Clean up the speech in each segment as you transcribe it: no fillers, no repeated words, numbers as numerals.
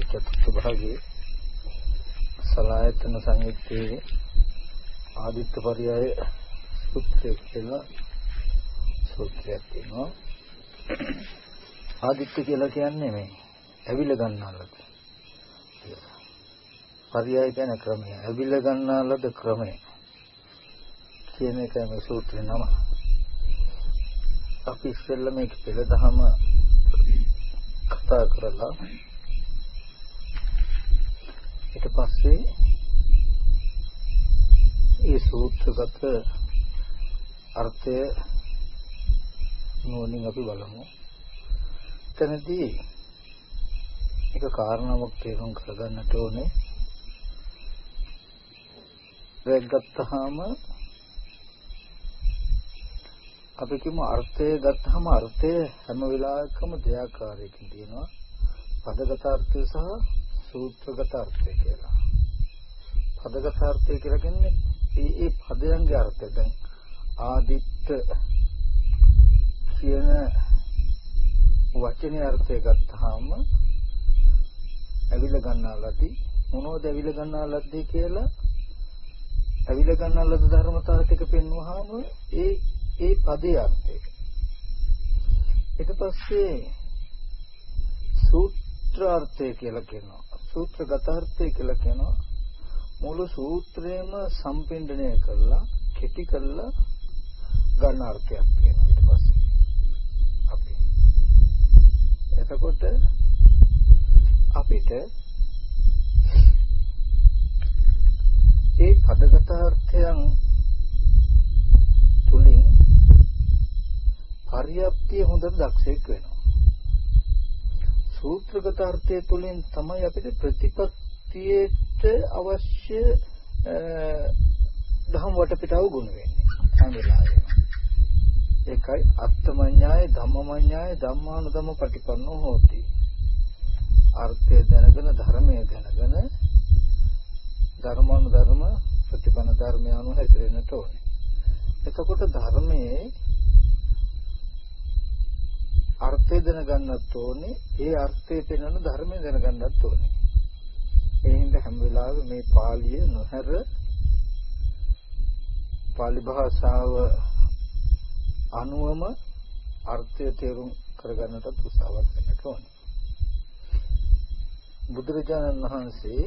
චතුර්ථ භාගයේ සලායතන සංයුත්තේ ආදිත්ත පරයය සූත්‍රය කියලා සූත්‍රයක් තියෙනවා. ආදිත්ත කියලා කියන්නේ මේ ඇවිල ගන්නාලද පරයය කියන ක්‍රමය. ඇවිල ගන්නාලද ක්‍රමය කියන එකයි මේ සූත්‍රේ නම. අපි ඉස්සෙල්ලා මේක පෙළදහම කතා කරලා ඊට පස්සේ ඒ සූත්‍රගත අර්ථය නෝනින් අපි බලමු. එතනදී එක කාරණාවක් තේරුම් කරගන්නට ඕනේ. ඒක ගත්තාම අපි කියමු අර්ථය ගත්තාම අර්ථය හැම වෙලාවකම දෙආකාරයකින් තියෙනවා. පදගත අර්ථය සහ සූත්‍රගත අර්ථය කියලා. පදගත අර්ථය කියලා කියන්නේ මේ පදයන්ගේ අර්ථය. දැන් ආදිත්ත කියන වචනේ අර්ථය ගත්තාම ඇවිල ගන්නාලදී මොනවද ඇවිල ගන්නාලදී කියලා ඇවිල ගන්නාලද ධර්මතාව ටික පෙන්වුවාම ඒ පදේ අර්ථය. ඊට පස්සේ සූත්‍රාර්ථය කියලා කියනවා. සූත්‍රගත අර්ථය කියලා කියනවා. මුළු සූත්‍රයම සම්පින්ඩණය කරලා කෙටි කරලා ගන්න අර්ථයක් කියනවා. ඊට පස්සේ අපි එතකොට අපිට ඒ පදගත අර්ථයන් තුලින් පරියප්තිය හොඳට දක්ෂයෙක් වෙනවා. සූත්‍රගත අර්ථය තුලින් තමයි අපිට ප්‍රතිපත්තියට අවශ්‍ය දහම් වටපිටාව ගුණ වෙන්නේ. හැම වෙලාවෙම. ඒකයි අත්තමඤ්ඤාය ධම්මමඤ්ඤාය ධම්මානුධම්ම පටිපන්නෝ හෝති. අර්ථය දැනගෙන ධර්මය දැනගෙන ධර්මානුධර්ම ප්‍රතිපන්න ධර්මය අනුව හැසිරෙන්නට ඕනේ. එතකොට ධර්මයේ අර්ථය දැනගන්නත් ඕනේ. ඒ අර්ථය පෙන්වන ධර්මය දැනගන්නත් ඕනේ. ඒ හින්දා හැම වෙලාවෙම මේ පාළිය නොහැර පාලි භාෂාව අනුවම අර්ථය තේරුම් කරගන්නට උත්සාහවත් වෙන්න ඕනේ. බුදුරජාණන් වහන්සේ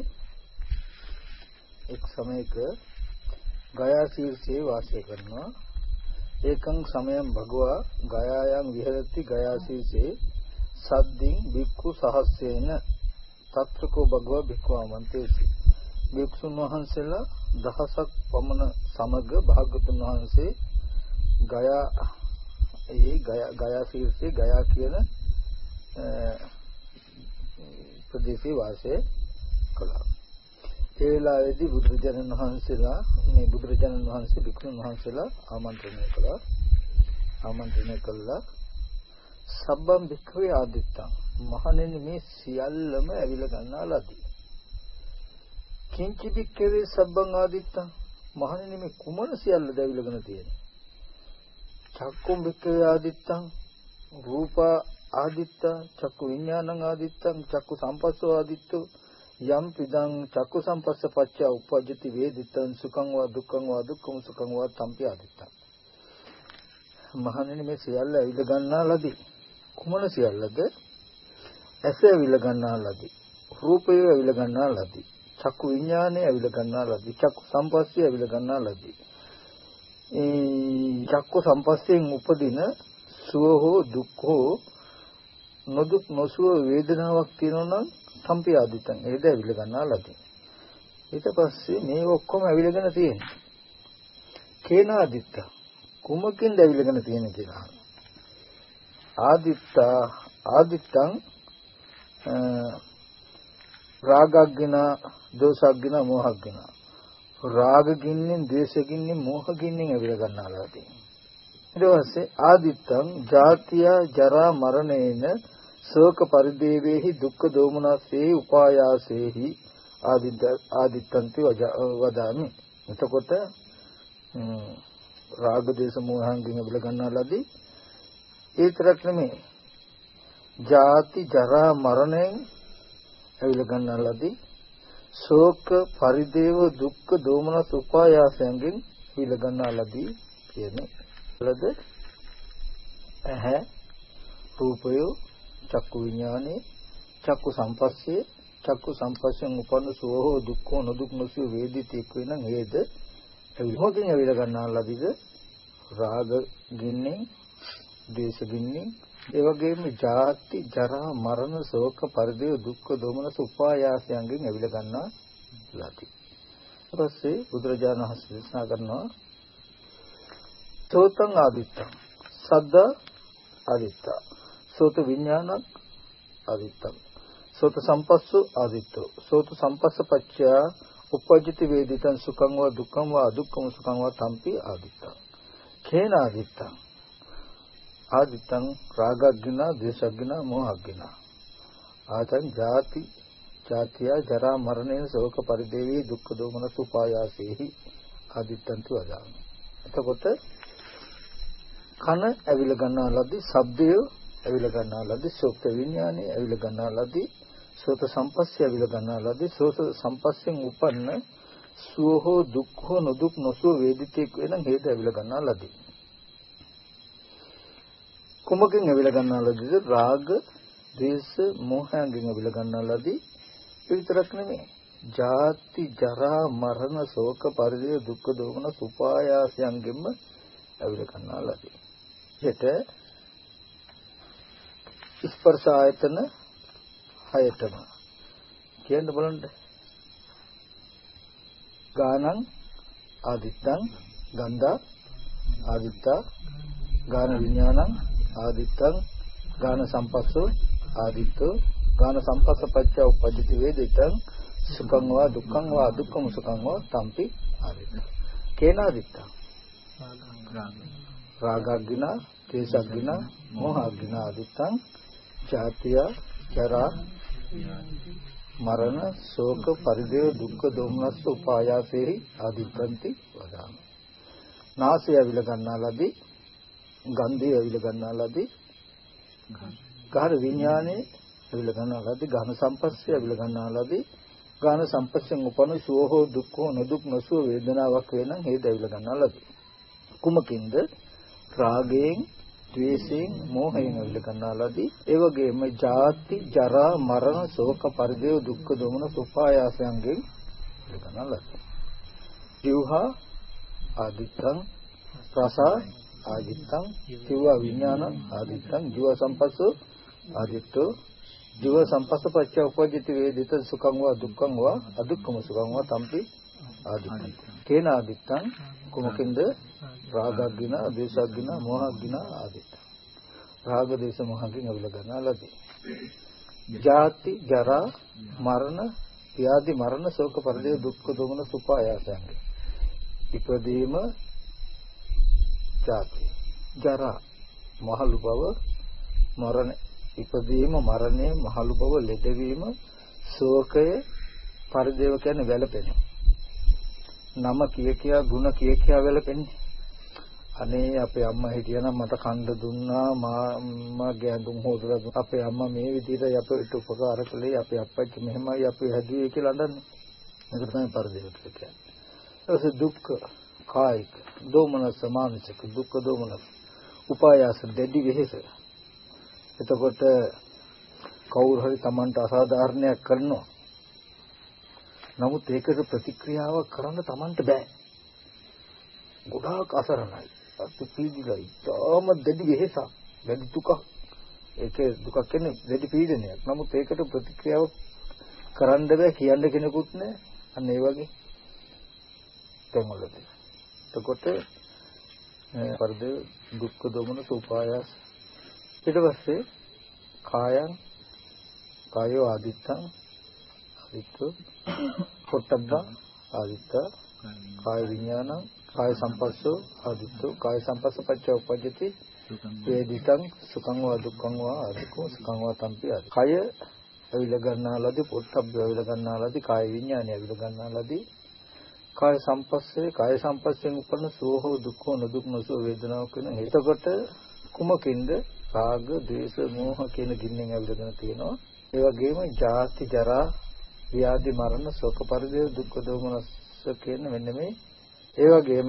එක් සමයක ගයා ශීර්ෂයේ වාසය කරනවා. ඒකං සමයං භගවා ගයායන් විහෙරති ගයා ශීර්ෂේ සද්දින් භික්ඛු සහස්සේන තත්‍රකෝ භගවා භික්ඛුවමන්තේසි. භික්ෂුන් වහන්සේලා දහසක් පමණ සමග භාග්‍යවතුන් වහන්සේ ගයා ශීර්ෂයේ ගයා කියන ප්‍රදේශයේ වාසය කළා. ඒ වෙලාවේදී බුදුරජාණන් වහන්සේලා භික්ෂුන් වහන්සේලා ආමන්ත්‍රණය කළා. සබ්බම් භික්ඛවේ ආදිත්තං මහණෙනි මේ සියල්ලම ඇවිල ගන්නා ලදී. කිංචි භික්ඛවේ සබ්බං ආදිත්තං මහණෙනි මේ කුමන සියල්ලද ඇවිලගෙන තියෙන්නේ? චක්කුම් භික්ඛවේ ආදිත්තං රූප ආදිත්ත චක්කු විඥානං ආදිත්තං චක්කු සම්පස්සෝ ආදිත්තෝ යම් පිදං චක්කු සම්පස්ස පච්චය උපජ්ජති වේදිතං සුඛං වා දුක්ඛං වා දුක්ඛං සුඛං වා සම්පි ආදිත්තං. මහණෙනි මේ සියල්ල ඇවිල ගන්නා ලදී. කුමන සියල්ලද? ඇස ඇවිල ගන්නා ලදී. රූපය ඇවිල ගන්නා ලදී. චක්කු විඥානය ඇවිල ගන්නා ලදී. චක්කු සම්පස්සය ඇවිල ගන්නා ලදී. චක්කු සම්පස්සයෙන් උපදින සුව හෝ දුක් හෝ නොදුක් නොසුව වේදනාවක් තියෙනවා නම් සම්පි ආදිතං ඒද ඇවිල ගන්නා ලදී. ඊට පස්සේ මේ ඔක්කොම ඇවිලගෙන තියෙනවා. කේන ආදිත්ත කුමකින්ද ඇවිලගෙන තියෙන්නේ කියලා. ආදිත්තං රාගග්ගින දෝසග්ගින මෝහග්ගින රාගගින්නෙන් ද්වේෂගින්නෙන් මෝහගින්නෙන් ඇවිල ගන්නාලා තියෙනවා. ඊට පස්සේ ආදිත්තං ජාතිය ජරා මරණේන ශෝක පරිදේවේහි දුක්ඛ දෝමනස්සේහි උපායාසේහි ආදිත්තන්ති වදාමි. එතකොට රාග දේශ මොහංගෙන් ඇවිල ගන්නාලාදී ඒ තරක් නෙමෙයි ජාති ජරා මරණයෙන් ඇවිල ගන්නාලාදී ශෝක පරිදේව දුක්ඛ දෝමනස් උපායාසයෙන් ඇවිල ගන්නාලාදී කියන්නේ වලද ඇහැ රූපය චක්කු විඥානේ චක්කු සම්පස්සේ චක්කු සම්පස්යෙන් උපන්න සෝහෝ දුක්ඛෝ නොදුක් නොසු වේදිතෙක් වෙනං හේද මොකකින් ඇවිල ගන්නාලාදීද රාග ගින්නේ ද්වේෂ ගින්නේ ඒ වගේම ජාති ජරා මරණ ශෝක පරිදේව දුක්ඛ දෝමනස උපායාසයෙන් ඇවිල ගන්නා ලාති. ඊපස්සේ බුදුරජාණන් වහන්සේ දේශනා කරනවා සෝතං ආදිත්තං සද්ද ආදිත්ත සෝත විඥානං ආදිත්තං සෝත සම්පස්සු ආදිත්තෝ සෝත සම්පස්ස පච්චය උපජ්ජති වේදිතං සුඛං වා දුක්ඛං වා අදුක්ඛම සුඛං වා තම්පි ආදිත්තං කේන ආදිත්තං ආදිත්තං රාගග්ගින දේශග්ගින මොහග්ගින ආතං ජාති ජාතිය ජරා මරණේ ශෝක පරිදේවී දුක්ඛ දෝමනස උපායාසේහි ආදිත්තන්ති වදාමි. එතකොට කන ඇවිල ගන්නාලාදී ශබ්දය ඇවිල ගන්නාලාදී සෝත විඥානේ ඇවිල ගන්නාලාදී සෝත සම්පස්සේ ඇවිල ගන්නාලාදී සෝත සම්පස්යෙන් උපන්න සුවහෝ දුක්ඛෝ නොදුක් නොසුව වේදිතෙක් වෙන හේතු ඇවිල ගන්නාලාදී කුමකින් ඇවිල ගන්නාලාදීද රාග ද්වේෂ මෝහයෙන් ඇවිල ගන්නාලාදී ඒ විතරක් නෙමෙයි ජාති ජරා මරණ ශෝක පරිදේ දුක්ඛ දෝමනස උපායාසයන්ගෙන්ම ඇවිල ගන්නාලාදී හෙට ස්පර්ශ ආයතන හයතම කියන්න බලන්න ගානං ආදිත්තං ගන්ධා ආදිත්තා ගාන විඥානං ආදිත්තං ගාන සම්පස්සෝ ආදිත්තෝ ගාන සම්පස්ස පච්ච උපජ්ජති වේදිතං සුඛං වා දුක්ඛං වා අදුක්ඛම සුඛං වා තම්පි ආදිත්තං කේන ආදිත්තං රාගග්ගින දේශග්ගින මොහග්ගින ආදිත්තං ජාතිය ජරා මරණ ශෝක පරිදේව දුක්ඛ දෝමනස් උපායාසේහි ආදිත්තන්ති වදාමි. නාසය ඇවිල ගන්නාලාදී ගන්ධය ඇවිල ගන්නාලාදී ගාන විඥානේ ඇවිල ගන්නාලාදී ගාන සම්පස්සේ ඇවිල ගන්නාලාදී ගාන සම්පස්යෙන් උපන සුවහෝ දුක්ඛෝ නොදුක් නොසුව වේදනාවක් වෙනං හේද ඇවිල ගන්නාලාදී කුමකින්ද රාගයෙන් ද්වේෂයෙන් මෝහයෙන් ඇවිල ගන්නාලාදී ඒ වගේම ජාති ජරා මරණ ශෝක පරිදේව දුක්ඛ දෝමනස උපායාසයෙන් ඇවිල ගන්නාලාදී ජීවහා ආදිත්තං රස ආදිත්තං ජීව විඥාන ආදිත්තං ජීව සම්පස්සෝ ආදිත්තෝ ජීව සම්පස්ස පච්ච උපජ්ජති වේදිත සුඛං වා දුක්ඛං වා අදුක්ඛම සුඛං වා තම්පි ආදිත්තං කේන ආදිත්තං කුමකින්ද රාගග්ගින දේශග්ගින මොහග්ගින ආදිත්තං රාග දේශ මොහග්ගින් අවුල ගන්නාලාදී ජාති ජරා මරණ ව්‍යාධි මරණ ශෝක පරිදේව දුක්ඛ දෝමනස උපායාසයන් ඉපදීම ජාති ජරා මහලු බව මරණ ඉපදීම මරණය මහලු බව ලෙඩවීම ශෝකය පරිදේව කියන්නේ වැළපෙන නම කියා ගුණ කියා වැළපෙන්නේ අනේ අපේ අම්මා හිටියනම් මට කන්න දුන්නා මාගේ ඇඳුම් හොදලා අපේ අම්මා මේ විදිහට අපිට උපකාර කළේ අපේ අප්පච්චි මෙහෙමයි අපි හැදුවේ කියලා අඬන්නේ ඒක තමයි පරිදේව කියන්නේ ඒක දුක්ඛ කායික දෝමනස මානසික දුක්ඛ දෝමනස උපායාස දෙඩි වෙහෙස එතකොට කවුරු හරි Tamanට අසාධාරණයක් කරනවා නමුත් ඒකට ප්‍රතික්‍රියාවක් කරන්න Tamanට බෑ ගොඩාක් අසරණයි අති පීඩිතයි තාම දෙඩි වෙහෙසක් දෙඩි දුක ඒකේ දුකක් කියන්නේ දෙඩි පීඩනයක් නමුත් ඒකට ප්‍රතික්‍රියාවක් කරන්න බෑ කියන්න කෙනෙකුත් නෑ අන්න ඒ වගේ තැන්වලදී එතකොට පරිදේ දුක්ඛ දෝමනස උපායාස ඊට පස්සේ කායං කායෝ ආදිත්තං ආදිත්තෝ පොට්ටබ්බ ආදිත්ත කාය විඥානං කාය සම්පස්සෝ ආදිත්තෝ කාය සම්පස්ස පච්ච උපජ්ජති වේදිතං සුඛං වා දුක්ඛං වා ආදිකෝ සුඛං වා තම්පි ආදි කය ඇවිල ගන්නාලාදී පොට්ටබ්බ ඇවිල ගන්නාලාදී කාය විඥානය ඇවිල ගන්නාලාදී කාය සම්පස්යෙන් උපන්න සෝහෝ දුක්ඛෝ නොදුක් නොසුව වේදනාවක් වෙන එතකොට කුමකින්ද රාග ද්වේෂ මෝහ කියන ගින්නෙන් ඇවිලගෙන තියෙනවා ඒ වගේම ජාති ජරා ව්‍යාධි මරණ ශෝක පරිදේව දුක්ඛ දෝමනස්ස කියන මෙන්න මේ ඒ වගේම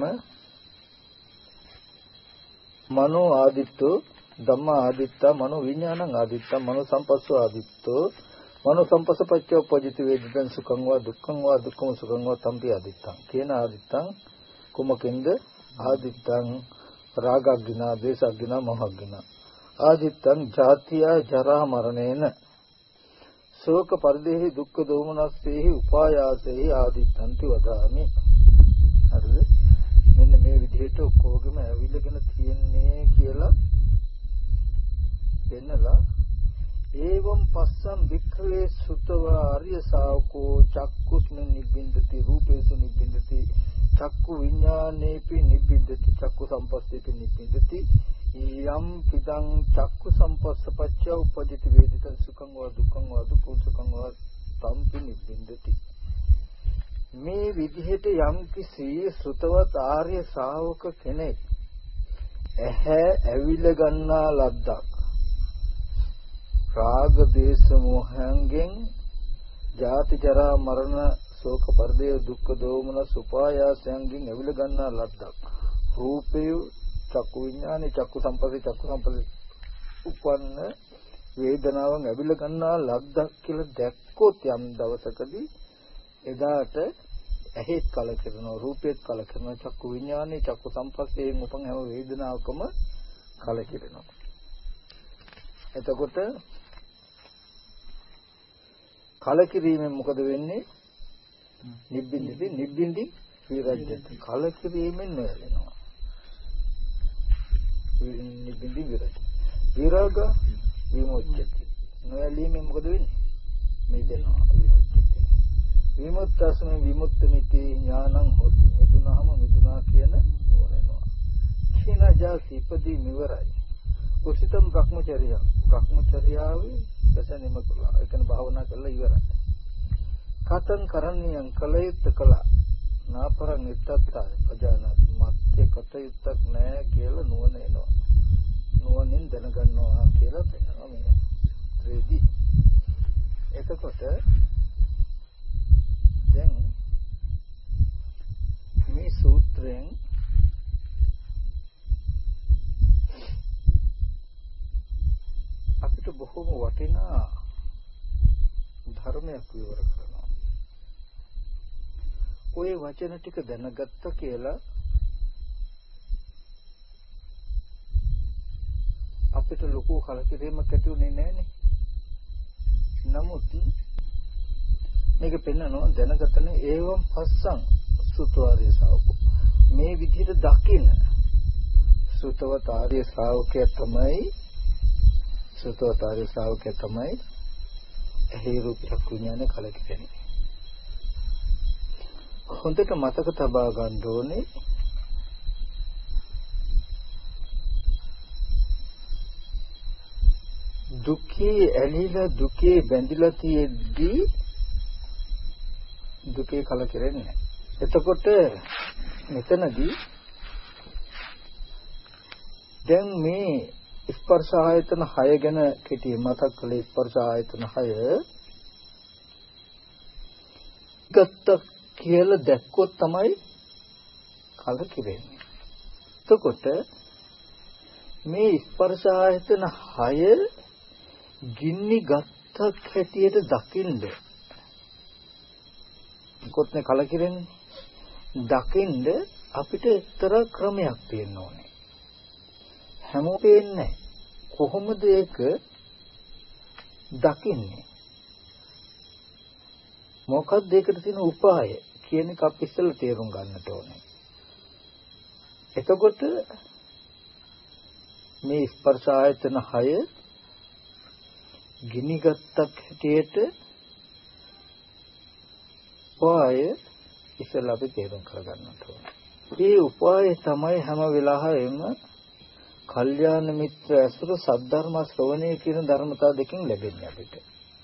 මනෝ ආදිත්තෝ ධම්මා ආදිත්තා මනෝ විඥානං ආදිත්තා මනෝ සම්පස්සෝ ආදිත්තෝ මනෝ සම්පස්සපච්ච උපජිත වේදිතං සුඛං වා දුක්ඛං වා දුක්ඛම සුඛං වා තම්පි ආදිත්තං කියන ආදිත්තං කුමකින්ද ආදිත්තං රාගග්ගිනා දේශග්ගිනා මොහග්ගිනා ආදිත්තං ජාතිය ජරා මරණේන ශෝක පරිදේහි දුක්ඛ දෝමනස්සේහි උපායාසේහි ආදිත්තන්ති වදාමි. හරිද? මෙන්න මේ විදිහට ඔක්කොගෙම ඇවිල්ලාගෙන තියෙන්නේ කියලා දෙන්නලා ඒවම් පස්සම් වික්ඛවේ සුතවා ආර්ය ශාවකෝ චක්කුස්මින් නිබ්බින්දති රූපේසු නිබ්බින්දති චක්කු විඥානේපි නිබ්බින්දති චක්කු සම්පස්සේපි නිබ්බින්දති යම් පිටං චක්කු සම්පස්සපච්ච උපජිත වේදිතං සුඛං වා දුක්ඛං වා දුක්ඛං සුඛං වා තම්පි නිබ්බින්දති. මේ විදිහට යම් කිසි සෘතවත් ආර්ය ශ්‍රාවක කෙනෙක් ඇහැ ඇවිල ගන්නා ලද්දක් රාග දේශ මොහයන්ගෙන් ජාති ජරා මරණ ශෝක පරිදේව දුක්ඛ දෝමනස් උපායාසයන්ගෙන් ඇවිල ගන්නා ලද්දක් රූපය චක්කු විඥානේ චක්කු සම්පස්සේ උපන්න වේදනාවන් ඇවිල ගන්නා ලද්දක් කියලා දැක්කොත් යම් දවසකදී එදාට ඇහෙත් කලකිරෙනවා රූපෙත් කලකිරෙනවා චක්කු විඥානේ චක්කු සම්පස්සයෙන් උපන් හැම වේදනාවකම කලකිරෙනවා. එතකොට කලකිරීමෙන් මොකද වෙන්නේ? නිබ්බින්දි විරජ්‍යති. කලකිරීමෙන් නොයැලෙනවා. නිබ්බින්දි විරජ්‍ය. විරාග විමුක්ති. නොයැලීමෙන් මොකද වෙන්නේ? මිදෙනවා විමුක්ති. විමුක්තස්මේ විමුක්තමිති ඥානං හොති. මිදුනා කියන ඕනෙනවා. කිනජා සිපදී නිවරයි. උසිතම් භ්‍රමචර්යාවේ දසනෙම කළා. ඒ කියන්නේ භාවනා කරලා ඉවරයි. කතං කරණියං කලයුත්ත කළා. නාපරං ඉත්තත්තා පජානාති. මත්තේ කටයුත්තක් නැහැ කියලා නුවණ එනවා. නුවණින් දැනගන්නවා කියලා පෙන්නනවා මේ ත්‍රිදී. එතකොට දැන් මේ සූත්‍රයෙන් අපිට බොහෝම වටිනා ධර්මයක් විවර කරනවා. ඔය වචන ටික දැනගත්ත කියලා අපිට ලොකු කලකිරීමක් ඇති වෙන්නේ නැහනේ. නමුත් මේක පෙන්නනවා දැනගතනේ ඒවම් පස්සං සුතවාදී ශ්‍රාවකෝ. මේ විදිහට දකින්න සුතවත් ආර්ය ශ්‍රාවකයා තමයි එහි රූප චක්කු විඥාන කලකිරෙන්නේ. හොඳට මතක තබා ගන්න ඕනේ දුකේ ඇලිලා දුකේ බැඳිලා තියෙද්දී දුකේ කලකිරෙන්නේ නැහැ. එතකොට මෙතනදී දැන් මේ ස්පර්ශ ආයතන 6 ගැන කෙටි මතක් කළේ ස්පර්ශ ආයතන 6 ගත්ත කියලා දැක්කොත් තමයි කලකිරෙන්නේ. එතකොට මේ ස්පර්ශ ආයතන 6 ගින්නි ගත්ත හැටියට දකින්න කොත්නේ කලකිරෙන්නේ. දකින්න අපිට එක්තරා ක්‍රමයක් තියෙන්න ඕනේ. හැමෝම පේන්නේ කොහොමද ඒක දකින්නේ? මොකක්ද ඒකට තියෙන උපාය කියන එක අපි ඉස්සෙල්ලා තේරුම් ගන්නට ඕනේ. එතකොට මේ ස්පර්ශ ආයතන 6 ගිනිගත්තක් හැටියට උපාය ඉස්සෙල්ලා අපි තේරුම් කරගන්නට ඕනේ. මේ උපාය තමයි හැම වෙලාවෙම කල්යාණ මිත්‍ර ඇසුර සද්ධර්ම ශ්‍රවණය කියන ධර්මතා දෙකෙන් ලැබෙන්නේ අපිට.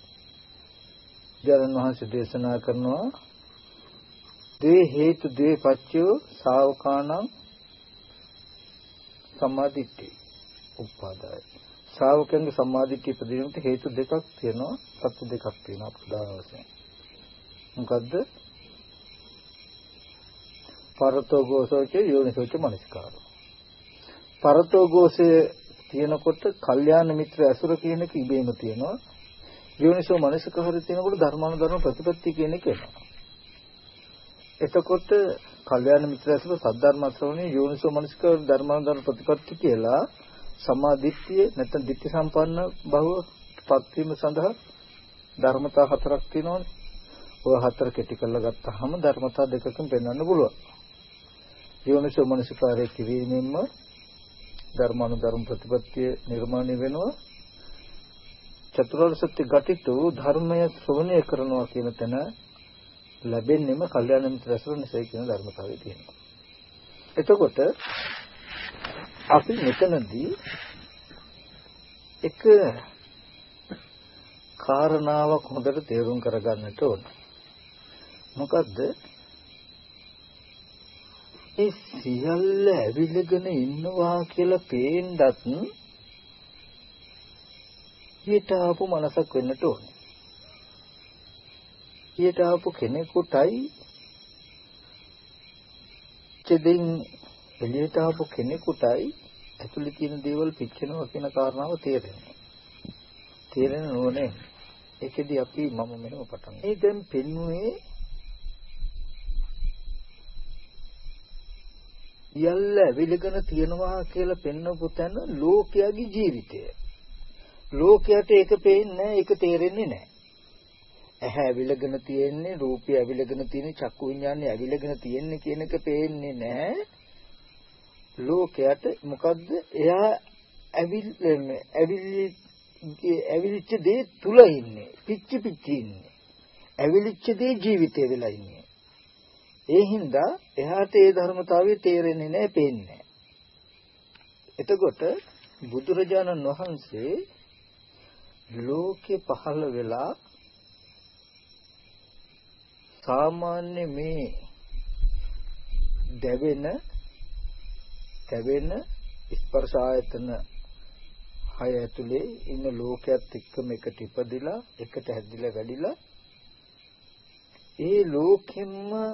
ජරණ වහන්සේ දේශනා කරනවා ද්වේ හේතු ද්වේ පච්චයෝ ශාවකාණං සම්මාදිට්ඨි උපාදාය. ශ්‍රාවකයන්ගේ සම්මාදිට්ඨිය ඉපදීමට හේතු දෙකක් තියෙනවා. සත්‍ය දෙකක් තියෙනවා ප්‍රධාන වශයෙන්. මොකද්ද? පරතෝഘോഷෝච යෝනිසෝච මනස්කාරෝ. පරතෝഘോഷයේ තියෙනකොට කල්යාණ මිත්‍ර ඇසුර කියන එක ඉබේම තියෙනවා. යෝනිසෝ මනස්කාරය තියෙනකොට ධර්මානුධර්ම ප්‍රතිපත්ති කියන එක එනවා. එතකොට කල්යාණ මිත්‍ර ඇසුර සද්ධර්ම ශ්‍රවණේ යෝනිසෝ මනස්කාර ධර්මානුධර්ම ප්‍රතිපත්ති කියලා සමාධිත්‍ය නැත්නම් ditthi සම්පන්න බව පත්වීම සඳහා ධර්මතා හතරක් තියෙනවානේ. ඔය හතර කෙටි කරලා ගත්තාම ධර්මතා දෙකකින් පෙන්වන්න පුළුවන්. යෝනිසෝ මනසිකාරය කිරීමෙන්ම ධර්මානුධර්ම ප්‍රතිපත්තිය නිර්මාණය වෙනවා. චතුරාර්ය සත්‍ය ඝටිතු ධර්මය ශ්‍රවණය කරනවා කියන තැන ලැබෙන්නේම කල්යාණ මිත්‍ර ඇසුර නිසා කියන ධර්මතාවය තියෙනවා. එතකොට අපි මෙතනදී එක කාරණාවක් හොඳට තේරුම් කරගන්නට ඕන. මොකද්ද? ඒ සියල්ල ඇවිලගෙන ඉන්නවා කියලා පේන්නත් ඊට ආපු මනසක් වෙන්නට ඕනේ. ඊට ආපු කෙනෙකුටයි චෙදින් එළියට ආපු කෙනෙකුටයි ඇතුළේ තියෙන දේවල් පිච්චෙනවා කියන කාරණාව තේරෙන්නේ. තේරෙන්නේ නෝනේ. ඒකෙදි අපි මම මෙහෙම පටන් ගන්නවා. මේ දැන් පෙන්වුවේ යල්ල ඇවිලගෙන තියනවා කියලා පෙන්වපු තැන ලෝකයාගේ ජීවිතය. ලෝකයට ඒක පේන්නේ නැහැ, ඒක තේරෙන්නේ නැහැ. ඇහැ ඇවිලගෙන තියෙන්නේ, රූපය ඇවිලගෙන තියෙන්නේ, චක්කු විඤ්ඤාණය ඇවිලගෙන තියෙන්නේ කියන එක පේන්නේ නැහැ. ලෝකයට මොකද්ද? එයා ඇවිලිච්ච දේ තුල ඉන්නේ. පිච්චි ඉන්නේ. ඇවිලිච්ච දේ ජීවිතේ වෙලා ඉන්නේ. ඒ හින්දා එයාට ඒ ධර්මතාවය තේරෙන්නේ නැහැ, පේන්නේ නැහැ. එතකොට බුදුරජාණන් වහන්සේ ලෝකේ පහළ වෙලා සාමාන්‍ය මේ දැවෙන ස්පර්ශ ආයතන හය ඇතුලේ ඉන්න ලෝකයක් එක්කම එකට ඉපදිලා එකට හැදිලා වැඩිලා ඒ ලෝකෙම්ම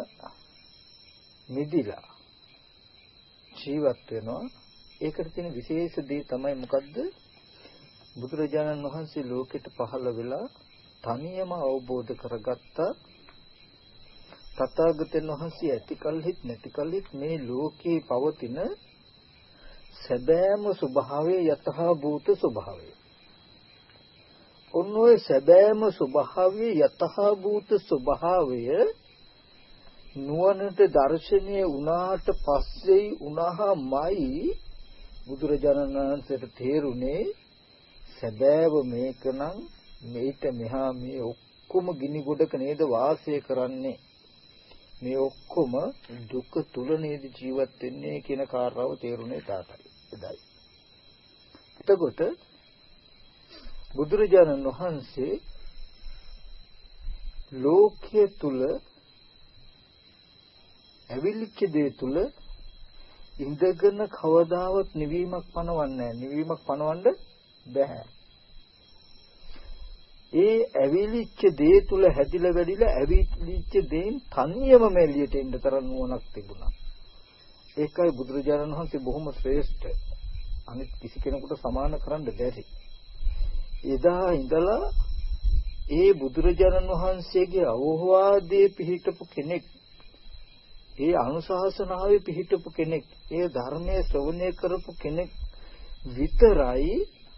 මිදිලා ජීවත් වෙනවා. ඒකට තියෙන විශේෂ දේ තමයි මොකද්ද? බුදුරජාණන් වහන්සේ ලෝකෙට පහළ වෙලා තනියම අවබෝධ කරගත්ත තථාගතයන් වහන්සේ ඇති කල්හිත් නැති කල්හිත් මේ ලෝකේ පවතින සැබෑම ස්වභාවය යතහ භූත ස්වභාවය. ඔන්න ඔය සැබෑම ස්වභාවය යතහ භූත ස්වභාවය නුවණට දර්ශනීය වුණාට පස්සේ උනහමයි බුදුරජාණන් වහන්සේට තේරුනේ සැබෑව මේකනම් මේිට මෙහා මේ ඔක්කොම ගිනි ගොඩක නේද වාසය කරන්නේ, මේ ඔක්කොම දුක තුල නේද ජීවත් වෙන්නේ කියන කාරණාව තේරුනේ තාතයි එදයි. එතකොට බුදුරජාණන් වහන්සේ ලෝකයේ තුල ඇවිල්ච්ච දේ තුල ඉඳගෙන කවදාවත් නිවීමක් පනවන්නේ නැහැ. නිවීමක් පනවන්න බෑ. ඒ ඇවිලිච්ච දේ තුල හැදිලා වැඩිලා ඇවිලිච්ච දේන් තනියම මෙලියට එන්න තරම් නුවණක් තිබුණා. ඒකයි බුදුරජාණන් වහන්සේ බොහොම ශ්‍රේෂ්ඨ. අනිත් කිසි කෙනෙකුට සමාන කරන්න බැරි. එදා ඉඳලා ඒ බුදුරජාණන් වහන්සේගේ අවවාදයේ පිහිටපු කෙනෙක්, ඒ අනුශාසනාවේ පිහිටපු කෙනෙක්, ඒ ධර්මයේ ශ්‍රවණය කරපු කෙනෙක් විතරයි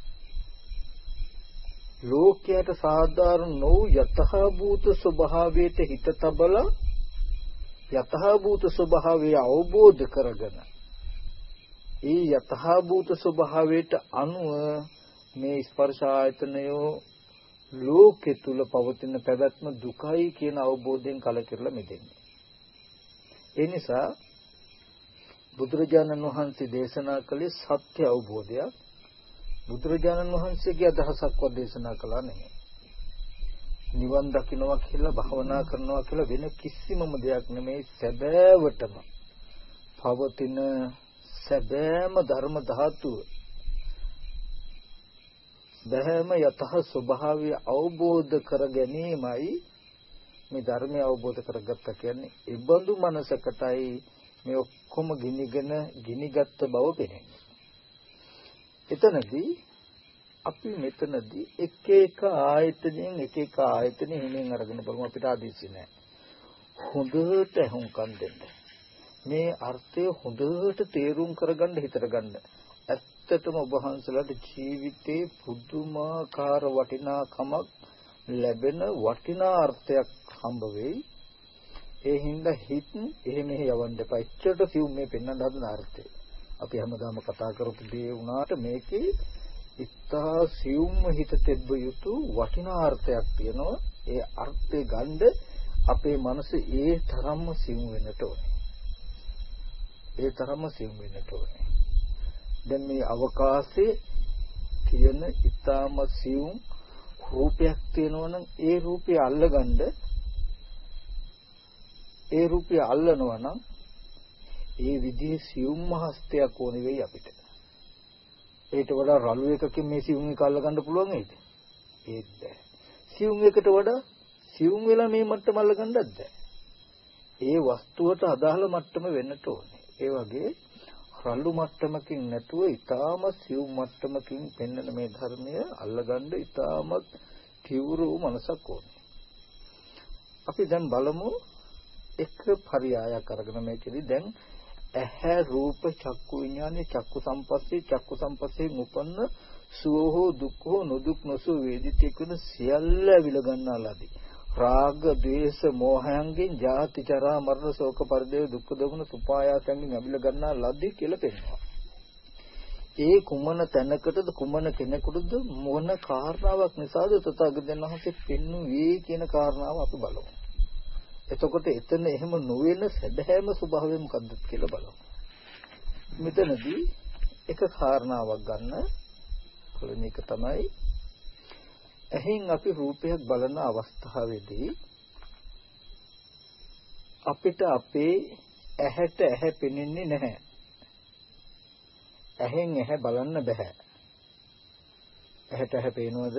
ලෝකයට සාධාරණ නොවු යතහ භූත ස්වභාවයට හිත තබලා යතහ භූත ස්වභාවය අවබෝධ කරගෙන ඒ යතහ භූත ස්වභාවයට අනුව මේ ස්පර්ශ ආයතනය ලෝකෙ තුල පවතින පැවැත්ම දුකයි කියන අවබෝධයෙන් කලකිරලා මිදෙන්නේ. ඒ නිසා බුදුරජාණන් වහන්සේ දේශනා කළේ සත්‍ය අවබෝධයක්. බුදුරජාණන් වහන්සේගේ අදහසක්වත් දේශනා කළා නෙමෙයි. නිවන් දකින්නවා කියලා භවනා කරනවා කියලා වෙන කිසිමම දෙයක් නෙමෙයි. සැබෑවටම පවතින සැබෑම ධර්ම ධාතුව සැබෑම යතහ ස්වභාවය අවබෝධ කර ගැනීමයි මේ ධර්මය අවබෝධ කරගත්තා කියන්නේ. ඒ බඳු මනසකටයි මේ ඔක්කොම ගිනිගත් බව පෙනෙන්නේ. එතනදී අපි මෙතනදී එක එක ආයතනයෙන් හිමින් අරගෙන බලමු. අපිට ආදිසි නැහැ. හොඳට හුම්කම් දෙන්න. මේ අර්ථය හොඳට තේරුම් කරගන්න හිතට ගන්න. ඇත්තටම ඔබ වහන්සේලාට ජීවිතේ පුදුමාකාර වටිනාකමක් ලැබෙන වටිනා අර්ථයක් හම්බ වෙයි. ඒ හින්දා හිත එහෙම යවන්න එපා. එච්චරට සිවුම් මේ පෙන්වන්න හදන අර්ථය. අපි හැමදාම කතා කරපු දේ වුණාට මේකේ ඉතා සිවුම්ම හිත තෙබ්බ යුතු වටිනා අර්ථයක් තියෙනවා. ඒ අර්ථය ගන්න අපේ මනස ඒ තරම්ම සිවුම් වෙන්නට ඕනේ. දැන් මේ අවකාශයේ තියෙන ඉතාම සිවුම් රූපයක් තියෙනවා නම් ඒ රූපය අල්ලනවා නම් ඒ විදිහේ සිවුම් හස්තයක් ඕනේ වෙයි අපිට. ඒට වඩා රළු එකකින් මේ සිවුම් එක අල්ල ගන්න පුළුවන් නේද? ඒත් බෑ. සිවුම් එකට වඩා සිවුම් වෙලා මේ මට්ටම අල්ල ගන්නත් බෑ. ඒ වස්තුවට අදාළ මට්ටම වෙන්නට ඕනේ. ඒ වගේ රළු මට්ටමකින් නැතුව ඊටාම සිවුම් මට්ටමකින් පෙන්වන මේ ධර්මය අල්ලගන්න ඊටාමත් තීව්‍ර වූ මනසක් ඕනේ. අපි දැන් බලමු එක පරියායක් අරගෙන මේකෙදි දැන් ඇහැ රූප චක්කු විඥානේ චක්කු සම්පස්සේ උපන්න සුව හෝ දුක් හෝ නොදුක් නොසුව වේදිතේ කියන සියල්ල විල ගන්නාලාදී රාග ද්වේෂ මෝහයන්ගෙන් ජාති ජරා මරණ ශෝක පරිදේව දුක්ඛ දෝමන සුපායාසයෙන් අවිල ගන්නාලාදී කියලා පෙන්නනවා. ඒ කුමන තැනකටද කුමන කෙනෙකුටද මොන කාරණාවක් නිසාද තථාගතයන් වහන්සේ පෙන්වුවේ කියන කාරණාව අපි බලමු. එතකොට එතන එහෙම නොවන සැබෑම ස්වභාවය මොකද්ද කියලා බලමු. මෙතනදී එක කාරණාවක් ගන්න. පළවෙනි එක තමයි එහෙන් අපි රූපයක් බලන අවස්ථාවේදී අපිට අපේ ඇහැට ඇහැ පෙනෙන්නේ නැහැ. ඇහෙන් ඇහැ බලන්න බෑ. ඇහැට ඇහැ පේනවද?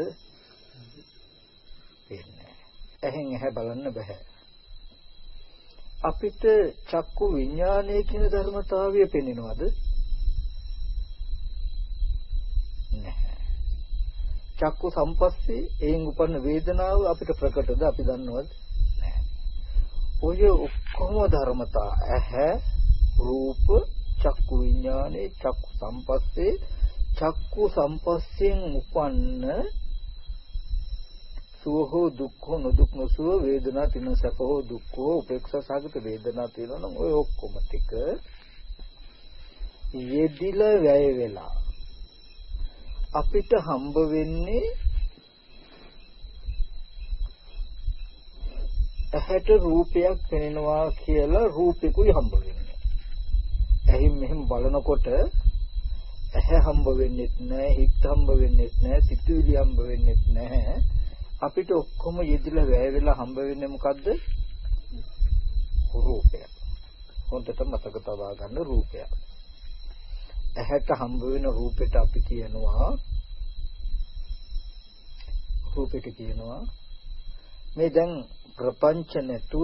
පේන්නේ නැහැ. ඇහෙන් ඇහැ බලන්න බෑ. අපිට චක්කු විඥානය කියන ධර්මතාවය පෙනෙනවද? නැහැ. චක්කු සම්පස්සේ එයින් උපන්න වේදනාව අපිට ප්‍රකටද? අපි දන්නවද? නැහැ. ඔය ඔක්කොම ධර්මතා ඇහැ රූප චක්කු විඥානේ චක්කු සම්පස්යෙන් උපන්න සුව හෝ දුක් හෝ නොදුක් නොසුව වේදනා තින සැප හෝ දුක් හෝ උපේක්ෂා සාගත වේදනා තියෙනවා නම් ඔය ඔක්කොම ටික යෙදිලා වැය වෙලා අපිට හම්බ වෙන්නේ ඇහැට රූපයක් පෙනෙනවා කියලා රූපෙකුයි හම්බ වෙන්නේ. ඇහින් මෙහෙම බලනකොට ඇහැ හම්බ වෙන්නේත් නැහැ, හිත හම්බ වෙන්නේත් නැහැ, සිතුවිලි හම්බ වෙන්නේත් නැහැ. අපිට ඔක්කොම යෙදিলা වැය වෙලා හම්බ වෙන්නේ මොකද්ද? රූපය. හොඳට මතක තබා ගන්න රූපය. ඇහැට හම්බ වෙන රූපෙට අපි කියනවා මේ දැන් ප්‍රපංච නැතුව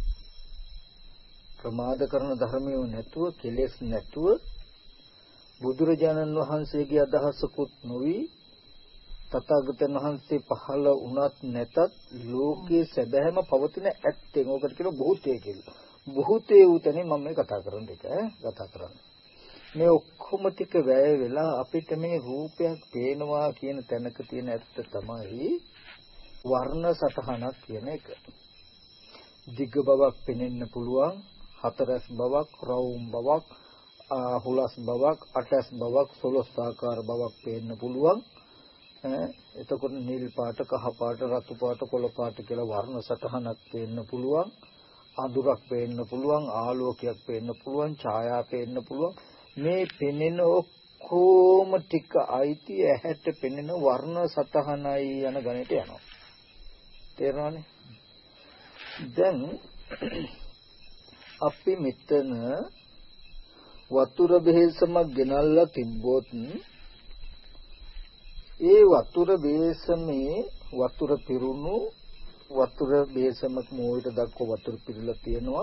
ප්‍රමාද කරන ධර්මයෝ නැතුව කෙලෙස් නැතුව බුදුරජාණන් වහන්සේගේ අදහසකුත් නොවි තථාගතයන් වහන්සේ පහළ වුණත් නැතත් ලෝකයේ සැබෑම පවතින ඇත්තෙන් ඕකට කියන භූතය කියලා. භූතේ උතනේ මම මේ කතා කරන්නේ. මේ ඔක්කොම ටික වැය වෙලා අපිට මේ රූපයක් පේනවා කියන තැනක තියෙන ඇත්ත තමයි වර්ණ සටහනක් කියන එක. දිග බවක් පෙනෙන්න පුළුවන්, හතරස් බවක්, රවුම් බවක්, හුලස් බවක්, අටස් බවක්, 16 ආකාර බවක් පේන්න පුළුවන්. එතකොට නිල් පාට, කහ පාට, රතු පාට, කොළ පාට කියලා වර්ණ සටහනක් පේන්න පුළුවන්. අඳුරක් පේන්න පුළුවන්, ආලෝකයක් පේන්න පුළුවන්, ඡායා පේන්න පුළුවන්. මේ පෙනෙන ඔක්කොම ටික අයිති ඇහැට පෙනෙන වර්ණ සටහනයි යන ගණිතය යනවා. තේරෙනවනේ? දැන් අපි මෙතන වතුර බෙහෙසමක් ගෙනල්ලා තිබ්බොත් ඒ වතුර බේසමේ වතුර පිරුණු වතුර බේසමක් මෝයට දක්ව වතුර පිරලා තියෙනවා.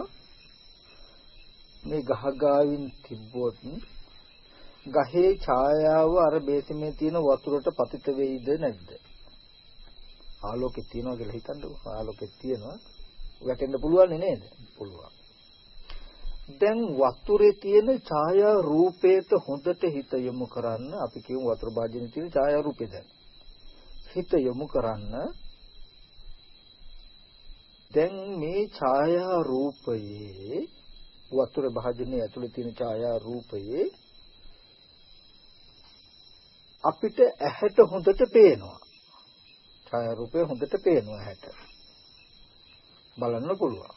මේ ගහ ගාවින් තිබ්බොත් ගහේ ඡායාව අර බේසමේ තියෙන වතුරට පතිත වෙයිද නැද්ද? ආලෝකේ තියනවා කියලා හිතන්නකෝ. ආලෝකේ තියනවා වැටෙන්න පුළුවන් නේද? පුළුවන්. දැන් වතුරේ තියෙන ඡායා රූපේට හොඳට හිත යොමු කරන්න. අපි කියමු වතුර භාජනයේ තියෙන ඡායා රූපේ දැන්. හිත යොමු කරන්න. දැන් මේ ඡායා රූපයේ වතුර භාජනයේ ඇතුලේ තියෙන ඡායා රූපයේ අපිට ඇහැට හොඳට පේනවා. ඡායා රූපය හොඳට පේනවා ඇහැට. බලන්න පුළුවන්.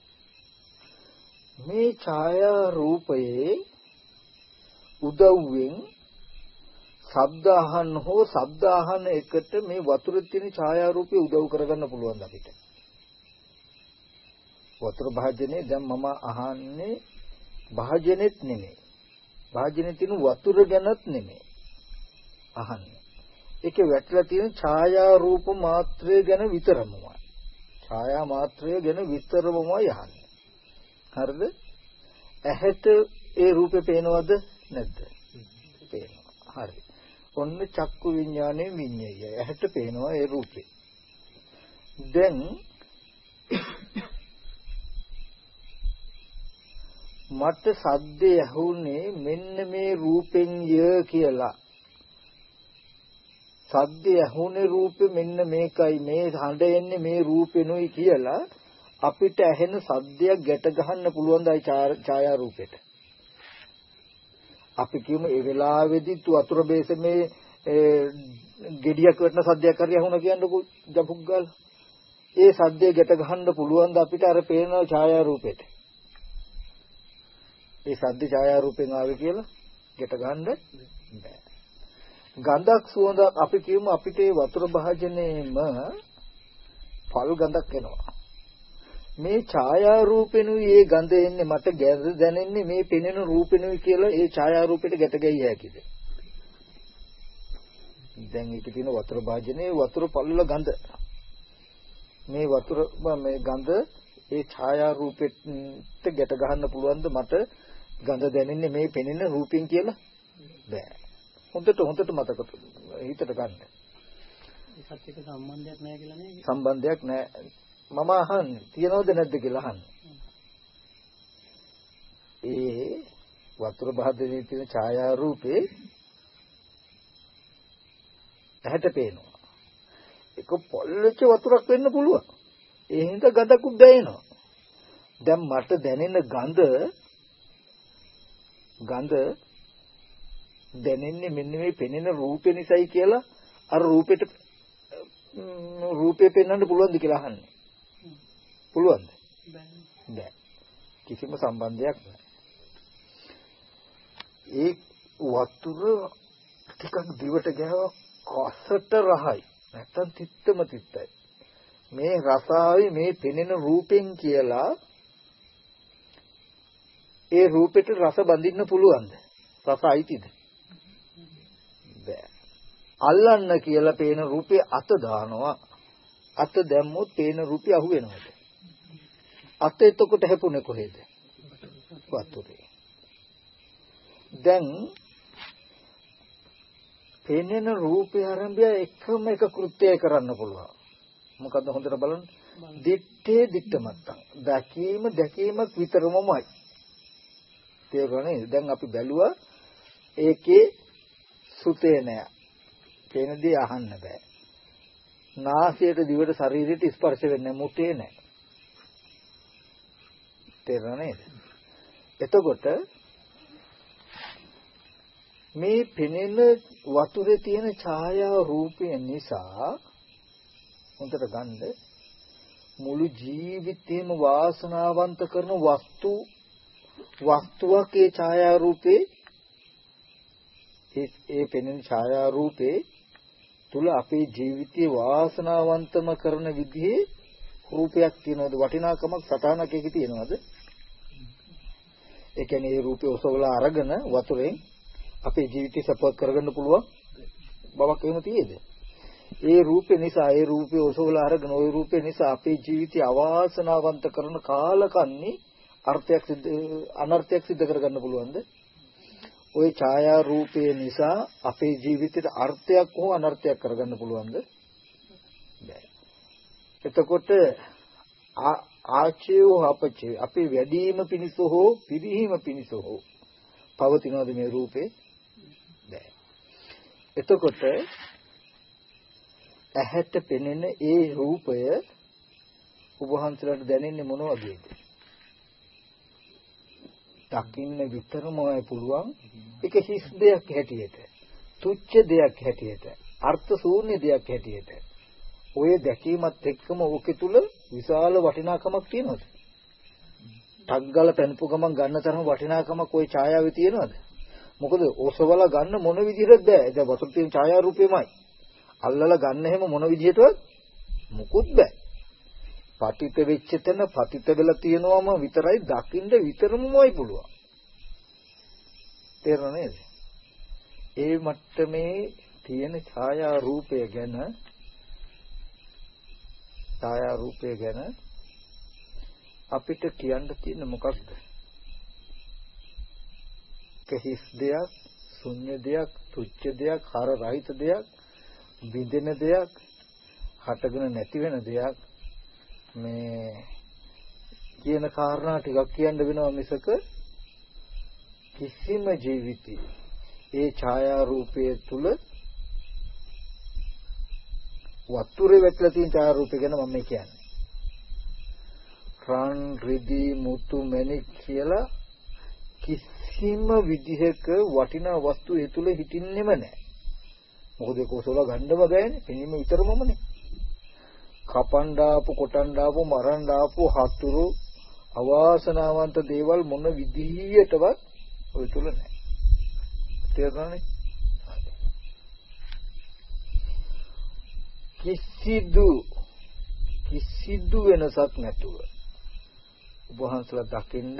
මේ ඡායා රූපයේ උදව්වෙන් ශබ්ද අහන්න හෝ ශබ්ද අහන එකට මේ වතුරේ තියෙන ඡායා රූපය උදව් කරගන්න පුළුවන් අපිට. වතුර භාජනේ දැන් මම අහන්නේ භාජනෙත් නෙමෙයි. භාජනේ තියෙන වතුර ගැනත් නෙමෙයි අහන්නේ. ඒකේ වැටලා තියෙන ඡායා රූප මාත්‍රය ගැන විතරමයි. ඡායා මාත්‍රය ගැන විතරමයි අහන්නේ. හරිද? ඇහැට ඒ රූපේ පේනවද නැද්ද? පේනවා. හරි. ඔන්න චක්කු විඥානයේ විඤ්ඤායය. ඇහැට පේනවා ඒ රූපේ. දැන් මට සද්දේ ඇහුනේ මෙන්න මේ රූපෙන් ය කියලා. සද්දේ ඇහුනේ රූපෙ මෙන්න මේකයි, මේ හඬ එන්නේ මේ රූපෙනුයි කියලා අපිට ඇහෙන සද්දයක් ගැට ගහන්න පුළුවන් දයි ඡායා රූපෙට. අපි කියමු ඒ වෙලාවේදී වතුර බේසමේ ගෙඩියක් වටන සද්දයක් හරි ඇහුණා කියන්නකෝ ජපුක් ගාලා. ඒ සද්දේ ගැට ගහන්න පුළුවන් ද අපිට අර පේන ඡායා රූපෙට? ඒ සද්ද ඡායා රූපෙන් ආවේ කියලා ගැට ගන්න බෑ. ගඳක් සුවඳක් අපි කියමු අපිට ඒ වතුර භාජනයේම පල් ගඳක් එනවා. මේ ඡායා රූපෙනුයි ඒ ගඳ එන්නේ, මට ගැඳ දැනෙන්නේ මේ පෙනෙන රූපෙනුයි කියලා ඒ ඡායා රූපෙට ගැට ගැහිය හැකිද? දැන් ඒකේ තියෙන වතුර භාජනයේ වතුර පල්වල ගඳ. මේ වතුර මේ ගඳ ඒ ඡායා රූපෙට ගැට ගහන්න පුළුවන්ද මට ගඳ දැනෙන්නේ මේ පෙනෙන රූපෙන් කියලා? බෑ. හොඳට මතක හිතට ගන්න. ඒකත් එක්ක සම්බන්ධයක් නැහැ කියලා නේද? සම්බන්ධයක් නැහැ. මම අහන්නේ තියනවද නැද්ද කියලා අහන්නේ. ඒ වතුර භාජනයේ තියෙන ඡායා රූපේ ඇහැට පේනවා. ඒක පොල්ලච්ච වතුරක් වෙන්න පුළුවන්. ඒ හින්දා ගඳකුත් දැනෙනවා. දැන් මට දැනෙන ගඳ දැනෙන්නේ මෙන්න මේ පෙනෙන රූපේ නිසායි කියලා අර රූපේ පෙන්වන්න පුළුවන්ද කියලා අහන්නේ. පුළුවන්ද? බෑ. කිසිම සම්බන්ධයක් නැහැ. ඒ වතුර ටිකක් දිවට ගෑව කසට රහයි. නැත්තම් තිත්තම තිත්තයි. මේ රසාවි මේ පෙනෙන රූපෙන් කියලා ඒ රූපෙට රස බඳින්න පුළුවන්ද? රස අයිතිද? බෑ. අල්ලන්න කියලා පේන රූපේ අත දානවා. අත දැම්මොත් පේන රූපය අහු වෙනවද? අත එතකොට හැපුණේ කොහෙද? වතුරේ. දැන් පෙනෙන රූපේ ආරම්භය එකම එක කෘත්‍යය කරන්න පුළුවන්. මොකද්ද හොඳට බලන්න. දිත්තේ දිත්තමත්තං. දැකීමක් විතරමමයි. තේරුණානේ? දැන් අපි බැලුවා ඒකේ සුතේ නෑ. පේන දේ අහන්න බෑ. නාසයට දිවට ශරීරයට ස්පර්ශ වෙන්නේ මුටේ නෑ. තේරුණානේ? එතකොට මේ පෙනෙන වතුරේ තියෙන ඡායා රූපය නිසා හොඳට ගන්න මුළු ජීවිතේම වාසනාවන්ත කරන වස්තුවක් ඒ ඡායා රූපේ ඒ පෙනෙන ඡායා රූපේ තුල අපේ ජීවිතේ වාසනාවන්තම කරන විදිහේ රූපයක් තියෙනවද? වටිනාකමක් සටහනක් එකේ තියෙනවද? ඒ කියන්නේ ඒ රූපේ ඔසවලා අරගෙන වතුරෙන් අපේ ජීවිතය සපෝට් කරගන්න පුළුවන් බවක් එහෙම තියෙද? ඒ රූපේ නිසා ඒ රූපේ ඔසවලා අරගෙන ওই රූපේ නිසා අපේ ජීවිතය අවාසනාවන්ත කරන කාලකන්ණි අනර්ථයක් සිද්ධ කරගන්න පුළුවන්ද? ওই ඡායා රූපේ නිසා අපේ ජීවිතේට අර්ථයක් හෝ අනර්ථයක් කරගන්න පුළුවන්ද? බැහැ. එතකොට ආචේව අපචේ අපි වැඩිම පිනිස හෝ පිරිහීම පිනිස හෝ පවතිනවද මේ රූපේ? බැහැ. එතකොට ඇහැට පෙනෙන ඒ රූපය උභවහන්සලට දැනෙන්නේ මොන වගේද? දකින්න විතරමයි පුළුවන්. ඒක හිස් දෙයක් හැටියට, තුච්ඡ දෙයක් හැටියට, අර්ථ ශූන්‍ය දෙයක් හැටියට. ඔය දැකීමත් එක්කම ඕකේ තුල විශාල වටිනාකමක් තියෙනවද? ටග්ගල පැනපු ගමන් ගන්න තරම වටිනාකමක් ওই ඡායාවේ තියෙනවද? මොකද ඔසවලා ගන්න මොන විදිහටද බෑ. දැන් වතුර තියෙන ඡායා රූපෙමයි. අල්ලලා ගන්න හැම මොන විදිහටවත් මුකුත් බෑ. පතිත වෙච්ච තැන පතිත වෙලා තියෙනවම විතරයි දකින්න විතරමයි පුළුවන්. තේරුණා නේද? ඒ මට්ටමේ තියෙන ඡායා රූපය ගැන අපිට කියන්න තියෙන මොකක්ද? කිහිස් දෙයක්, ශුන්‍ය දෙයක්, තුච්ඡ දෙයක්, හර රහිත දෙයක්, බිඳෙන දෙයක්, හටගෙන නැති වෙන දෙයක්, මේ කියන කාරණා ටිකක් කියන්න වෙනවා මිසක කිසිම ජීවිතේ ඒ ඡායා රූපයේ තුල වතුරේ වැටලා තියෙන ඡායා රූපය ගැන මම කියන්නේ. රන් රිදී මුතු මැණික් කියලා කිසිම විදිහක වටිනා වස්තු ඒ තුල හිටින්නෙම නැහැ. මොකද ඒක ඔසවලා ගන්නම බෑනේ. පෙනීම විතරමමනේ. කපණ්ඩාපු කොටණ්ඩාපු මරණ්ඩාපු හතුරු අවාසනාවන්ත දේවල් මොන විදිහටවත් ඔය තුල නැහැ. තේරුණානේ? කිසිදු වෙනසක් නැතුව උභවහන්සලා දකින්න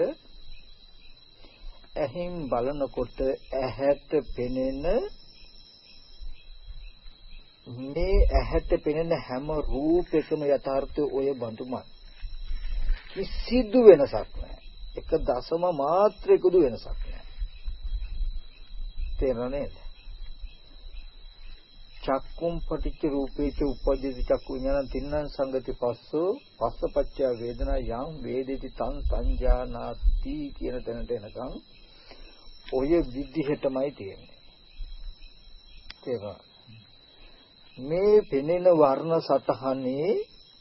ඇහින් බලනකොට ඇහැට පෙනෙන මේ ඇහැට පෙනෙන හැම රූපයකම යථාර්ථය ඔය බඳුමයි. කිසිදු වෙනසක් නැහැ. එක දශම මාත්‍රයකදු වෙනසක් නැහැ. තේරුණා නේද? චක්කුම් පටිච්ච රූපේච උපජ්ජති චක්කු විඥානං තින්නං සංගති පස්සෝ පස්සපච්චය වේදනා යං වේදේති තං සංජානාති කියන තැනට එනකම් ඔය විදිහටමයි තියෙන්නේ. තේරුණා? මේ පෙනෙන වර්ණ සතහනේ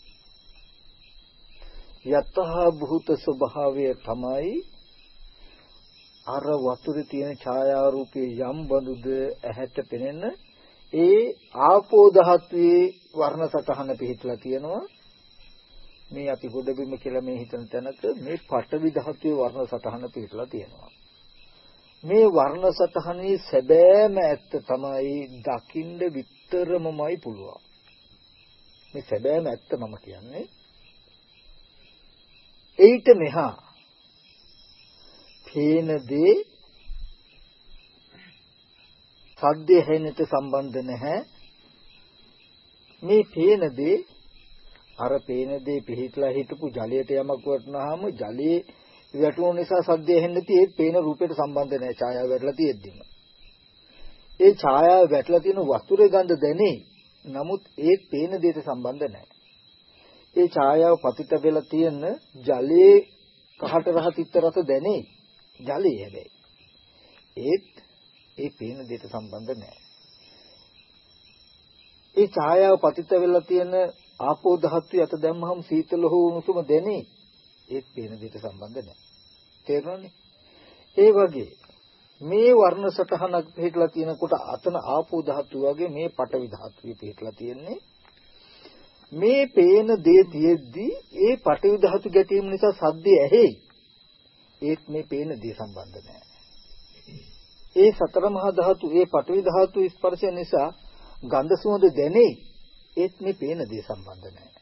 යතහ භූත ස්වභාවය තමයි අර වතුරේ තියෙන ඡායා රූපයේ යම් බඳුද ඇහැට පෙනෙන ඒ ආපෝ ධාතුවේ වර්ණ සතහන පිහිටලා තියෙනවා. මේ අපි ගොඩබිම කියලා මේ හිතන තැනක මේ පඨවි ධාතුවේ වර්ණ සතහන පිහිටලා තියෙනවා. මේ වර්ණ සතහනේ සැබෑම ඇත්ත තමයි දකින්න විතරමමයි පුළුවන්. මේ සැබෑම ඇත්ත මම කියන්නේ. ඒිට මෙහා පේන දේ සද්දේ හැෙන්නට සම්බන්ධ නැහැ. මේ පේන දේ අර පේන දේ පිහිටලා හිටපු ජලයට යමක් වටනහම ජලයේ වැටුණු නිසා සද්දේ හැෙන්නති ඒ පේන රූපයට සම්බන්ධ නැහැ. ඡායාව වැටලා තියෙද්දිම ඒ ඡායාව වැටලා තියෙන වස්තුවේ ගඳ දැනේ. නමුත් ඒ පේන දෙයට සම්බන්ධ නැහැ. ඒ ඡායාව පතිත වෙලා තියෙන ජලයේ කහට රහ තිත්ත රස දැනේ. ජලයේ හැබැයි ඒත් ඒ පේන දෙයට සම්බන්ධ නැහැ. ඒ ඡායාව පතිත වෙලා තියෙන ආපෝ ධාතුවේ අත දැම්මහම සීතල හෝ උණුසුම දැනේ. ඒත් පේන දෙයට සම්බන්ධ නැහැ. තේරුණානේ? ඒ වගේ මේ වර්ණ සටහනක් පිටලා තියෙනකොට අතන ආපෝ ධාතුව වගේ මේ පඨවි ධාතුවේ පිටලා තියෙන්නේ. මේ පේන දේ තියෙද්දි ඒ පඨවි ධාතු ගැටීම නිසා සද්දය ඇහෙයි. ඒත් මේ පේන දේ සම්බන්ධ නැහැ. ඒ සතර මහා ධාතු ඒ පඨවි ධාතු ස්පර්ශය නිසා ගන්ධ සුවඳ දැනේ. ඒත් මේ පේන දේ සම්බන්ධ නැහැ.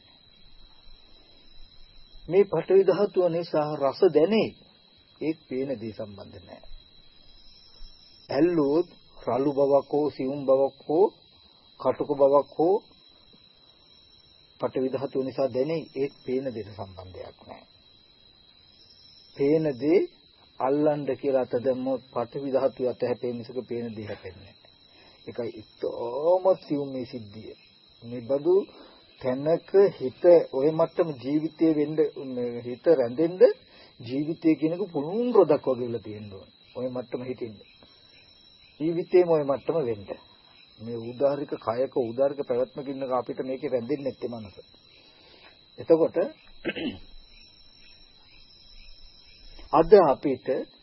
මේ පඨවි ධාතුව නිසා රස දැනේ. ඒත් පේන දේ සම්බන්ධ නැහැ. ඇල්ලුවොත් රළු බවක් හෝ සියුම් බවක් හෝ කටුක බවක් හෝ පටවි ධාතුව නිසා දැනේ ඒත් පේන දෙයට සම්බන්ධයක් නැහැ. පේන දේ අල්ලන්න කියලා අත දැම්මොත් පටවි ධාතුව අත හැපෙන මිසක පේන දේ හැපෙන්නේ නැහැ. ඒකයි ඊටම සියුම් මේ සිද්ධිය. මේ බඳු තැනක හිත ඔය මට්ටම ජීවිතේ වෙන්න හිත රැඳෙන්න ජීවිතය කියනක පුළුන් රොදක් වගේ වෙලා තියෙනවා. ඔය මට්ටම හිටින්න. ජීවිතේම ඔය මට්ටම වෙන්න. මේ උදාරික කයක උදාරික පැවැත්මක ඉන්නක අපිට මේකේ රැඳෙන්නේ නැත්තේ මනස. එතකොට අද අපිට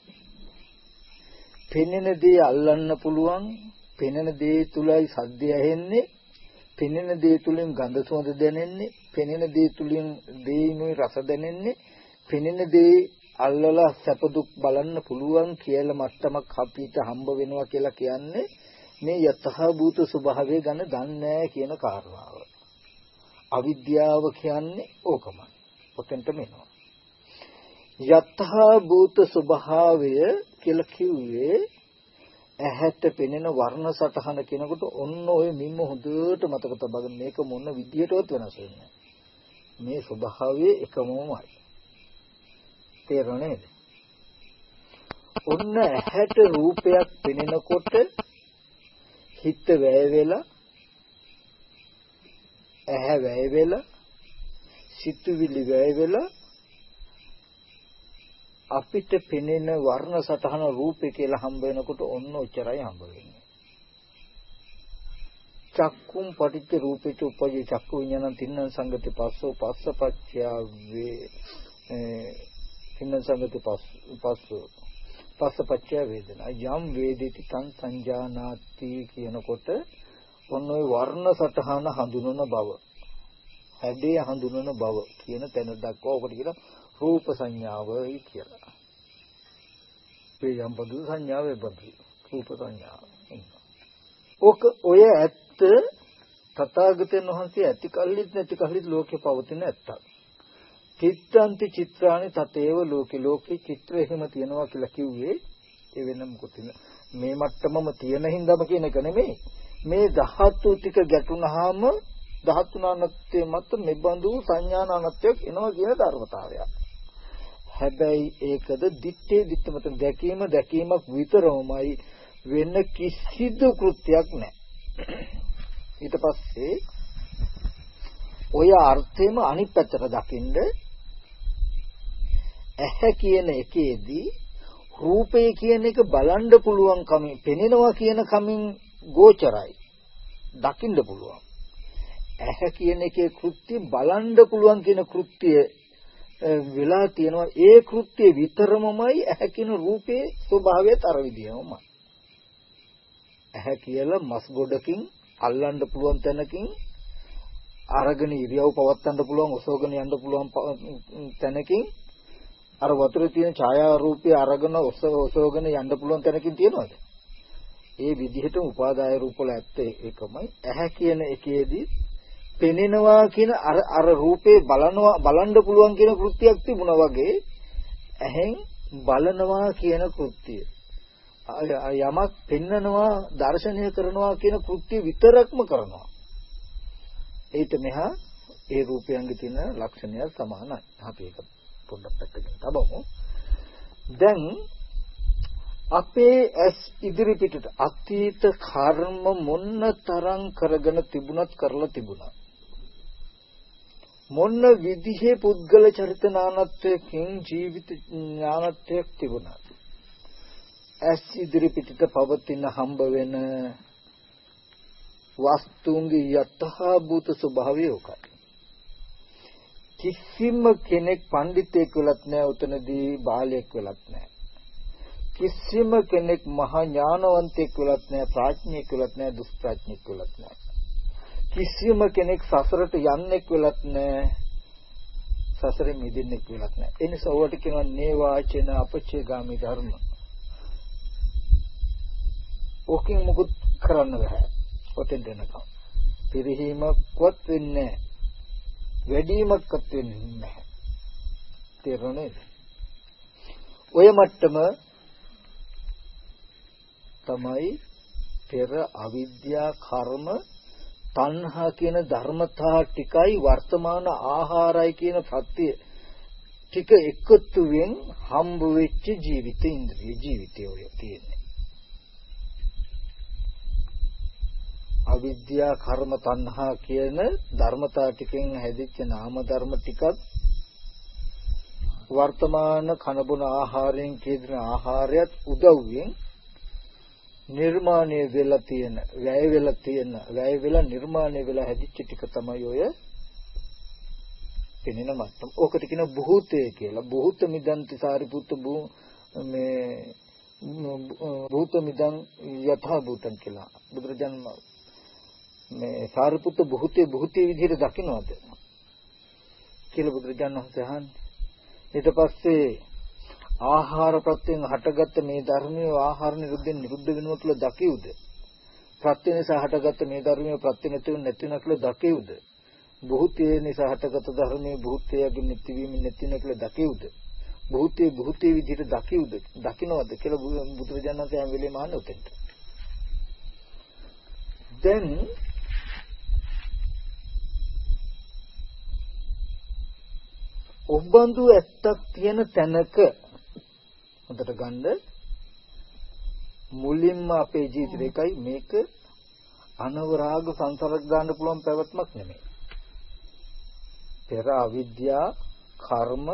පෙනෙන දේ අල්ලන්න පුළුවන්, පෙනෙන දේ තුලයි සද්දය ඇහෙන්නේ, පෙනෙන දේ තුලින් ගඳ සුවඳ දැනෙන්නේ, පෙනෙන දේ තුලින් දේිනුයි රස දැනෙන්නේ, පෙනෙන දේ අල්ලලා සැප දුක් බලන්න පුළුවන් කියලා මට්ටමක් අපිට හම්බ වෙනවා කියලා කියන්නේ මේ යතහභූත ස්වභාවය ගැන දන්නේ නැහැ කියන කාරණාව. අවිද්‍යාව කියන්නේ ඕකමයි. ඔතෙන්ට මෙනවා. යතහභූත ස්වභාවය කියලා කිව්වේ ඇහැට පෙනෙන වර්ණ සටහන කියනකොට ඔන්න ඔය මිම්ම හොඳට මතක තබාගෙන මේක මොන විදියටවත් වෙනස් වෙන්නේ මේ ස්වභාවය එකමමයි. තේරුණාද? ඔන්න ඇහැට රූපයක් පෙනෙනකොට හිත වැය වෙලා ඇහැ වැය වෙලා සිතුවිලි වැය වෙලා අපිට පෙනෙන වර්ණ සටහන රූපේ කියලා හම්බ වෙනකොට ඔන්න ඔච්චරයි හම්බ වෙන්නේ. චක්කුම් පටිච්ච රූපේච උපජේ චක්කු විඥානං තින්න සංගති පස්සෝ පස්සපච්චයා වේ තින්න සංගති පස්සෝ පස්සපච්චය වේදනා යම් වේදිත තං සංජානාති කියනකොට ඔන්න ඔය වර්ණ සටහන හඳුනන බව හැඩේ හඳුනන බව කියන තැන දක්වා ඔකට කියන රූප සංඥාවයි කියලා. මේ යම් බඳු සංඥාවේ බඳු රූප සංඥාව. ඔය ඇත්ත තථාගතයන් වහන්සේ ඇති කල්ලිත් නැති කල්ලිත් ලෝකේ පවතින ඇත්තක්. චිත්තන්ති චිත්‍රානි තතේව ලෝකේ චිත්‍ර එහෙම තියනවා කියලා කිව්වේ ඒ වෙන මොකද මේ මට්ටමම තියෙන හින්දාම කියන එක නෙමෙයි. මේ ධාතු ටික ගැටුණාම ධාතුනානත්වයේ මත මෙබඳු සංඥානානත්වයක් එනවා කියන ධර්මතාවයක්. හැබැයි ඒකද දිත්තේ දිත්ත මත දැකීමක් විතරමයි වෙන කිසිදු කෘත්‍යයක් නැහැ. ඊට පස්සේ ඔය අර්ථයම අනිත් පැත්තට දකින්න ඇහැ කියන එකේදී රූපය කියන එක බලන්න පුළුවන් කමින් පෙනෙනවා කියන කමින් ගෝචරයි දකින්න පුළුවන්. ඇහැ කියන එකේ කෘත්‍ය බලන්න පුළුවන් කියන කෘත්‍ය වෙලා තියෙනවා. ඒ කෘත්‍ය විතරමමයි ඇහැ කියන රූපේ ස්වභාවයත් අර විදියමයි. ඇහැ කියලා මස් ගොඩකින් අල්ලන්න පුළුවන් තැනකින් අරගෙන ඉරියව් පවත්වන්න පුළුවන් ඔසවගෙන යන්න පුළුවන් තැනකින් අර වතුරේ තියෙන ඡායා රූපය අරගෙන ඔසවගෙන යන්න පුළුවන් තැනකින් තියනවාද? ඒ විදිහට උපාදාය රූප වල ඇත්ත එකමයි. ඇහැ කියන එකේදී පෙනෙනවා කියන අර රූපේ බලන්න පුළුවන් කියන කෘත්‍යයක් තිබුණා වගේ ඇහෙන් බලනවා කියන කෘත්‍යය යමක් පෙන්නනවා දර්ශනය කරනවා කියන කෘත්‍ය විතරක්ම කරනවා. ඒිට මෙහා ඒ රූපයන්ගේ තියෙන ලක්ෂණය සමානයි. අපි ඒක පොඩ්ඩක් පැත්තකින් තබමු. දැන් අපේ ඇස් ඉදිරි පිටට අතීත කර්ම මොන්න තරම් කරගෙන තිබුණත් කරලා තිබුණා. මොන්න විදිහේ පුද්ගල චරිත නානත්වයකින් ජීවිත ඥානත්වයක් තිබුණා. ඇස් ඉදිරි පිටට පවතින හම්බ වෙන වස්තුන්ගේ යතහභූත ස්වභාවය උකයි. කිසිම කෙනෙක් පඬිතෙක් වෙලත් නැහැ උතනදී බාලයෙක් වෙලත් නැහැ. කිසිම කෙනෙක් මහා ඥානවන්තයෙක් වෙලත් නැහැ ප්‍රඥෙක් වෙලත් නැහැ දුෂ්ප්‍රඥෙක් වෙලත් නැහැ. කිසිම කෙනෙක් සසරට යන්නෙක් වෙලත් නැහැ සසරෙන් මිදෙන්නෙක් වෙලත් නැහැ. ඒ නිසා ඔයාලට කියනවා නේවාචන අපච්චේගාමී ධර්ම. ඕකෙන් මොකුත් කරන්න බෑ. ඔතෙන් දෙනකම් පිරිහීමක්වත් වෙන්නේ නැහැ. වැඩිමක්වත් වෙන්නේ නැහැ. තේරුණේ? ඔය මට්ටම තමයි පෙර අවිද්‍යා කර්ම තණ්හා කියන ධර්මතා ටිකයි වර්තමාන ආහාරයි කියන ප්‍රත්‍ය ටික එකතුවෙන් හම්බ වෙච්ච ජීවිත ඉන්ද්‍රිය ජීවිතය ඔය තියෙන්නේ. අවිද්‍යා කර්ම තණ්හා කියන ධර්මතා ටිකෙන් හැදිච්ච නාම ධර්ම ටිකත් වර්තමාන කනබුන ආහාරයෙන් කියන ආහාරයත් උදව්වෙන් නිර්මාණය වෙලා තියෙන වැය වෙලා නිර්මාණය වෙලා හැදිච්ච ටික තමයි ඔය පෙනෙන මට්ටම. ඕකට කියන භූතය කියලා. භූත මිදන්ති සාරිපුත්ත මේ භූත මිදන් යථා භූතං කියලා. බුදුරජාණන් මේ සාරිපුත්ත භූතයේ විදිහට දකින්නවද කියලා බුදුරජාණන් වහන්සේ අහන්නේ. ඊට පස්සේ ආහාර ප්‍රත්‍යයෙන් හටගත්ත මේ ධර්මයේ ආහාර නිරුද්ධෙන් නිරුද්ධ වෙනවා කියලා දකියුද? ප්‍රත්‍ය නිසා හටගත්ත මේ ධර්මයේ ප්‍රත්‍ය නැති වෙනවා කියලා දකියුද? භූතයේ නිසා හටගත්ත ධර්මයේ භූතයගේ නැතිවීම නැති වෙනවා කියලා දකියුද? භූතයේ විදිහට දකියුද? දකින්නවද කියලා බුදුරජාණන් වහන්සේ හැම වෙලේම අහන්නේ උතෙන්ට. දැන් ඔබඳු ඇත්තක් තියෙන තැනක හොඳට ගන්න මුලින්ම අපේ ජීවිතේකයි මේක අනවරාග සංසාරයක් දාන්න පුළුවන් පැවැත්මක් නෙමෙයි. පෙර අවිද්‍යා කර්ම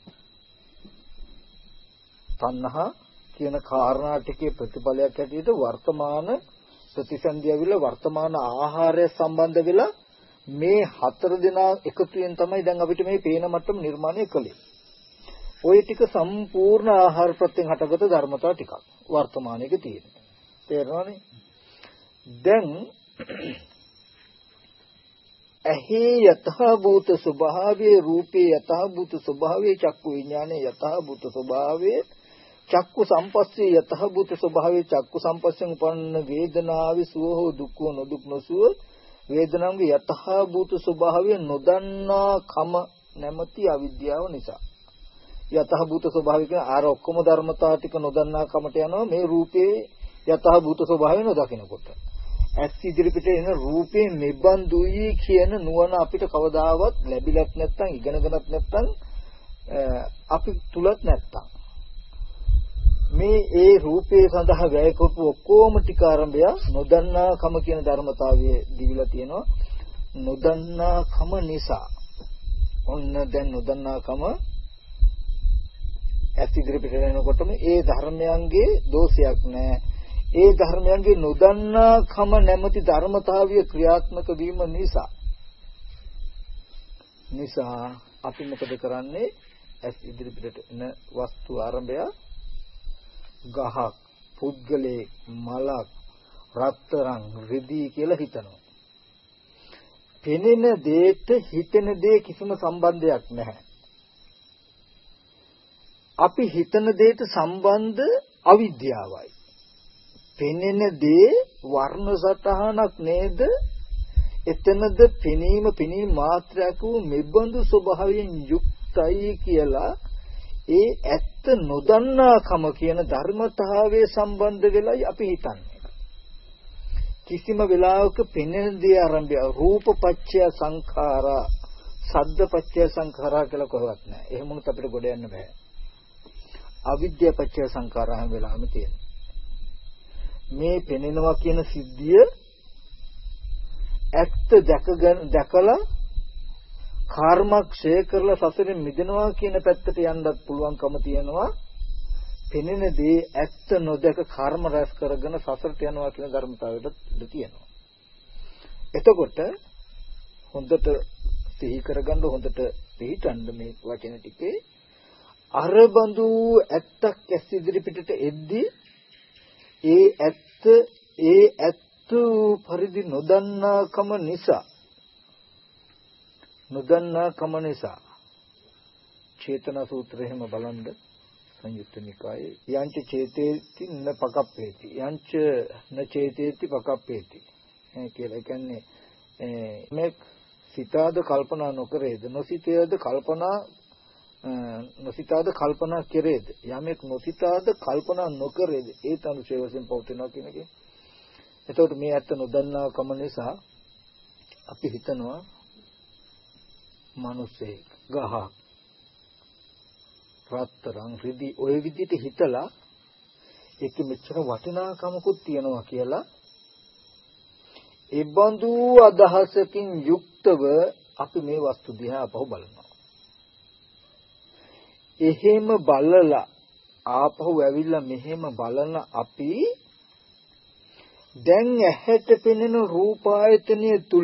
තණ්හා කියන කාරණා ටිකේ ප්‍රතිඵලයක් ඇටියට වර්තමාන ප්‍රතිසන්දියවිල වර්තමාන ආහාරය සම්බන්ධ වෙලා මේ හතර දෙනා එකතුවෙන් තමයි දැන් අපිට මේ පේන මට්ටම නිර්මාණය කළේ. ওই ටික සම්පූර්ණ ආහාර ප්‍රත්‍යයෙන් හටගත් ධර්මතා ටිකක් වර්තමානයේ තියෙනවා. තේරෙනවනේ? දැන් ඇහි යථාභූත ස්වභාවයේ රූපේ යථාභූත ස්වභාවයේ චක්කු විඥානයේ යථාභූත ස්වභාවයේ චක්කු සම්පස්සේ යථාභූත ස්වභාවයේ චක්කු සම්පස්සෙන් උපන්න වේදනාවේ සුව හෝ දුක් හෝ නොදුක් නොසුව වේදනාවේ යථාභූත ස්වභාවය නොදන්නා කම නැමැති අවිද්‍යාව නිසා යථාභූත ස්වභාවය කියන ආර ඔක්කොම ධර්මතා ටික නොදන්නා කමට යනවා මේ රූපේ යථාභූත ස්වභාවය නොදකිනකොට. ඇස් ඉදිරිපිට එන රූපේ නිබ්බන්දුයි කියන නුවණ අපිට කවදාවත් ලැබිලත් නැත්නම් ඉගෙනගනත් නැත්නම් අපි තුලත් නැත්නම් මේ ඒ රූපේ සඳහා වැය කරපු ඔක්කොම ටික ආරම්භය නොදන්නා කම කියන ධර්මතාවයේ දිවිලා තියෙනවා. නොදන්නා කම නිසා ඔන්න දැන් නොදන්නා කම ඇස් ඉදිරිපිට එනකොටම ඒ ධර්මයන්ගේ දෝෂයක් නැහැ. ඒ ධර්මයන්ගේ නොදන්නා කම නැමැති ධර්මතාවය ක්‍රියාත්මක වීම නිසා අපි මොකද කරන්නේ? ඇස් ඉදිරිපිට එන වස්තු ආරම්භය ගහක්, පුද්ගලයෙක්, මලක්, රත්තරන්, රිදී කියලා හිතනවා. පෙනෙන දේට හිතෙන දේ කිසිම සම්බන්ධයක් නැහැ. අපි හිතන දේට සම්බන්ධ අවිද්‍යාවයි. පෙනෙන දේ වර්ණ සටහනක් නේද? එතනද පෙනීම මාත්‍රයක් වූ මෙබඳු ස්වභාවයෙන් යුක්තයි කියලා ඒ ඇත්ත නොදන්නාකම කියන ධර්මතාවයේ සම්බන්ධ වෙලයි අපි හිතන්නේ. කිසිම වෙලාවක පෙනෙන දේ ආරම්භය රූපපච්චය සංඛාරා, සද්දපච්චය සංඛාරා කියලා කොහොමවත් නැහැ. එහෙම වුණත් අපිට ගොඩ යන්න බෑ. අවිද්‍යාපච්චය සංඛාරා හැම වෙලාවෙම තියෙනවා. මේ පෙනෙනවා කියන සිද්ධිය ඇත්ත දැකලා කර්මක්ෂය කරලා සසරෙන් මිදෙනවා කියන පැත්තට යන්නත් පුළුවන්කම තියෙනවා. පෙනෙන දේ ඇත්ත නොදක කර්ම රැස් කරගෙන සසරට යනවා කියන ධර්මතාවයට ඉඳ තියෙනවා. එතකොට හොඳට සිහි කරගන්න හොඳට පිළිටන්න මේ වචන ටිකේ අරබඳු ඇත්තක් ඇස් ඉදිරි පිටට එද්දී ඒ ඇත්ත පරිදි නොදන්නාකම නිසා චේතනා සූත්‍රය එහෙම බලන්න සංයුත්ත නිකායේ යංච චේතේති න පකප්පේති යංච න චේතේති පකප්පේති කියලා කියන්නේ මේ සිතාද කල්පනා නොකරේද නොසිතාද කල්පනා කෙරේද යමෙක් නොසිතාද කල්පනා නොකරේද ඒ තනුසේ වශයෙන් පවතිනවා කියන එක. එතකොට මේ ඇත්ත නොදන්නාකම නිසා අපි හිතනවා මිනිස්සෙක් ගහ රත්තරන් රිදි ඔය විදිහට හිතලා ඒක මෙච්චර වටිනාකමකුත් තියනවා කියලා ඒ බඳු අදහසකින් යුක්තව අපි මේ වස්තු දිහා අපහු බලනවා. එහෙම බලලා ආපහු ඇවිල්ලා මෙහෙම බලන අපි දැන් ඇහැට පෙනෙන රූප ආයතනය තුල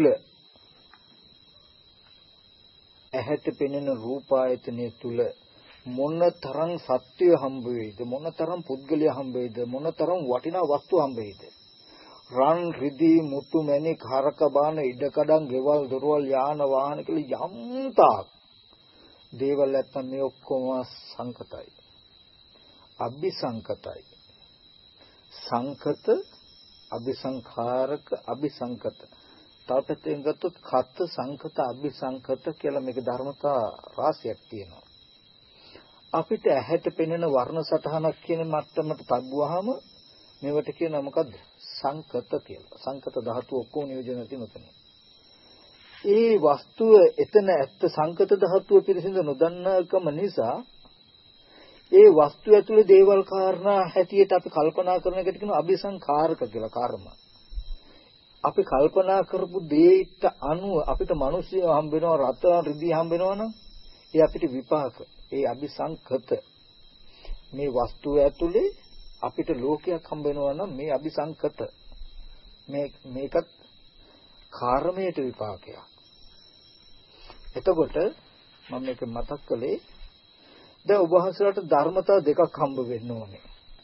මොනතරම් සත්‍ය හම්බ වෙයිද, මොනතරම් පුද්ගලයා හම්බ වෙයිද, මොනතරම් වටිනා වස්තු හම්බ වෙයිද. රන් රිදී මුතු මැණික් හරක බාන ඉඩකඩම් ගෙවල් දොරවල් යාන වාහන කියලා යම්තාක් දේවල් නැත්තම් මේ ඔක්කොම සංකතයි, අபிසංකතයි. සංකත, අபிසංඛාරක, අபிසංකත. තාපතෙන් ගත්තොත් කත් සංකත, අபிසංකත කියලා මේක ධර්මතා රාශියක් තියෙනවා. අපිට ඇහැට පෙනෙන වර්ණ සටහනක් කියන මට්ටමට තබුවාම මේවට කියනවා මොකද්ද? සංකත කියලා. සංකත ධාතු ඔක්කොම නියෝජනය තියෙන. ඒ වස්තුව එතන ඇත්ත සංකත ධාතුව පිළිසිඳ නොදන්නාකම නිසා ඒ වස්තුව ඇතුලේ දේවල් කාරණා හැටියට අපි කල්පනා කරන එකට කියනවා අபிසංඛාරක කියලා කර්ම. අපි කල්පනා කරපු දේට අනුව අපිට මිනිස්සු හම්බ වෙනවා, රත්තරන් රිදී හම්බ වෙනවනම් ඒ අපිට විපාක. ඒ අபிසංකත මේ වස්තුව ඇතුලේ අපිට ලෝකයක් හම්බ වෙනවා නම් මේ අபிසංකත මේකත් කර්මයට විපාකයක්. එතකොට මම මේක මතක් කළේ දැන් ඔබ වහන්සේලාට ධර්මතා දෙකක් හම්බ වෙන්න ඕනේ.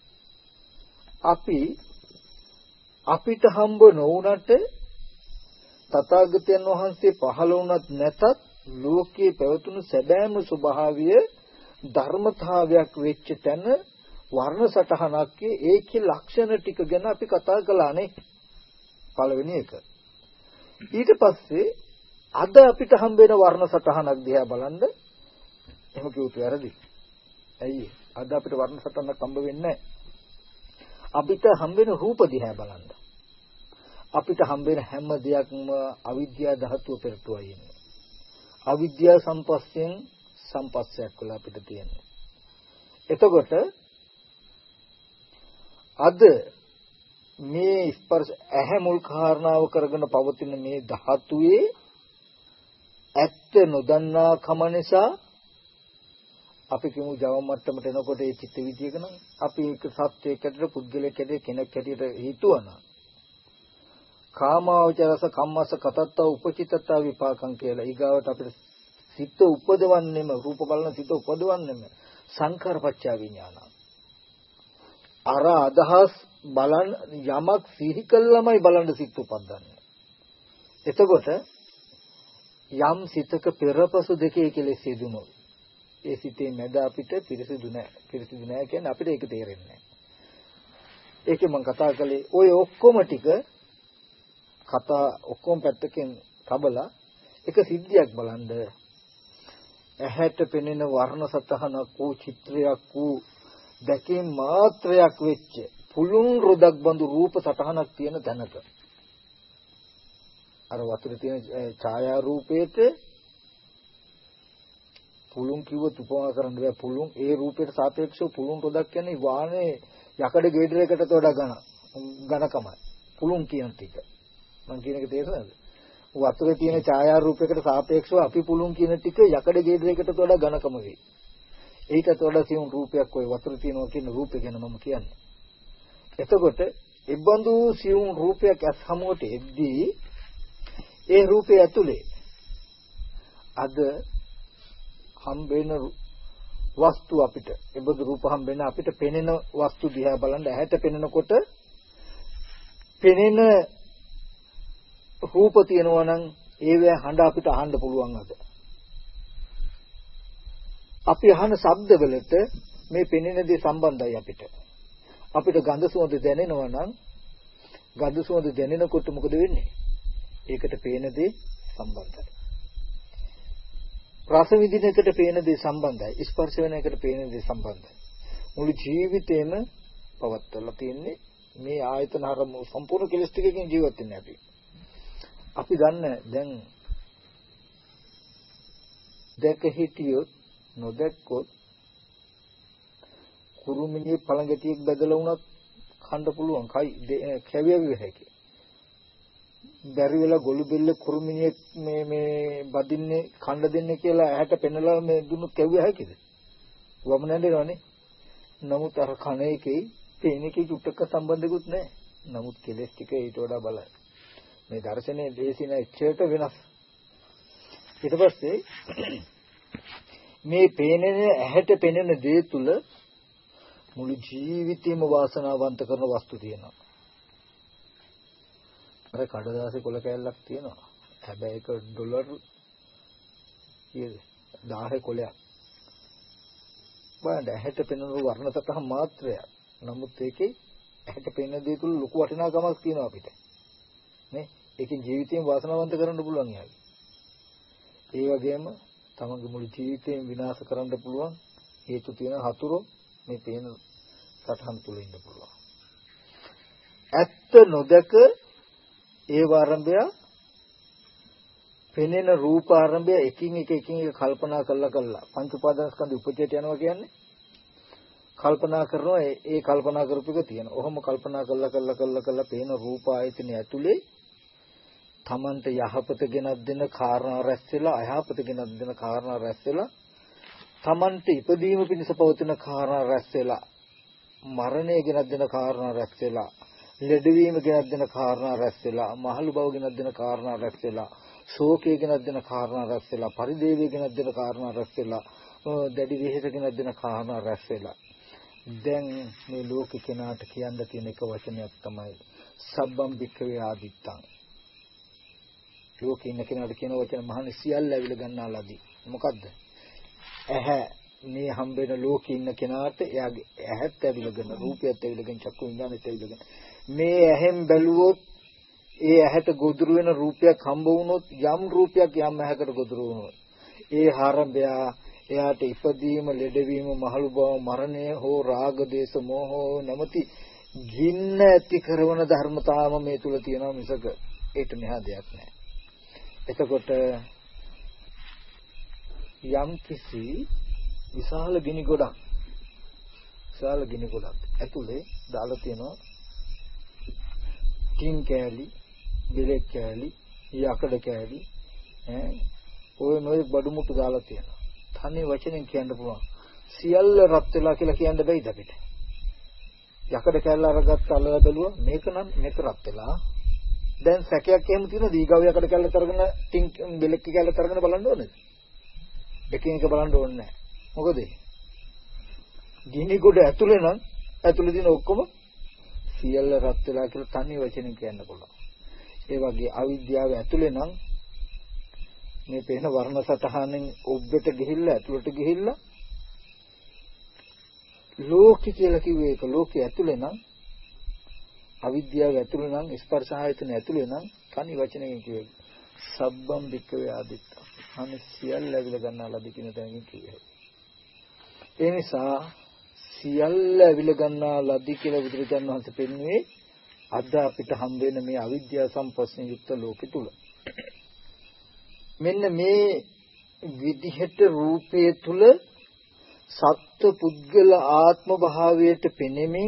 අපිට හම්බ නොවුනට තථාගතයන් වහන්සේ පහළ වුණත් නැතත් ලෝකයේ පැවතුණු සැබෑම ස්වභාවය ධර්මතාවයක් වෙච්ච තැන වර්ණ සටහනක් ඒකේ ලක්ෂණ ටික ගැන අපි කතා කළානේ. පළවෙනි එක. ඊට පස්සේ අද අපිට හම්බ වෙන වර්ණ සටහනක් දිහා බලන්න. එහෙම කිව්වොත් වැරදි. ඇයි? අද අපිට වර්ණ සටහනක් හම්බ වෙන්නේ නැහැ. අපිට හම්බ වෙන රූප දිහා බලන්න. අපිට හම්බ වෙන හැම දෙයක්ම අවිද්‍යා ධාතුව පෙරටුවයි ඉන්නේ. අවිද්‍යා සම්පස්යෙන් සම්පස්සයක් වෙලා අපිට තියෙනවා. එතකොට අද මේ ස්පර්ශ ඇහැ මුල් කාරණාව කරගෙන පවතින මේ ධාතුවේ ඇත්ත නොදන්නා කම නිසා අපි කියමු ජව මට්ටමට එනකොට ඒ චිත්ත විදියක නම් අපි ඒක සත්‍යයක් ඇතුළේ පුද්ගලයෙක් ඇතුළේ කෙනෙක් ඇතුළේ හිතුවනම් කාමාවචරස කම්මස කතත්ත උපචිතත්ත විපාකම් කියලා ඊගාවට අපිට සිත උපදවන්නෙම රූප බලන සිත උපදවන්නෙම සංඛාරපච්චය විඥාන. අර අදහස් බලන් යමක් සිහි කළාමයි බලන්න සිත් උපදින්නේ. එතකොට යම් සිතක පෙරපසු දෙකේ කෙලෙස් යෙදුනොත් ඒ සිතේ මැද අපිට පිරිසිදු නැහැ. පිරිසිදු නැහැ කියන්නේ අපිට ඒක තේරෙන්නේ නැහැ. ඒකේ මම කතා කළේ ඔය ඔක්කොම ටික කතා ඔක්කොම පැත්තකින් තබලා එක සිද්ධියක් බලන්න. ඇහැට පෙනෙන වර්ණ සතහනක් වූ චිත්‍රයක් වූ දැකීම් මාත්‍රයක් වෙච්ච පුළුන් රොදක් බඳු රූප සතහනක් තියෙන තැනක අර වතුරේ තියෙන ඡායා රූපේට පුළුන් කිව්වොත් උපමා කරන්න බෑ. පුළුන් ඒ රූපයට සාපේක්ෂව පුළුන් රොදක් කියන්නේ වාහනේ යකඩ ගෙඩරයකටත් වඩා ඝනකමයි. පුළුන් කියන ටික මම කියන එක තේරෙනවද? වතුරේ තියෙන ඡායා රූපයකට සාපේක්ෂව අපි පුළුන් කියන ටික යකඩ ගෙඩරයකටත් වඩා ඝනකම වෙයි. ඒකත් වඩා සියුම් රූපයක් ඔය වතුරේ තියෙනවා කියන රූපය ගැන මම කියන්නේ. එතකොට ඉබ්බඳු සියුම් රූපයක් ඇස් හමුවට එද්දී ඒ රූපය ඇතුලේ අද හම්බෙන වස්තු අපිට ඉබ්බඳු රූප හම්බෙන අපිට පෙනෙන වස්තු දිහා බලන්න ඇහැට පෙනෙනකොට පෙනෙන රූප තියෙනවා නම් ඒවැ හඬ අපිට අහන්න පුළුවන් අද. අපි අහන ශබ්දවලට මේ පෙනෙන දේ සම්බන්ධයි අපිට. අපිට ගඳ සුවඳ දැනෙනවා නම් ගඳ සුවඳ දැනෙනකොට මොකද වෙන්නේ? ඒකට පේන දේ සම්බන්ධයි. රස විඳින එකට පේන දේ සම්බන්ධයි. ස්පර්ශ වෙන එකට පේන දේ සම්බන්ධයි. මුළු ජීවිතේම පවත්වලා තියෙන්නේ මේ ආයතන හරම සම්පූර්ණ කෙලස් ටිකකින් ජීවත් වෙන්නේ අපි. අපි දන්නේ දැන් දැක හිටියොත් නොදැක්කොත් කුරුමිනියේ පළඟටියක් බදලා වුණත් කන්න පුළුවන් කයි කැවිය හැකි. බැරි වෙලා ගොළු බෙල්ල කුරුමිනියක් මේ බදින්නේ කන්න දෙන්නේ කියලා ඇහැට පෙන්නලා මේ දුන්නු කැවිය හැකිද? වම නැන්දේනවනේ. නමුත් අර කණ එකේ පේන එකේ චුට්ටක සම්බන්ධයක්වත් නැහැ. නමුත් කෙලස් ටික ඊට වඩා බලයි. මේ දර්ශනයේ දේශින එච්චරට වෙනස්. ඊට පස්සේ මේ පේනෙන ඇහැට පෙනෙන දේ තුල මුළු ජීවිතේම වාසනාවන්ත කරන වස්තු තියෙනවා. අර කඩදාසි කොල කෑල්ලක් තියෙනවා. හැබැයි ඒක ඩොලර් කීයද? 1000 කොලයක්. බලන්න ඇහැට පෙනෙන වර්ණ සතහ මාත්‍රයක්. නමුත් ඒකේ ඇහැට පෙනෙන දේ තුල ලොකු වටිනාකමක් තියෙනවා අපිට. නේ? ඒකෙන් ජීවිතේම වාසනාවන්ත කරන්න පුළුවන් යාගේ. ඒ වගේම තමන්ගේ මුළු ජීවිතේම විනාශ කරන්න පුළුවන් හේතු තියෙන හතුරු මේ පේන සතහන් තුල ඉන්න පුළුවන්. ඇත්ත නොදක ඒ ආරම්භය පෙනෙන රූප ආරම්භය එකින් එක කල්පනා කළා පංච උපාදානස්කන්ධ උපචේත යනවා කියන්නේ කල්පනා කරනවා ඒ කල්පනා කරපු එක තියෙනවා. ඔහොම කල්පනා කළා පේන රූප ආයතනය ඇතුලේ තමන්ට යහපත ගෙනත් දෙන කාරණා රැස් වෙලා අයහපත ගෙනත් දෙන කාරණා රැස් වෙලා තමන්ට ඉපදීම පිණිස පවතින කාරණා රැස් වෙලා මරණය ගෙනත් දෙන කාරණා රැස් වෙලා ලෙඩවීම ගෙනත් දෙන කාරණා රැස් වෙලා මහලු බව ගෙනත් දෙන කාරණා රැස් වෙලා ශෝකය ගෙනත් දෙන කාරණා රැස් වෙලා පරිදේවය ගෙනත් දෙන කාරණා රැස් වෙලා දැඩි විහෙත ගෙනත් දෙන කාරණා රැස් වෙලා දැන් මේ ලෝකේ කෙනාට කියන්න තියෙන එක වචනයක් තමයි සබ්බම් භික්ඛවේ ආදිත්තං. ලෝකේ ඉන්න කෙනාට කියන වචන මහන්නේ සියල්ල ඇවිල ගන්නාලාදී. මොකද්ද? ඇහැ මේ හම්බෙන ලෝකේ ඉන්න කෙනාට එයාගේ ඇහත් ඇවිලගෙන රූපයත් ඇවිලගෙන චක්කු විඤ්ඤාණයත් ඇවිලගෙන මේ ඇහෙන් බැලුවොත් ඒ ඇහැට ගොදුරු වෙන රූපයක් හම්බ වුණොත් යම් රූපයක් යම් ඇහැකට ගොදුරු වුණොත් ඒ ආරම්භය එයාට ඉපදීම ලෙඩවීම මහලු බව මරණය හෝ රාග දේශ මොහ නැමැති ගින්න ඇති කරන ධර්මතාවම මේ තුල තියෙනවා මිසක ඒට මෙහා දෙයක් නැහැ. එතකොට යම් කිසි විශාල ගිනි ගොඩක් ඇතුලේ දාලා තියෙනවා ටින් කෑලි, බෙලෙක් කෑලි, යකඩ කෑලි ඔය නොයි බඩු මුට්ටු දාලා තියෙනවා. තනි වචනෙන් කියන්න පුළුවන්. සියල්ල රත් වෙලා කියලා කියන්න බැයිද අපිට? යකඩ කෑල්ල අරගත්ත අල්ලලා බැලුවා මේක නම් මේක රත් වෙලා. දැන් සැකයක් එහෙම තියෙන දීගාව යකඩ කෑල්ල තරගෙන ටින් බෙලෙක් කෑල්ල තරගෙන බලන්න ඕනේද? එකින් එක බලන්න ඕනේ නැහැ. මොකද ගිනි ගොඩ ඇතුලේ නම් ඇතුලේ දින ඔක්කොම සියල්ල රත් වෙලා කියලා තනි වචනෙන් කියන්න පුළුවන්. ඒ වගේ අවිද්‍යාව ඇතුලේ නම් මේ පේන වර්ණ සතහනෙන් ඔබ්බෙට ගිහිල්ලා ඇතුළට ගිහිල්ලා ලෝකෙ කියලා කිව්වේ ඒක ලෝකෙ ඇතුලේ නම් අවිද්‍යාව ඇතුලේ නම් ස්පර්ශ ආයතන ඇතුලේ නම් තනි වචනකින් කිව්වේ සබ්බම් භික්ඛවේ ආදිත්ත. අනේ සියල්ල ඇවිල ගන්නාලාදී කියන තැනකින් කිව්වේ. ඒ නිසා සියල්ල ඇවිල ගන්නාලාදී කියලා බුදුරජාණන් වහන්සේ පෙන්වුවේ අද අපිට හම් වෙන මේ අවිද්‍යාව සම්පස්යෙන් යුක්ත ලෝකෙ තුල. මෙන්න මේ විදිහට රූපයේ තුල සත්ව පුද්ගල ආත්ම භාවයට පෙනෙමින්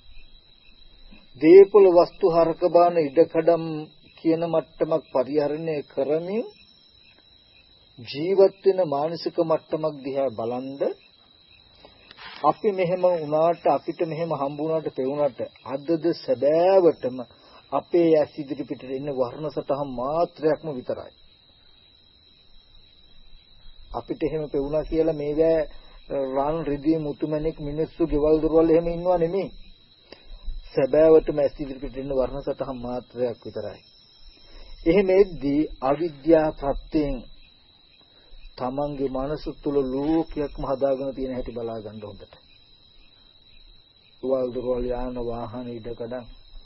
දේපල වස්තු හරක බාන ඉඩකඩම් කියන මට්ටමක් පරිහරණය කරමින් ජීවත් වෙන මානසික මට්ටමක් දිහා බලන්ද අපි මෙහෙම වුණාට අපිට මෙහෙම හම්බුණාට පෙවුණාට අදද සැබෑවටම අපේ ඇස් ඉදිරි පිටට එන වර්ණ සතහන් මාත්‍රයක්ම විතරයි. අපිට එහෙම පෙවුණා කියලා මේවැ රන් රිදී මුතුමැණික් මිනිස්සු ගෙවල් දොරවල් එහෙම ඉන්නව නෙමෙයි. සැබෑවටම ඇස් ඉදිරි පිටට එන වර්ණ සතහන් මාත්‍රයක් විතරයි. එහෙම එද්දී අවිද්‍යා ප්‍රත්‍යයෙන් තමන්ගේ මනස තුල ලෝකයක්ම හදාගෙන තියෙන හැටි බලා ගන්න හොඳට. ගෙවල් දොරවල් යාන වාහන ඉඩකඩම්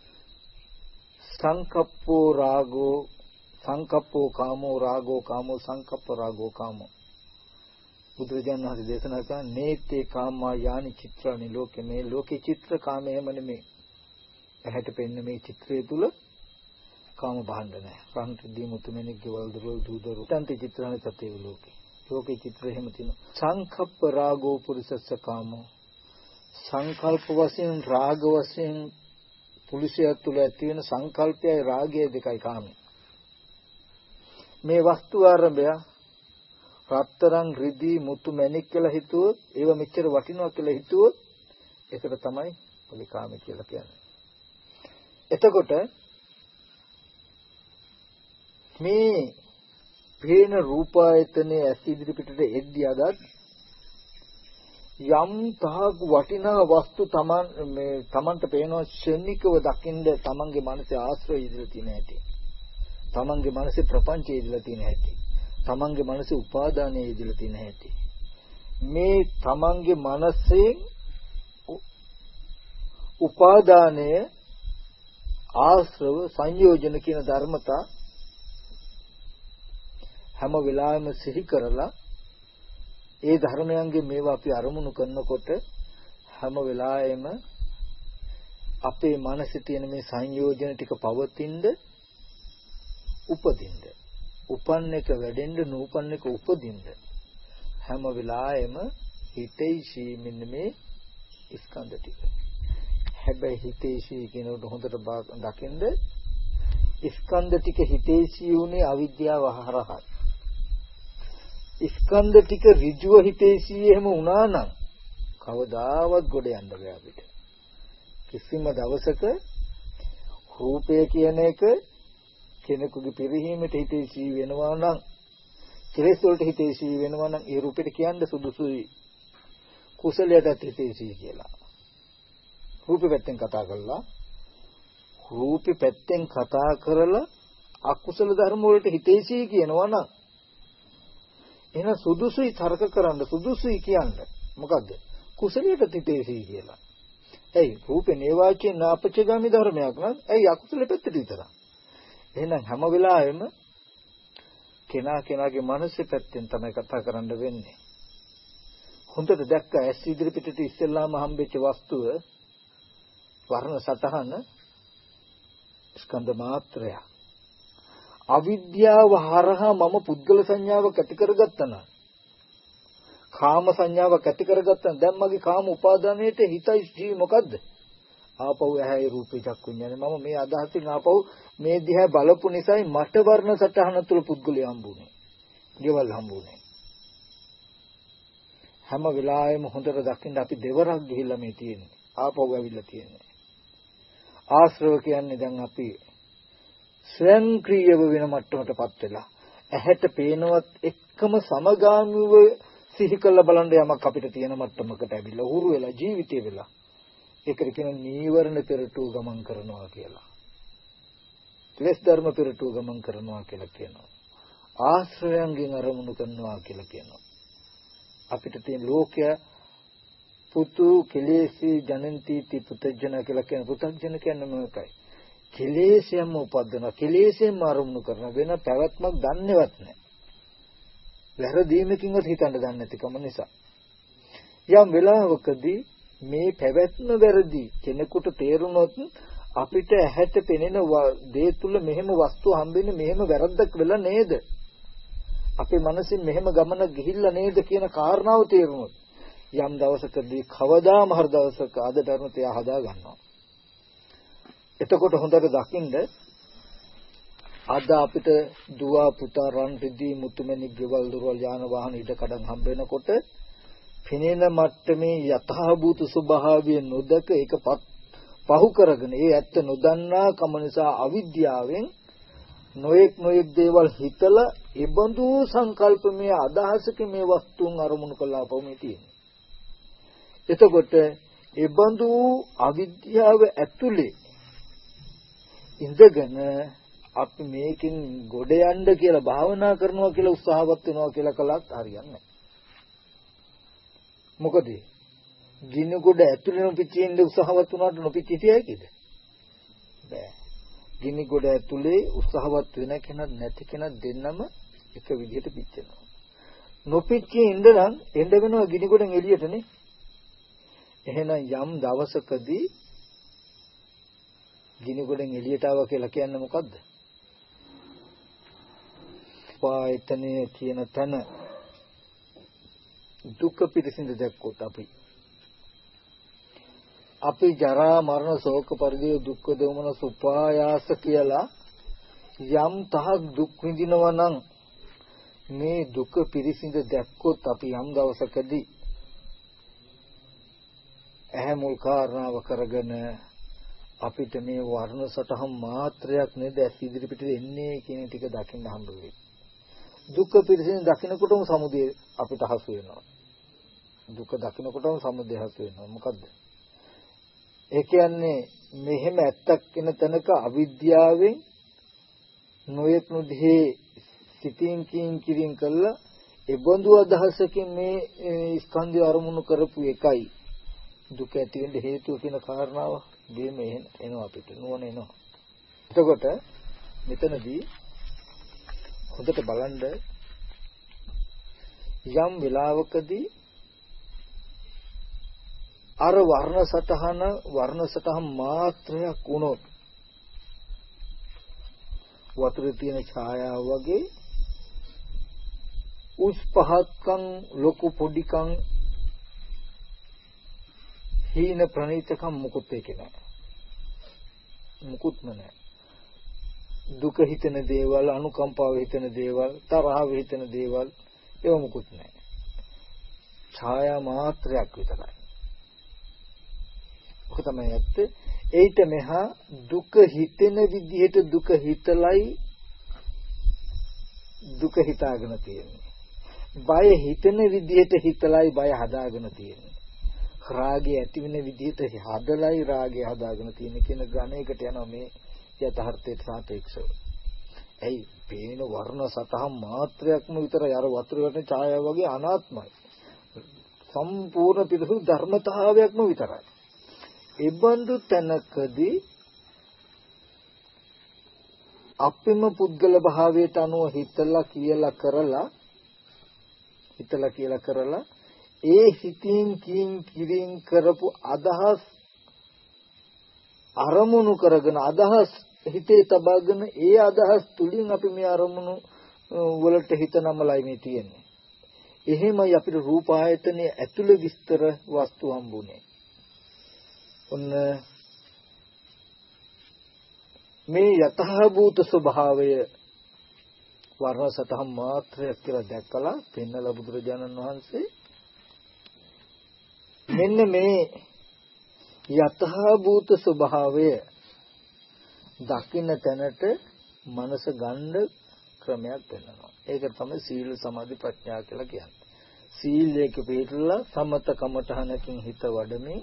සංකප්පෝ රාගෝ සංකප්පෝ කාමෝ රාගෝ කාමෝ සංකප්ප රාගෝ කාමෝ බුදුරජාණන් වහන්සේ දේශනා කරන නේත්තේ කාමා යානි චිත්‍රානි ලෝකේ මේ ලෝකේ චිත්‍ර කාමයම නෙමෙයි. ඇහැට පෙනෙන මේ චිත්‍රය තුල කාම බහන්න නැහැ. රන් රිදී මුතුමැණික් ගෙවල් දොරවල් දූදරු තන්ති චිත්‍රහනේ තතේ ලෝකේ. ලෝකේ චිත්‍ර එහෙම තියෙනවා. සංකප්ප රාගෝ පුරිසස්ස කාමෝ. සංකල්ප වශයෙන් රාග වශයෙන් පුරුෂයා තුළ ඇති වෙන සංකල්පයයි රාගයයි දෙකයි කාමයි. මේ වස්තු ආරම්භය රත්තරන් රිදී මුතු මැණික් කියලා හිතුවොත් ඒව මෙච්චර වටිනවා කියලා හිතුවොත් ඒකට තමයි පරිකාමී කියලා කියන්නේ. එතකොට මේ පේන රූපායතනයේ ඇස් ඉදිරි පිටට එද්දී අදත් යම් තාක් වටිනා වස්තු තමන්ට පේනවා ශනිකව දකින්න තමන්ගේ මනසේ ආශ්‍රය ඉදලා තියෙන හැටි. තමන්ගේ මනසේ ප්‍රපංචය ඉදලා තියෙන හැටි. තමන්ගේ මනසේ උපාදානය ඉදලා තියෙන හැටි. මේ තමන්ගේ මනසේ උපාදානය ආශ්‍රව සංයෝජන කියන ධර්මතා හැම වෙලාවෙම සිහි කරලා ඒ ධර්මයන්ගේ මේවා අපි අරමුණු කරනකොට හැම වෙලාවෙම අපේ මනසේ තියෙන මේ සංයෝජන ටික පවතිනද උපදින්න. උපන්න එක වැඩෙන්න නූපන්න එක උපදින්න. හැම වෙලාවෙම හිතේශී මෙන්න මේ ස්කන්ධ ටික. හැබැයි හිතේශී කියනකොට හොඳට දකින්න ස්කන්ධ ටික හිතේශී උනේ අවිද්‍යාව හරහා. ස්කන්ධ ටික ඍජුව හිතේශී එහෙම වුණා නම් කවදාවත් ගොඩ යන්න බෑ අපිට. කිසිම දවසක රූපය කියන එක කෙනෙකුගේ පිරිහීමට හිතේශී වෙනවා නම් කෙලෙස් වලට හිතේශී වෙනවා නම් ඒ රූපෙට කියන්න සුදුසුයි කුසලයටත් හිතේශී කියලා. රූපෙ පැත්තෙන් කතා කරලා රූපෙ පැත්තෙන් කතා කරලා අකුසල ධර්ම වලට හිතේශී කියනවා නම් එහෙනම් සුදුසුයි තර්ක කරන්න සුදුසුයි කියන්න. මොකද්ද? කුසලයට හිතේශී කියලා. එයි රූපේ නේවාචේ නාපචගාමි ධර්මයක් නම් එයි අකුසල පැත්තට විතරක්. එහෙනම් හැම වෙලාවෙම කෙනාගේ මනසේ පැත්තෙන් තමයි කතා කරන්න වෙන්නේ. හොඳට දැක්ක ඇස් ඉදිරි පිටට ඉස්සෙල්ලාම හම්බෙච්ච වස්තුව වර්ණ සතහන ස්කන්ධ මාත්‍රය. අවිද්‍යාව හරහා මම පුද්ගල සංඥාවක් ඇති කරගත්තා නම් කාම සංඥාවක් ඇති කරගත්තා නම් දැන් මගේ කාම උපාදානයේට හිතයි මොකද්ද? ආපහු ඇහැයි රූපේ චක්කු විඤ්ඤාණය මම මේ අදහසින් ආපහු මේ දිහා බලපු නිසායි මට වර්ණ සටහන තුල පුද්ගලයා හම්බුනේ. ගෙවල් හම්බුනේ. හැම වෙලාවෙම හොඳට දකින්න අපි දෙවරක් ගිහිල්ලා මේ තියෙන්නේ. ආපහු ඇවිල්ලා තියෙන්නේ. ආශ්‍රව කියන්නේ දැන් අපි ස්වයංක්‍රීයව වෙන මට්ටමටපත් වෙලා ඇහැට පේනවත් එක්කම සමගාමීව සිහි කළ බලන්න යමක් අපිට තියෙන මට්ටමකට ඇවිල්ලා උරු වෙලා ජීවිතේ වෙලා ඒකට කියන නීවරණ පෙරටුව ගමන් කරනවා කියලා. ක්ලේශ ධර්ම පෙරටුව ගමන් කරනවා කියලා කියනවා. ආශ්‍රයයන්ගෙන් අරමුණු කරනවා කියලා කියනවා. අපිට තියෙන ලෝකය පුතු කෙලෙසී ජනන්ති ති පුතජන කියලා කියන පුතජන කියන්නේ මොකක්ද? කෙලෙසයන්ම උපදිනවා. කෙලෙසෙන්ම අරමුණු කරන වෙන පැවැත්මක් දන්නේවත් නැහැ. වැරදීමකින්වත් හිතන්න දන්නේ නැතිකම නිසා. යම් වෙලාවකදී මේ පැවැත්ම වැරදි කෙනෙකුට තේරුනොත් අපිට ඇහැට පෙනෙන දේ තුල මෙහෙම වස්තු හම්බෙන්නේ මෙහෙම වැරද්දක් වෙලා නේද? අපේ මනසින් මෙහෙම ගමන ගිහිල්ලා නේද කියන කාරණාව තේරුනොත් යම් දවසකදී කවදාම හරි දවසක අද ධර්මතය හදා ගන්නවා. එතකොට හොඳට දකින්න අද අපිට දුව පුතා රන් රිදී මුතුමැණික් ගෙවල් දොරවල් යාන වාහන ඉඩ කඩන් හම්බ වෙනකොට පිනෙන මට්ටමේ යථාභූත ස්වභාවය නොදක ඒකපත් පහු කරගෙන ඒ ඇත්ත නොදන්නා කම නිසා අවිද්‍යාවෙන් නොඑක් දේවල් හිතලා ඒබඳු සංකල්පමය අදහසක මේ වස්තුන් අරමුණු කළා පොමේ තියෙනවා. එතකොට ඒබඳු අවිද්‍යාව ඇතුලේ ඉඳගෙන අපි මේකෙන් ගොඩ යන්න කියලා භාවනා කරනවා කියලා උත්සාහවත් වෙනවා කියලා කළත් හරියන්නේ නැහැ. මොකද ගිනි ගොඩ ඇතුලේ නොපිච්චෙන්න උත්සාහවත් වුණාට නොපිච්චිතියයි කිද? බෑ. ගිනි ගොඩ ඇතුලේ උත්සාහවත් වෙන කෙනා නැති කෙනා දෙන්නම එක විදිහට පිච්චෙනවා. නොපිච්චේ ඉන්න නම් එන්න වෙනවා ගිනි ගොඩෙන් එළියටනේ. එහෙනම් යම් දවසකදී ගිනි ගොඩෙන් එළියට ආවා කියලා කියන්නේ මොකද්ද? ආයතනයේ කියන තැන දුක පිරිසිඳ දැක්කොත් අපි ජරා මරණ ශෝක පරිදේ දුක්ඛ දෝමන සුපායාස කියලා යම් තහක් දුක් විඳිනවා නම් මේ දුක පිරිසිඳ දැක්කොත් අපි යම් දවසකදී ඇහැ මුල් කාරණාව කරගෙන අපිට මේ වර්ණ සටහන් මාත්‍රයක් නේද ඇස් ඉදිරි පිටට එන්නේ කියන ටික දකින්න හම්බ වෙයි. දුක පිරිසිඳ දකින්නකොටම සමුදය අපිට හසු වෙනවා. දුක දකින්නකොටම සමුදය හසු වෙනවා. මොකද්ද? ඒ කියන්නේ මෙහෙම ඇත්තක් වෙන තැනක අවිද්‍යාවෙන් නොයෙක් නුදේ සිතින් කින් කළා ඒ බඳු අදහසකින් මේ ස්කන්ධය අරමුණු කරපු එකයි දුක ඇති වෙන්න හේතුව කියන කාරණාව දෙම එනවා අපිට නුවණ එනවා. එතකොට මෙතනදී හොඳට බලන්න යම් වෙලාවකදී අර වර්ණ සටහන මාත්‍රයක් වුණොත් වතුරේ තියෙන ඡායාව වගේ උස් පහත්කම් ලොකු පොඩිකම් හීන ප්‍රණීතකම් මුකුත් ඒකේ නැහැ. මුකුත්ම නැහැ. දුක හිතෙන දේවල්, අනුකම්පාව හිතෙන දේවල්, තරහව හිතෙන දේවල් ඒව මුකුත් නැහැ. ඡායා මාත්‍රයක් විතරයි. ඔක තමයි ඇත්ත. ඒිට මෙහා දුක හිතෙන විදිහට දුක හිතලයි දුක හිතාගෙන තියෙන්නේ. බය හිතෙන විදිහට හිතලයි බය හදාගෙන තියෙන්නේ. රාගය ඇති වෙන විදිහට හදලයි රාගය හදාගෙන තියෙන කියන ගණයකට යනවා මේ යථාර්ථයට සාපේක්ෂව. ඇයි පේන වර්ණ සතහන් මාත්‍රයක්ම විතරයි අර වතුර වටේ ඡායාව වගේ අනාත්මයි. සම්පූර්ණ පිරිසුදු ධර්මතාවයක්ම විතරයි. ඒ බඳු තැනකදී අපිම පුද්ගල භාවයට අනුව හිතලා කියලා කරලා ඒ හිතින් කිරින් කරපු අදහස් අරමුණු කරගෙන අදහස් හිතේ තබාගෙන ඒ අදහස් තුලින් අපි මේ අරමුණු වලට හිත නමලයි මේ තියෙන්නේ. එහෙමයි අපිට රූප ආයතනයේ ඇතුළේ විස්තර වස්තු හම්බුනේ. ඔන්න මේ යථාභූත ස්වභාවය වර්ණ සතහන් මාත්‍රයක් කියලා දැක්කලා පෙන්නලා බුදුරජාණන් වහන්සේ මෙන්න මේ යථාභූත ස්වභාවය දකින්න තැනට මනස ගන්න ක්‍රමයක් වෙනවා. ඒක තමයි සීල සමාධි ප්‍රඥා කියලා කියන්නේ. සීලයක පිළිපදලා සමත කමඨහනකින් හිත වඩමින්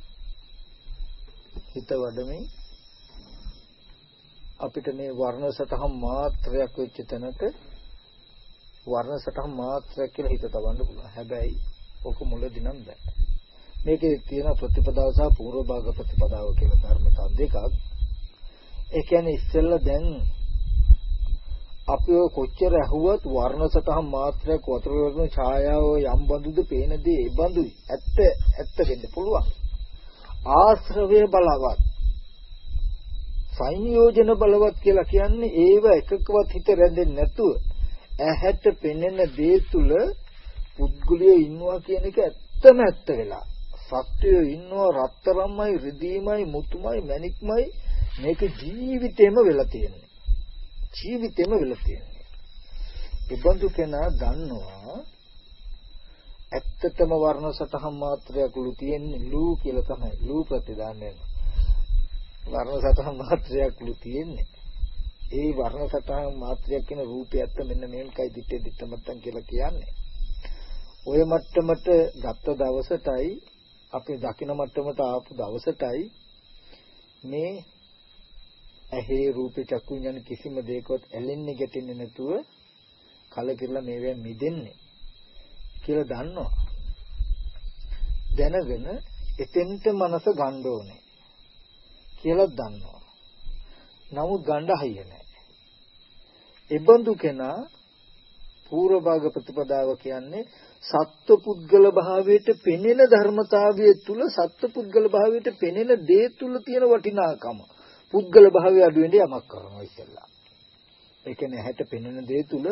අපිට මේ වර්ණ සටහන් මාත්‍රයක් වෙච්ච තැනට වර්ණ සටහන් මාත්‍රයක් කියලා හිත තවන්න පුළුවන්. හැබැයි ඔක මුලදී නම් බෑ. මේකේ තියෙන ප්‍රතිපදාව සහ පූර්ව භාග ප්‍රතිපදාව කියලා ධර්මතා දෙකක්. ඒ කියන්නේ ඉස්සෙල්ලා දැන් අපි කොච්චර ඇහුවත් වර්ණ සටහන් මාත්‍රයක් වතුර වර්ණ ඡායාව යම් බඳුද පේන දේ ඒ බඳුයි. ඇත්ත වෙන්න පුළුවන්. ආශ්‍රවය බලවත් සංයෝජන බලවත් කියලා කියන්නේ ඒව එකකවත් හිත රැඳෙන්නේ නැතුව ඇහැට පෙනෙන දේ තුල පුද්ගලයෝ ඉන්නවා කියන එක ඇත්තම ඇත්ත වෙලා සත්‍යය ඉන්නවා රත්තරම්මයි රිදීමයි මුතුමයි මණික්මයි මේක ජීවිතේම වෙලා තියෙන්නේ. ඉබඳු කෙනා දන්නවා ඇත්තටම වර්ණ සටහන් මාත්‍රයක් ලු තියෙන්නේ ලු කියලා තමයි ලු ප්‍රතිදානය. වර්ණ සටහන් මාත්‍රයක් ලු තියෙන්නේ. ඒ වර්ණ සටහන් මාත්‍රයක් කියන රූපය ඇත්ත මෙන්න මේකයි දිත්තේ මත්තන් කියලා කියන්නේ. ඔය මට්ටමට ගත්ත දවසටයි අපි දකින මට්ටමට ආපු දවසටයි මේ ඇහි රූපේ චක්කු විඤ්ඤාණ කිසිම දෙයකවත් ඇලෙන්නේ ගැටෙන්නේ නැතුව කලකිරලා මේවෙන් මිදෙන්නේ කියලා දන්නවා. දැනගෙන එතෙන්ට මනස ගන්න ඕනේ කියලා දන්නවා. නමුත් ගන්න හයිය නැහැ. ඒබඳු කෙනා පූර්ව භාග ප්‍රතිපදාව කියන්නේ සත්පුද්ගල භාවයට පෙනෙන ධර්මතාවය තුල සත්පුද්ගල භාවයට පෙනෙන දේ තුල තියෙන වටිනාකම පුද්ගල භාවය අඩු වෙන්නේ යමක් කරනවා ඉස්සෙල්ලා. ඒ කියන්නේ හැට පෙනෙන දේ තුල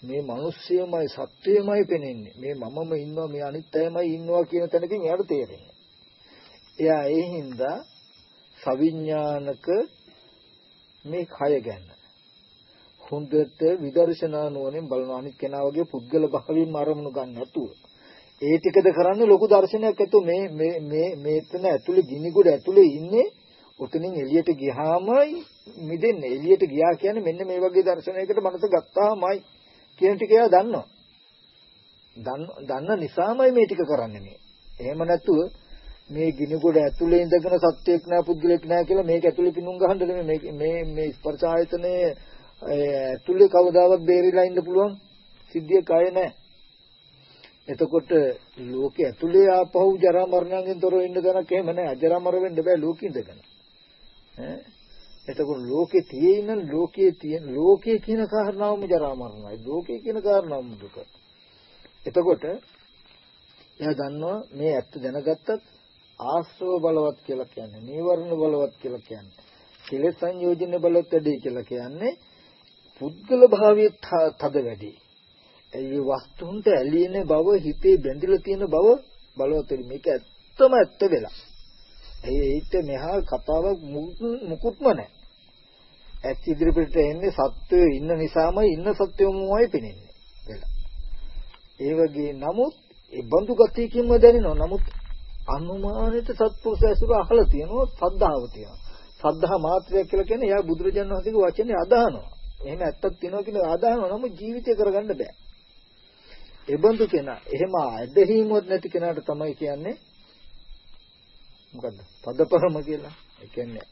මේ මිනිස්සයමයි සත්‍යයමයි පෙනෙන්නේ. මේ මමම ඉන්නවා මේ අනිත් අයමයි ඉන්නවා කියන තැනකින් එයාට තේරෙන්නේ. එයා ඒ හින්දා සවිඥානික මේ කය ගැන හොඳට විදර්ශනා නුවණින් බලන අනිත් කෙනා වගේ පුද්ගල භාවයෙන් අරමුණු ගන්න නැතුව ඒ ටිකද කරන්නේ ලොකු දර්ශනයක් ඇතුව මේ මෙතන ඇතුලේ ගිනිගොඩ ඇතුලේ ඉන්නේ උතනින් එළියට ගියාමයි මිදෙන්නේ. එළියට ගියා කියන්නේ මෙන්න මේ වගේ දර්ශනයකට මනස ගත්තාමයි කියන ටික එයා දන්නවා. දන්න නිසාමයි මේ ටික කරන්නේ මේ. එහෙම නැතුව මේ ගිනිගොඩ ඇතුලේ ඉඳගෙන සත්‍යයක් නෑ පුද්ගලෙක් නෑ කියලා මේක ඇතුලේ පිනුම් ගහන්න මේ ස්පර්ශ ආයතනයේ ඇතුලේ කවදාවත් බේරිලා ඉන්න පුළුවන් සිද්ධිය කය නෑ. එතකොට ලෝකයේ ඇතුලේ ආපහු ජරා මරණයෙන් තොරව ඉන්න දණක් එහෙම නෑ. අජරා මර වෙන්න බෑ ලෝකෙ ඉඳගෙන. එතකොට ලෝකේ තියෙන ලෝකයේ කියන කාරණාවම ජරා මරණයි. ලෝකයේ කියන කාරණාවම දුක. එතකොට එයා දන්නවා මේ ඇත්ත දැනගත්තත් ආශ්‍රව බලවත් කියලා කියන්නේ නීවරණ බලවත් කියලා කියන්නේ කෙලෙස් සංයෝජන බලවත් වැඩි කියලා කියන්නේ පුද්ගල භාවයේ තද වැඩි. ඒ වස්තුන්ට ඇලීන බව හිතේ බැඳිලා තියෙන බව බලවත් වෙයි. මේක ඇත්තම ඇත්ත වෙලා. ඒිට මෙහා කතාවක් මුකුත්ම නැහැ. ඇත්ත ඉදිරිපිට එන්නේ සත්‍යය ඉන්න නිසාමයි ඉන්න සත්‍යයමයි පෙනෙන්නේ වෙලා. ඒ වගේ නමුත් ඒ බඳු ගතියකින්ම දැනෙනවා. නමුත් අනුමානිත සත්පුරුෂ ඇසුර අහලා තියෙනවා සද්ධාව තියෙනවා. සද්ධා මාත්‍රයක් කියලා කියන්නේ එයා බුදුරජාණන් වහන්සේගේ වචනේ අදහනවා. එහෙම ඇත්තක් තියෙනවා කියන අදහනවා. නමුත් ජීවිතය කරගන්න බෑ. ඒ බඳු කෙනා එහෙම ඇදහිමුවත් නැති කෙනාට තමයි කියන්නේ මොකද්ද? පදපරම කියලා. ඒ කියන්නේ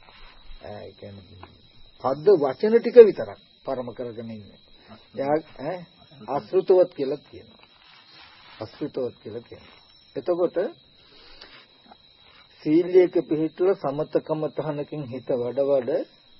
පද වචන ටික විතරක් පරම කරගෙන ඉන්නේ. එයා අසෘතවත් කියලා කියනවා. අසෘතවත් කියලා කියනවා. එතකොට සීලයක පිළිතුර සමතකම තහනකින් හිත වඩ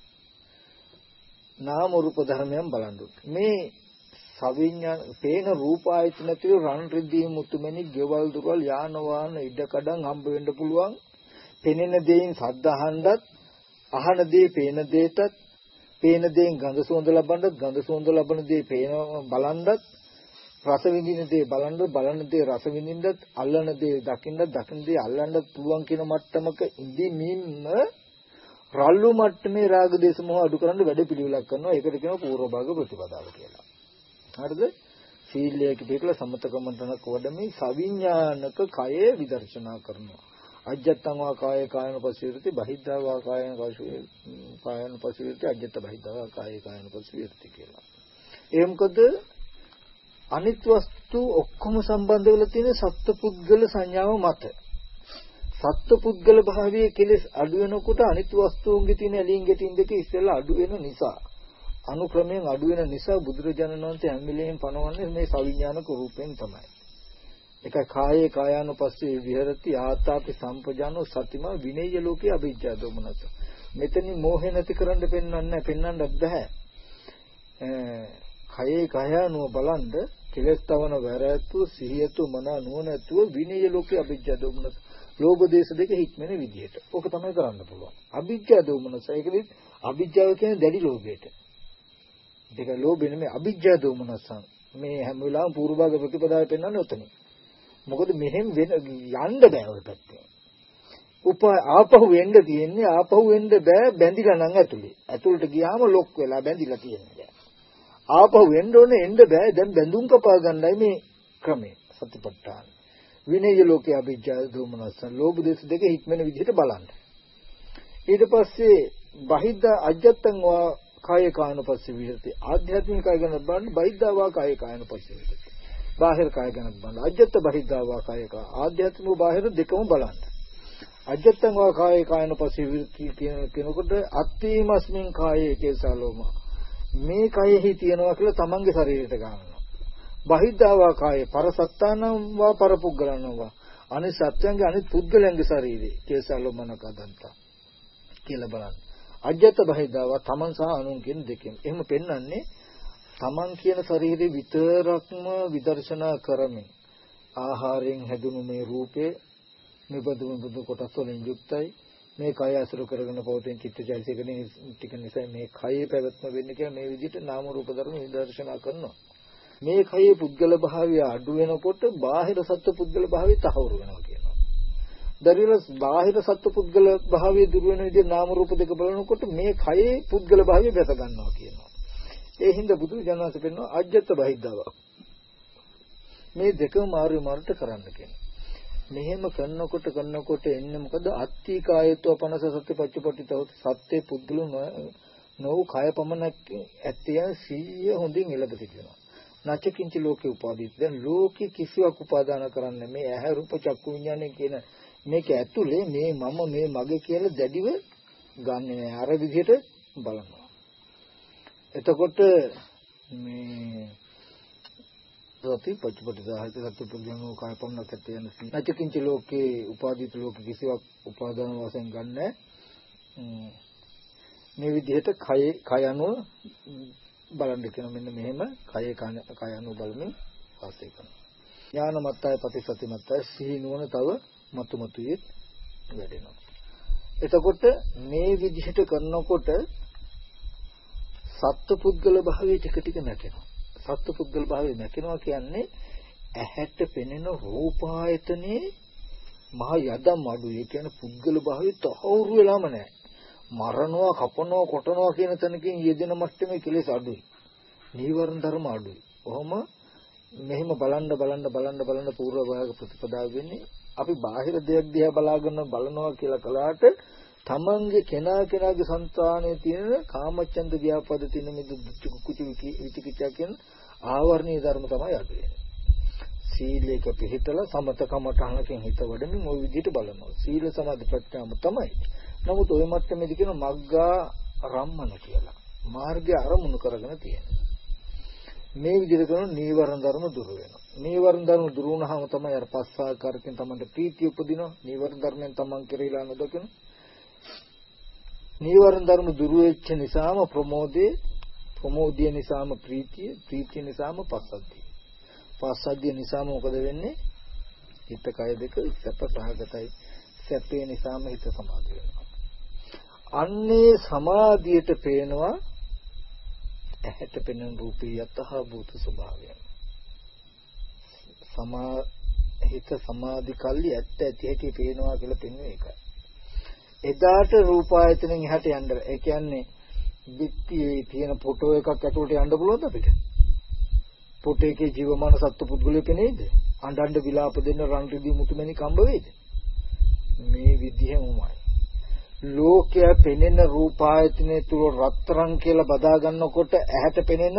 නාම රූප ධර්මයන් බලන්න. මේ සවිඥාන පේන රූප ආයතන තුළ රන් රිදී මුතුමැණි ගෙවල් දොරවල් යාන වාහන ඉඩකඩම් හම්බ වෙන්න පුළුවන්. පෙනෙන දේෙන් ශබ්ද අහන්නත් අහන දේ පේන දේටත් පේන දේෙන් ගඳ සුවඳ ලබන්නත් ගඳ සුවඳ ලබන දේ පේන බලන්නත් රස විඳින දේ බලන දේ රස විඳින්නත් අල්ලන දේ දකින්න දේ අල්ලන්නත් පුළුවන් කියන මට්ටමක ඉඳිමින්ම රල්ලු මට්ටමේ රාග දේශ මොහ අඩු කරන්න වැඩ පිළිවෙලක් කරනවා. ඒකට කියනවා පූර්ව භාග ප්‍රතිපදාව කියලා. හරිද? සීලයක පිටලා සමතකමන්තනක වඩමි සවිඥානික කය විදර්ශනා කරනවා. අජ්ජත්තං වා කාය කායන පසිවිරති බහිද්ධා වා කායන කායන පසිවිරති අජ්ජත්ත බහිද්ධා වා කාය කායන පසිවිරති කියලා. ඒ මොකද අනිත් වස්තු ඔක්කොම සම්බන්ධ වෙලා තියෙන සත්පුද්ගල සංඥාව මත. සත්පුද්ගල භාවයේ කෙලෙස් අඩු වෙනකොට අනිත් වස්තුන්ගේ තියෙන ඇලීම් ගැටීම් දෙක ඉස්සෙල්ලා අඩු වෙන නිසා අනුක්‍රමයෙන් අඩු වෙන නිසා බුදුරජාණන් වහන්සේ හැම වෙලෙම පනවන්නේ මේ සවිඥානික රූපයෙන් තමයි. එක කායේ කායානුපස්සේ විහෙරති ආතාපි සම්පජානෝ සතිම විනේය ලෝකේ අභිජ්ජා දෝමනස. මෙතනින් මෝහය නැති කරන්න පෙන්වන්නත් බෑ. කයේ කායානුව බලන්ද කෙලස් තවන වැරැත්තු සිහියතු මන නුවණැතුව විනේය ලෝකේ අභිජ්ජා දෝමනස. ලෝභ දේශ දෙක හික්මෙන විදියට. ඕක තමයි කරන්න පුළුවන්. අභිජ්ජා දෝමනස. ඒකෙදි අභිජ්ජාව කියන්නේ දැඩි ලෝභයට. ඒක ලෝභය නෙමෙයි අභිජ්ජා දෝමනස. මේ හැම වෙලාවෙම පූර්ව භාග ප්‍රතිපදාවේ පෙන්වන්නේ උතනින්. මොකද මෙහෙම යන්න බෑ ඔය පැත්තේ. ආපහු වෙන්න තියෙන්නේ ආපහු වෙන්න බෑ බැඳිලා නම් ඇතුලේ. ඇතුලට ගියාම ලොක් වෙලා බැඳිලා තියෙනවා. ආපහු වෙන්න ඕනේ එන්න බෑ. දැන් බැඳුම් කපා ගන්නයි මේ ක්‍රමය. සතිපට්ඨාන. විනය ලෝකේ අභිජ්ජා දෝමනස ලෝභ දේශ දෙක හික්මන විදිහට බලන්න. ඊට පස්සේ බහිද්ද අජත්තං වා කාය කායනපස්සේ විහෙරති. ආධ්‍යාත්මික කාය ගැන බලන්න බහිද්දා වා කාය කායනපස්සේ විහෙරති. බාහිර කාය ගැන බලන්න. අජත්ත බහිද්දා වා කාය කාය. ආධ්‍යාත්මික බාහිර දෙකම බලන්න. අජත්තං වා කාය කායනපස්සේ විහෙරති කියනකොට අත්ථීමස්මින් කායේ කේසාලෝම. මේ කයෙහි තියනවා කියලා තමන්ගේ ශරීරයට ගන්නවා. බහිද්ධාවා කායේ පරසත්තානම් වා පරපුග්ගලනම් වා අනිත් සත්‍යංගේ අනිත් පුද්ගලයන්ගේ ශරීරේ කේසාලෝමනකදන්තා කියලා බලන්න. අජ්ජත බහිද්ධාවා තමන් සහ අනුන් කියන දෙකෙන්. එහෙම පෙන්වන්නේ තමන් කියන ශරීරේ විතරක්ම විදර්ශනා කරමින් ආහාරයෙන් හැදුණු මේ රූපේ මෙබඳු කොටස් වලින් යුක්තයි. මේ කය අසුර කරගෙන පවතින චිත්තචෛතසික ටික නිසා මේ කයේ පැවැත්ම වෙන්නේ කියලා මේ විදිහට නාම රූප ධර්ම විදර්ශනා කරනවා. මේ කයේ පුද්ගල භාවය අඩු වෙනකොට බාහිර සත්ත්ව පුද්ගල භාවය තහවුරු වෙනවා කියනවා. දරිල බාහිර සත්ත්ව පුද්ගල භාවය දුර වෙන විදිහ නාම රූප දෙක බලනකොට මේ කයේ පුද්ගල භාවය බැස ගන්නවා කියනවා. ඒ හින්දා බුදු ජානස කියනවා අජ්ජත් බහිද්ධව. මේ දෙකම මාරුට කරන්න කියනවා. මෙහෙම කරනකොට එන්නේ මොකද? අත්ති කායත්ව පනස සත්‍ය පච්චපටිතව සත්‍ය පුද්ගල නොව කය පමණක් ඇත්තේ 100 හොඳින් එළඹ සිටිනවා. නැචකින්ච ලෝකේ උපාදීත්. දැන් ලෝකේ කිසිවක් උපාදාන කරන්නේ මේ ඇහැ රූප චක්කු විඥානය කියන මේක ඇතුලේ මේ මම මේ මගේ කියලා දැඩිව ගන්නෙ නෑ. අර විදිහට බලනවා. එතකොට මේ සති පච්චපටිසාහිත සත්‍ය පුද්ගලෝ කාය පමණක් ඇත්තේ යන නැචකින්ච ලෝකේ උපාදීත් ලෝකේ කිසිවක් උපාදාන වශයෙන් ගන්නෑ. මේ විදිහට කය අනුව බලන්න කියන මෙන්න මෙහෙම කය අනුව බලමින් වාසය කරනවා. ඥානමත්තය ප්‍රතිසතිමත්තය සිහි නුවණ තව මතුමතුයේ වැඩෙනවා. එතකොට මේ විදිහට කරනකොට සත්පුද්ගල භාවයේ ටික ටික නැකෙනවා. සත්පුද්ගල භාවයේ නැකෙනවා කියන්නේ ඇහැට පෙනෙන රූපායතනේ මහ යදම් අඩුයි. ඒ කියන්නේ පුද්ගල භාවයේ තහවුරු වෙලාම නැහැ. මරනවා, කපනවා, කොටනවා කියන තැනකින් යෙදෙන මට්ටමේ කෙලෙස් අඩුයි. නීවරණ ධර්ම අඩුයි. කොහොම මෙහෙම බලන්න පූර්ව භාග ප්‍රතිපදාව වෙන්නේ අපි බාහිර දෙයක් දිහා බලනවා කියලා කලාට තමන්ගේ කෙනාගේ సంతානයේ තියෙන කාමච්ඡන්ද ව්‍යාපාද තියෙන මේ දුක්ඛ කුචි විචිකිච්ඡා කියන ආවර්ණීය ධර්ම තමයි අඩු වෙන්නේ. සීලයක පිළිතලා සමතකමටහනකින් හිත වඩමින් ওই විදිහට බලනවා. සීල සමාධි ප්‍රඥාම තමයි. නමුත් ওই මට්ටමේදී කියන මග්ගා රම්මන කියලා. මාර්ගය අරමුණු කරගෙන තියෙනවා. මේ විදිහට කරන නීවරණ ධර්ම දුර වෙනවා. නීවරණ ධර්ම දුර වුණාම තමයි අර පස්සාකාරකෙන් තමයි ප්‍රීතිය උපදිනවා. නීවරණ ධර්මෙන් තමන් කෙරෙහිලා නොදකින. නීවරණ ධර්ම දුර වෙච්ච නිසාම ප්‍රමෝදය නිසාම ප්‍රීතිය නිසාම පස්සද්ධිය නිසාම මොකද වෙන්නේ? හිත කය දෙක සැප සහගතයි. සැපේ නිසාම හිත සමාධිය වෙනවා. අන්නේ සමාධියට පේනවා ඇහැට පෙනෙන රූපී යතහ භූත ස්වභාවය. හිත සමාධි කල්ලි ඇත්ත ඇති හැටි පේනවා කියලා පෙන්වන්නේ ඒකයි. එදාට රූපායතනෙන් එහාට යන්න. ඒ කියන්නේ පිටියේ තියෙන ෆොටෝ එකක් ඇතුළට යන්න පුළුවන්ද අපිට? ෆොටෝ එකේ ජීවමාන සත්ත්ව පුද්ගලයෙක් නේද? අඬන්න විලාප දෙන්න රන් රිදී මුතුමැණි කම්බ වේද? මේ විදිහමයි. ලෝකයේ පෙනෙන රූපායතනයේ තුල රත්තරන් කියලා බදා ගන්නකොට ඇහැට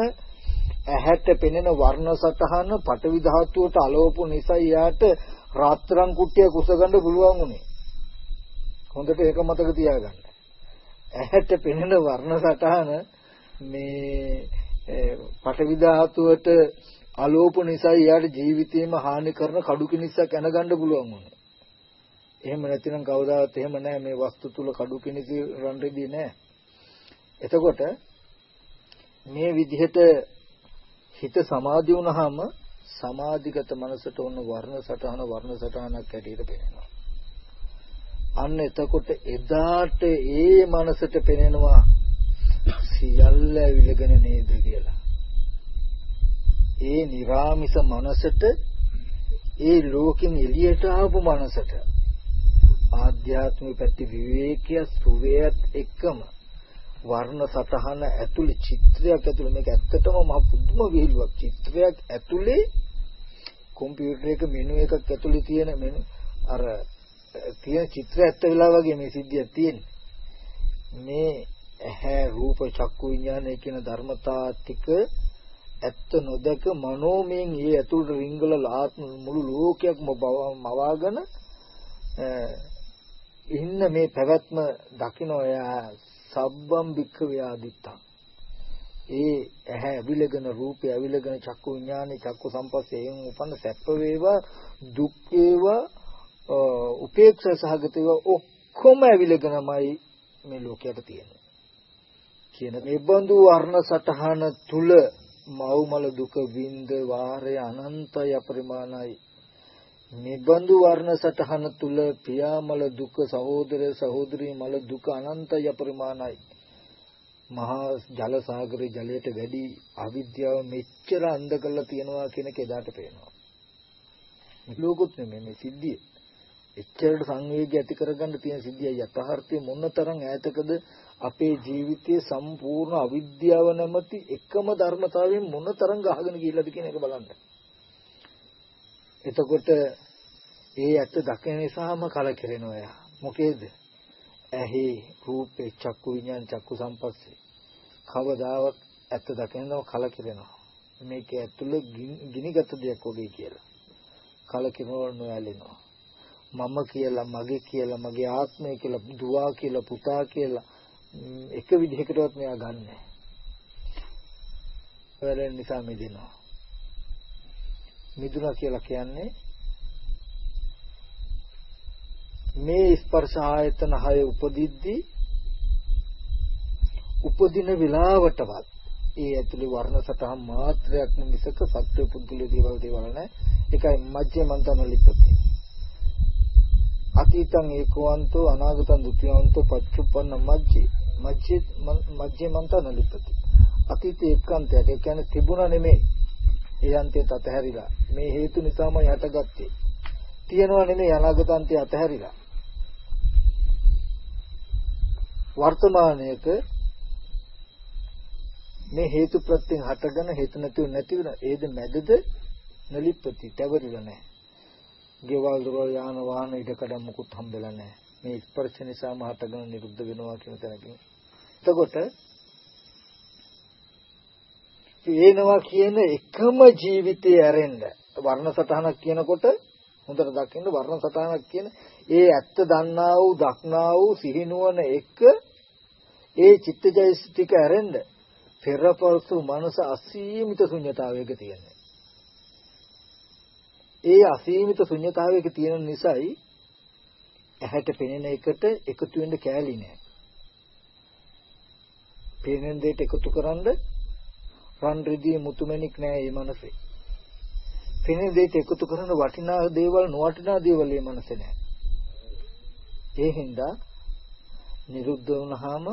පෙනෙන වර්ණ සටහන පටවි ධාතුවට අලෝපු නිසා යාට රත්තරන් කුට්ටිය කුස ගන්න පුළුවන් උනේ. හොඳට ඒක මතක තියාගන්න. ඇහැට පෙනෙන වර්ණ සටහන මේ පටවි ධාතුවට අලෝප නිසා යාට ජීවිතේම හානි කරන කඩු කිනිස්සක් ඇනගන්න පුළුවන් උනේ. එහෙම නැතිනම් කවදාවත් එහෙම නැහැ. මේ වස්තු තුල කඩු කිනිසි රන් රෙදි නැහැ. එතකොට මේ විදිහට හිත සමාධි වුණාම සමාධිගත මනසට උන වර්ණ සටහනක් හැටියට පේනවා. අන්න එතකොට එදාට ඒ මනසට පේනවා සියල්ල ඇවිලගෙන නේද කියලා. ඒ නිරාමිස මනසට ඒ ලෝකෙන් එළියට ආපු මනසට ආධ්‍යාත්මික පැති විවේකය සුවේත් එක්කම වර්ණ සටහන ඇතුළේ චිත්‍රයක් ඇතුළේ මේක ඇත්තටම මහ පුදුම විහිළුවක්. චිත්‍රයක් ඇතුළේ කම්පියුටර් එක මෙනු එකක් ඇතුළේ තියෙන මෙනු අර තියෙන චිත්‍රය ඇත්ත වෙලා වගේ මේ සිද්ධියක් තියෙන්නේ. මේ ඇහැ රූප චක්කු විඥානය කියන ධර්මතා ටික ඇත්ත නොදක මනෝමයෙන් ඒ ඇතුළට රිංගල මුළු ලෝකයක්ම මවාගෙන ඉන්න මේ පැවැත්ම දකින්න එයා සබ්බම් බික්ක ව්‍යාදිත්තං. ඒ ඇහැ අවිලගෙන රූපය අවිලගෙන චක්කු විඥානේ චක්කු සම්පස්සයෙන් උපන්න සැප වේවා දුක් වේවා උපේක්ෂා සහගත වේවා ඔක්කොම අවිලගෙනමයි මේ ලෝකයට තියෙන්නේ. කියන මේ බඳු වර්ණ සටහන තුල මව්මල දුක විඳ වාරය අනන්තය අපරිමාණයි. නිබඳු වර්ණ සටහන තුල පියාමල දුක සහෝදරී මල දුක අනන්තය අපරිමාණයි. මහා ජල සාගරේ ජලයට වැඩි අවිද්‍යාව මෙච්චර අන්ධ කරලා තියනවා කියන එක එදාට පේනවා. ලෝකුත් නෙමෙයි මේ සිද්ධිය. එච්චරට සංවේගය ඇති කරගන්න තියෙන සිද්ධිය යථාර්ථයේ මොනතරම් ඈතකද අපේ ජීවිතයේ සම්පූර්ණ අවිද්‍යාව නැමැති එකම ධර්මතාවයෙන් මොනතරම් ගහගෙන ගිහිල්ලාද කියන එක බලන්න. එතකොට ඒ ඇත්ත දකින නිසාම කලකිරෙනවා යා. මොකේද? ඇහි රූපේ චක්කු විඤ්ඤාණ චක්කු සම්පස්සේ. කවදාවත් ඇත්ත දකිනව කලකිරෙනවා. මේක ඇතුළේ ගිනිගත් දෙයක් වගේ කියලා. කලකිරෙනව නොඇලෙනවා. මම කියලා මගේ කියලා මගේ ආත්මය කියලා දුවා කියලා පුතා කියලා එක විදිහකටවත් මෙයා ගන්නෑ. ඒවැරෙන් නිසා මිදෙනවා. මිදුණා කියලා කියන්නේ මේ ස්පර්ශ ආයතන 6 උපදිද්දී උපදින විලාවටවත් ඒ ඇතුලේ වර්ණ සටහන් මාත්‍රයක්ම මිසක සත්‍ය පුද්ගල දේවල් නැහැ. ඒකයි මජ්ජමන්තන ලිප්පති. අතීතං ඒකවන්තෝ අනාගතං ဒ ුතියවන්තෝ පච්චුප්පන්න මජ්ජමන්තන ලිප්පති. අතීතේ එක්කන්තයක්. ඒ කියන්නේ තිබුණා නෙමෙයි. ඒ අන්තයට අතහැරිලා. මේ හේතු නිසාමයි හටගත්තේ. තියෙනවා නෙමෙයි අනාගතන්තය අතහැරිලා. වර්තමානයේක මේ හේතු ප්‍රත්‍යයෙන් හටගෙන හේතු නැතිව නැති වෙන ඒද මැදද නලිප්පති තවරිලා නැහැ. ගෙවල් දොරවල් යාන වාහන ඉඩකඩ මුකුත් හම්බෙලා නැහැ. මේ ස්පර්ශ නිසාම හටගෙන නිරුද්ධ වෙනවා කියන තැනකින්. එතකොට ඒනවා කියන එකම ජීවිතේ ඇරෙන්න වර්ණ සටහනක් කියනකොට හොඳට දකින්න වර්ණ සටහනක් කියන ඒ ඇත්ත දන්නා වූ දක්නා වූ සිහිනුවන එක ඒ චිත්තජයසිතික ඇරෙන්න පෙරපරසු මනස අසීමිත ශුන්‍යතාවයක තියෙනවා. ඒ අසීමිත ශුන්‍යතාවයක තියෙන නිසායි ඇහැට පෙනෙන එකට එකතු වෙන්න කැලී නැහැ. පෙනෙන දෙයට එකතු කරන්ද රන් රිදී මුතුමැණික් නැහැ මේ මනසේ. පෙනෙන දෙයට එකතු කරන වටිනා දේවල් නොවටිනා දේවල් මේ මනසේ නැහැ. ඒ හින්දා නිරුද්ධ වුණාම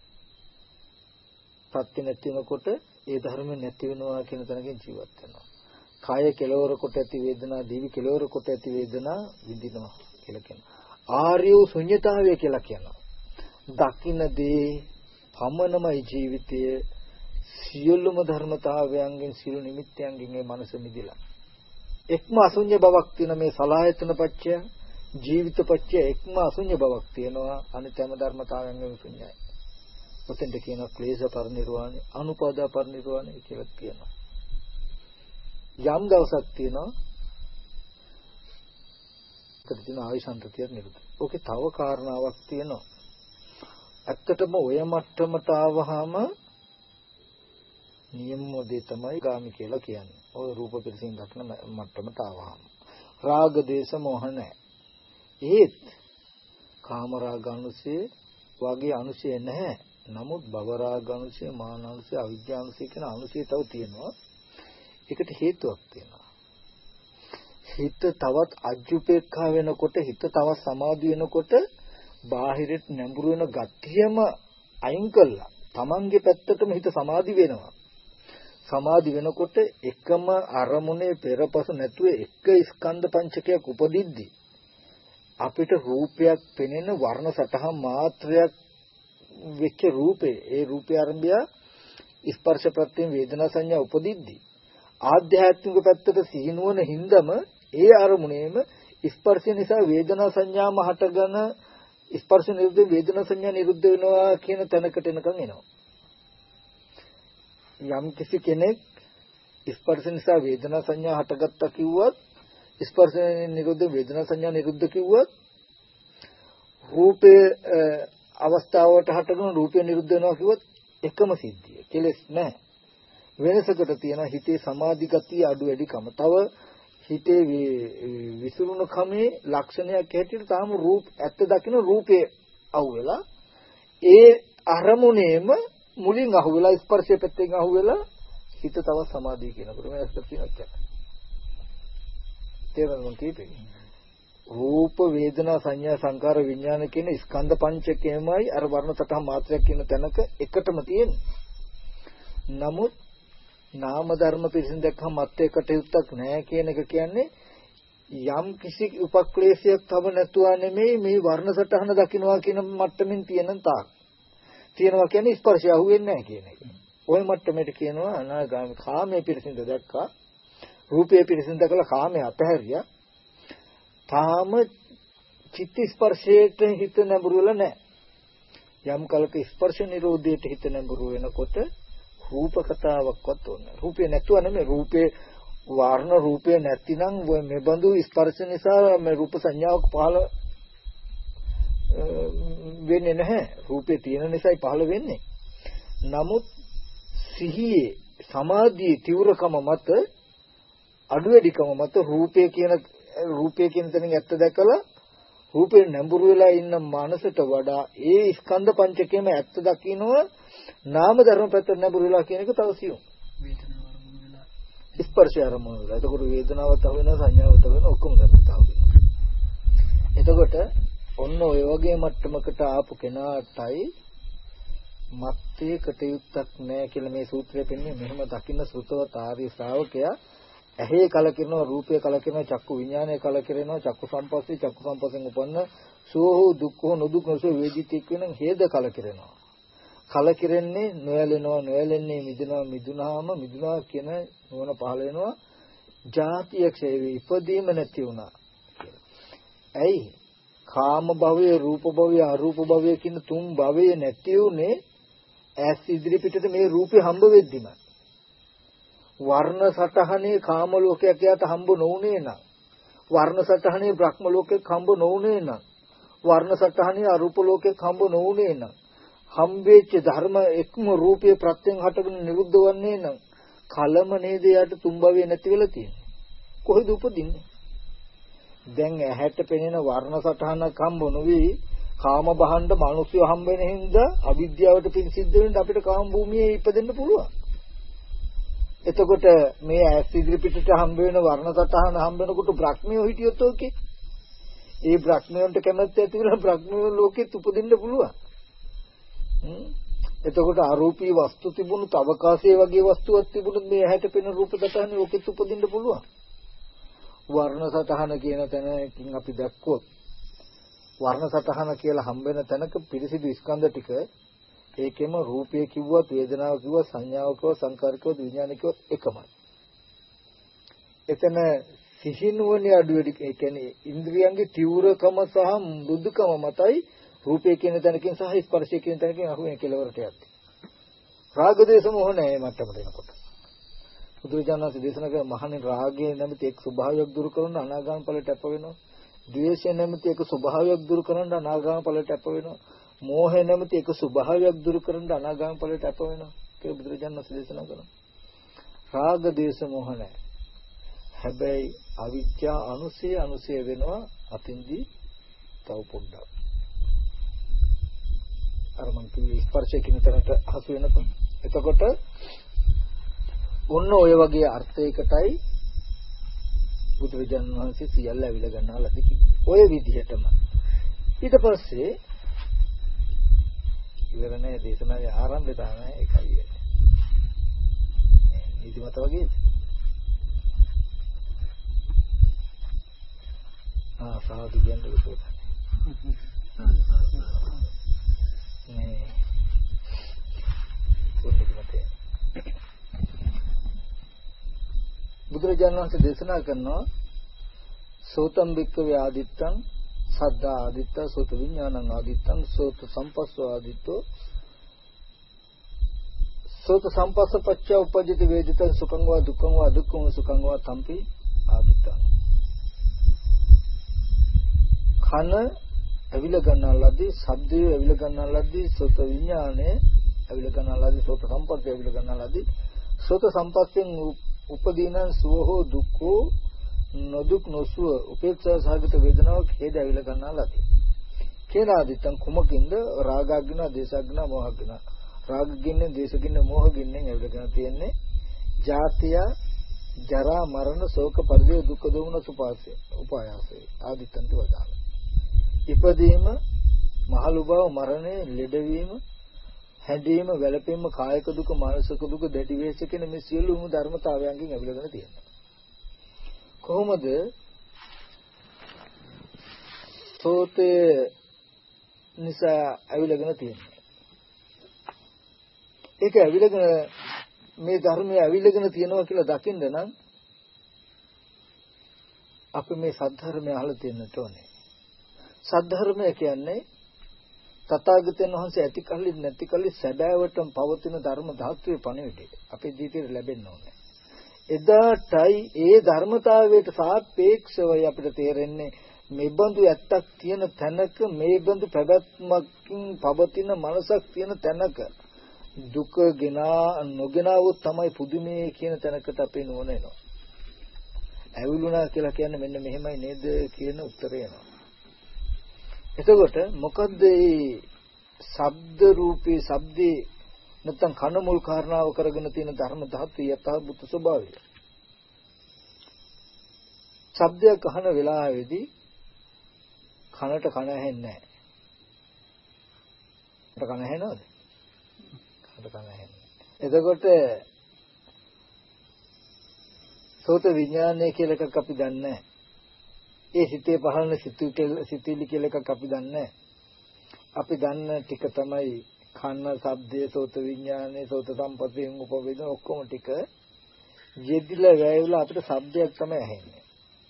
සත්‍ය නැති වෙනකොට ඒ ධර්ම නැති වෙනවා කියන තැනකින් ජීවත් වෙනවා. කාය කෙලවර කොට ඇති වේදනා, දිවි කෙලවර කොට ඇති වේදනා විඳිනවා කියලා කියනවා. ආර්ය ශුන්‍යතාවය කියලා කියනවා. දකින්න දේ පමණමයි ජීවිතයේ සියලුම ධර්මතාවයන්ගෙන් සියලු නිමිත්තයන්ගෙන් මේ මනස මිදිලා. එක්ම අශුන්‍ය බවක් තියෙන මේ සලආයතන පත්‍ය ජීවිත පත්‍ය එක්ම අශුන්‍ය බවක් තියෙනවා. අනිත් හැම ධර්මතාවයන්ගෙන් ශුන්‍යයි. ඔතෙන්ද කියනවා ක්ලේශ පරිනිර්වාණය, අනුපාදා පරිනිර්වාණය කියලා කියනවා. යම් දවසක් තියෙනවා ඒකට තියෙන ආයශන්තතිය නිරුද්ධ. ඕකේ තව කාරණාවක් තියෙනවා. ඇත්තටම ඔය මට්ටමට ආවහම නියමෝදේ තමයි ගාමි කියලා කියන්නේ. ඔය රූප පිළිසින් දක්න මට්ටමට ආවහම රාග දේශ මොහ නැහැ. ඒත් කාම රාග අනුසය වගේ අනුසය නැහැ. නමුත් භව රාග අනුසය, මාන අනුසය, අවිද්‍යා අනුසය කියන අනුසය තව තියෙනවා. ඒකට හේතුවක් තියෙනවා. හිත තවත් අජ්ජුපේක්ඛා වෙනකොට, හිත තවත් සමාධි වෙනකොට බාහිරට නැඹුරු වෙන ගතියම අයින් කළා. තමන්ගේ පැත්තටම හිත සමාධි වෙනවා. සමාධි වෙනකොට එකම අරමුණේ පෙරපසු නැතුව එක ස්කන්ධ පංචකයක් උපදිද්දී අපිට රූපයක් පෙනෙන වර්ණ සටහන් මාත්‍රයක් වෙච්ච රූපේ, ඒ රූපය ආරම්භය ස්පර්ශ ප්‍රත්‍යයෙන් වේදනා සංඥා උපදිද්දී ආධ්‍යාත්මික පැත්තට සිහිනුවන හින්දම ඒ අරමුණේම ස්පර්ශය නිසා වේදනා සංඥාම හටගෙන ස්පර්ශ නිරුද්ධ වේදනා සංඥා නිරුද්ධ වෙනවා කියන තැනකට එනකන් එනවා. යම් කිසි කෙනෙක් ස්පර්ශ නිසා වේදනා සංඥා හටගත්තා කිව්වත් ස්පර්ශ නිරුද්ධ වේදනා සංඥා නිරුද්ධ කිව්වත් රූපේ අවස්ථාවට හටගෙන රූපය නිරුද්ධ වෙනවා කිව්වත් එකම සිද්ධිය. කෙලෙස් නැහැ. වෙනසකට තියෙන හිතේ සමාධි ගතිය අඩු වැඩිකම. තව හිතේ විසිරුණු කමේ ලක්ෂණයක් හැටියට තාම රූප ඇත්ත දකින්න රූපේ අහුවෙලා ඒ අරමුණේම මුලින් අහුවෙලා ස්පර්ශය පැත්තෙන් අහුවෙලා හිත තව සමාධිය කියනකොට මේ ඇත්ත තියෙනවා කියන්නේ. තේරෙනවද කීපේ? රූප වේදනා සංඥා සංකාර විඥාන කියන ස්කන්ධ පංචකයමයි අර වර්ණ සතහ මාත්‍රයක් කියන තැනක එකටම තියෙන්නේ. නමුත් නාම ධර්ම පිරිසින් දැක්කම මත් එකට යුක්තක් නැහැ කියන එක කියන්නේ යම් කිසි උපක්ලේශයක් තව නැතුවා නෙමෙයි මේ වර්ණ සතහන දකින්නවා කියන මට්ටමින් තියෙන තාක්. තියෙනවා කියන්නේ ස්පර්ශය අහුවෙන්නේ නැහැ කියන එක. ওই මට්ටමට කියනවා අනාගාමී කාමයේ පිරිසින්ද දැක්කා. රූපයේ පිරිසින්ද දැකලා කාමයේ අතහැරියා. තාම චිත්ත ස්පර්ශයට හිත නැඹුරු වෙලා නැහැ. යම් කලක ස්පර්ශ නිරෝධයට හිත නැඹුරු වෙනකොට රූප කතාවක්වත් ඕනේ. රූපේ නැතුව නෙමෙයි රූපේ වර්ණ රූපේ නැතිනම් මේ බඳු ස්පර්ශ නිසා මේ රූප සංඥාවක් පහළ වෙන්නේ නැහැ. රූපේ තියෙන නිසායි පහළ වෙන්නේ. නමුත් සිහියේ සමාධියේ තීව්‍රකම මත අඩු වැඩිකම මත රූපේ කියන තැනින් ඇත්ත දැකලා රූපේ නැඹුරු වෙලා ඉන්න මනසට වඩා ඒ ස්කන්ධ පංචකයේම ඇත්ත දකින්නවා නාම ධර්ම පැත්තට නැඹුරු වෙලා කියන එක තව සියුම්. ස්පර්ශය ආරම්භ වෙනවා. එතකොට වේදනාවත් තව වෙනවා සංඥාවත් තව වෙනවා ඔක්කොම ධර්මතාව වෙනවා. එතකොට ඔන්න ඔය වගේ මට්ටමකට ආපු කෙනාටයි මත්තේ කටයුත්තක් නැහැ කියලා මේ සූත්‍රය පෙන්නේ. මෙහෙම දකින්න සෘතවත් ආර්ය ශ්‍රාවකයා ඇහි කලකිරෙනවා රූපය කලකිරෙනවා චක්කු විඥානය කලකිරෙනවා චක්කු සම්පස්යෙන් උපන්න සෝහෝ දුක්ඛෝ නොදුක් නොසෝ වේදිතෙක් වෙන හේද කලකිරෙනවා. කලකිරෙන්නේ නොයැලෙන්නේ මිදුනා කියන නුවණ පහළ වෙනවා. ජාතිය ක්ෂය වේ ඉපදීම නැති වුණා. ඇයි? කාම භවය, රූප භවය, අරූප භවය කියන තුන් භවය නැති උනේ ඇස් ඉදිරි පිටට මේ රූපේ හම්බ වෙද්දිම. වර්ණ සතහනේ කාම ලෝකයක් යාට හම්බ නොවුනේ නම්, වර්ණ සතහනේ බ්‍රහ්ම ලෝකයක් හම්බ නොවුනේ නම්, වර්ණ සතහනේ අරූප ලෝකයක් හම්බ නොවුනේ නම්, හම්බෙච්ච ධර්ම එක්ම රූපේ ප්‍රත්‍යයෙන් හටගෙන නිරුද්ධ වන්නේ නම් කලම නේද යාට තුන් භවය නැති වෙලා තියෙන්නේ. කොහෙද උපදින්නේ? දැන් ඇහැට පෙනෙන වර්ණ සටහනක් හම්බ නොවි කාම බහණ්ඩ මිනිස්සු හම්බ වෙන හින්දා අවිද්‍යාවට පිළිසිද්ධ වෙන්න අපිට කාම භූමියේ ඉපදෙන්න පුළුවන්. එතකොට මේ ඇස් ඉදිරි පිටට හම්බ වෙන වර්ණ සටහන හම්බ වෙනකොට බ්‍රහ්මියෝ හිටියොත් ඕකේ. ඒ බ්‍රහ්මියන්ට කැමැත්ත ඇති වෙලා බ්‍රහ්මියෝ ලෝකෙත් උපදින්න පුළුවන්. එතකොට අරූපී වස්තු තිබුණු අවකාශයේ වගේ වස්තුවක් තිබුණොත් මේ ඇහැට පෙනෙන රූප සටහන ඕකෙත් උපදින්න පුළුවන්. වර්ණ සතහන කියන තැනකින් අපි දැක්කොත් වර්ණ සතහන කියලා හම්බ වෙන තැනක පිරිසිදු ස්කන්ධ ටික ඒකෙම රූපය කිව්වත් වේදනාව කිව්වත් සංඥාව කිව්වත් සංකාර කිව්වත් විඥාන කිව්වත් එකමයි. එතන සිහිනුවනේ අඩු වැඩි ඒ කියන්නේ ඉන්ද්‍රියන්ගේ තීව්‍රකම සහ මෘදුකම මතයි රූපය කියන තැනකින් සහ ස්පර්ශය කියන තැනකින් අහුවෙන කෙලවරට යන්නේ. රාග දේශ මොහ නැහැ මට්ටමට එනකොට. බුදුරජාණන් වහන්සේ දේශනා කළ මහණෙනි රාගය නැමැති එක් ස්වභාවයක් දුරු කරන අනාගාම ඵලයට අප වෙනවා. ද්වේෂය නැමැති එක ස්වභාවයක් දුරු කරන අනාගාම ඵලයට අප වෙනවා. මෝහය නැමැති එක ස්වභාවයක් දුරු කරන අනාගාම ඵලයට අප වෙනවා. කියලා බුදුරජාණන් වහන්සේ දේශනා කරනවා. රාග දේශ මොහ නැහැ. හැබැයි අවිද්‍යා අනුසය වෙනවා අතින්දී තව පොඩ්ඩක්. අර මං කිව්වේ ස්පර්ශය කියන තැනට හසු වෙනකොට. එතකොට ඔන්න ඔය වගේ අර්ථයකටයි බුදුරජාණන් වහන්සේ සියල්ල ඇවිල්ලා ගන්නවා ලදී කිව්වේ. ඔය විදිහටම ඊට පස්සේ ඉවරනේ දේශනාවේ ආරම්භය තමයි ඒකයි. ඉදිමත වගේ සාදු කියන්නේ ඒක. නේ බුදුරජාණන් වහන්සේ දේශනා කරනවා සෝතම් භික්ඛවේ ආදිත්තං සද්දා ආදිත්ත සෝත විඥානං ආදිත්තං සෝත සම්පස්සෝ ආදිත්තෝ සෝත සම්පස්ස පච්චය උපජ්ජති වේදිතං සුඛං වා දුක්ඛං වා දුක්ඛං සුඛං වා තම්පි ආදිත්තං. කන ඇවිල ගන්නාලදී ශබ්දය ඇවිල ගන්නාලදී සෝත විඥානය ඇවිල ගන්නාලදී සෝත සම්පස්ස ඇවිල ගන්නාලදී සෝත සම්පස්යෙන් උපදීන සුවහෝ දුක්ඛෝ නොදුක් නොසුව උපේක්ෂා සහගත වේදනාවක් හේද ඇවිල ගන්නාලදී කේනාදිත්තං කුමකින්ද රාගාග්න දේශාග්න මොහග්න රාගගින්නේ දේශගින්නේ මොහගින්නේ ඇවිලගෙන තියෙන්නේ ජාතිය ජරා මරණ ශෝක පරිදේ දුක්ඛ දෝමන සුපාසය උපායාසය ආදිත්තන්ට වදාළ. ඉපදීම මහලු බව මරණය ලෙඩවීම හැදීම වැළපීම කායික දුක මානසික දුක දැඩි වෙහෙස කියන මේ සියලුම ධර්මතාවයන්ගෙන් ඇවිලගෙන තියෙනවා. කොහොමද සෝතේ නිසා ඇවිලගෙන තියෙන්නේ? ඒක ඇවිලගෙන මේ ධර්මයේ ඇවිලගෙන තියෙනවා කියලා දකින්න නම් අපි මේ සද්ධර්මය අහලා තියෙන්නට ඕනේ. සද්ධර්මය කියන්නේ තථාගතයන් වහන්සේ ඇති කල්ලි නැති කල්ලි සැබෑවටම පවතින ධර්ම ධාතුවේ පණිවිඩය අපේ ජීවිතේට ලැබෙන්න ඕනේ. එදාටයි ඒ ධර්මතාවයට සාපේක්ෂවයි අපිට තේරෙන්නේ මේ බඳු ඇත්තක් තියෙන තැනක මේ බඳු පැවැත්මකින් පවතින මනසක් තියෙන තැනක දුක නොගෙනවොත් තමයි පුදුමේ කියන තැනකට අපේ නුවණ එනවා. ඇවිලුණා කියලා කියන්නේ මෙන්න මෙහෙමයි නේද කියන උත්තරය එනවා. එතකොට මොකද්ද මේ ශබ්ද රූපේ ශබ්දේ නැත්නම් කන මුල් කාරණාව කරගෙන තියෙන ධර්ම ධාතු යථාභූත ස්වභාවය? ශබ්දයක් අහන වෙලාවේදී කනට කන ඇහෙන්නේ නැහැ. කන ඇහෙනවද? කනට කන ඇහෙන්නේ. එතකොට සෝත විඥානය කියලා එකක් අපි දන්නේ නැහැ. ඒ සිතේ පහළන සිතිවිලි කියලා එකක් අපි දන්නේ නැහැ. අපි දන්න ටික තමයි කන්න, ශබ්දයේ, සෝත විඥානයේ, සෝත සම්පතයෙන් උපවේදන ඔක්කොම ටික යෙදිලා වැයවිලා අපිට ශබ්දයක් තමයි ඇහෙන්නේ.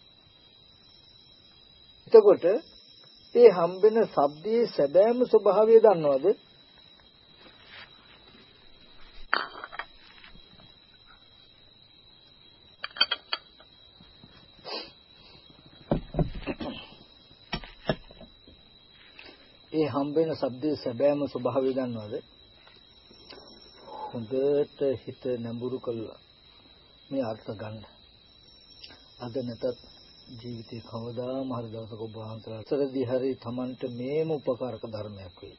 එතකොට ඒ හම්බෙන ශබ්දයේ සැබෑම ස්වභාවය දන්නවද? ඒ හම්බෙන ශබ්දයේ සැබෑම ස්වභාවය දන්නවද? හොඳට හිත නැඹුරු කළා මේ අර්ථ ගන්න. අද නැතත් ජීවිතේ කවදාම හරි දවසක ඔබ වහන්සේලා සරදී හරි Tamanට මේම උපකාරක ධර්මයක් වෙයි.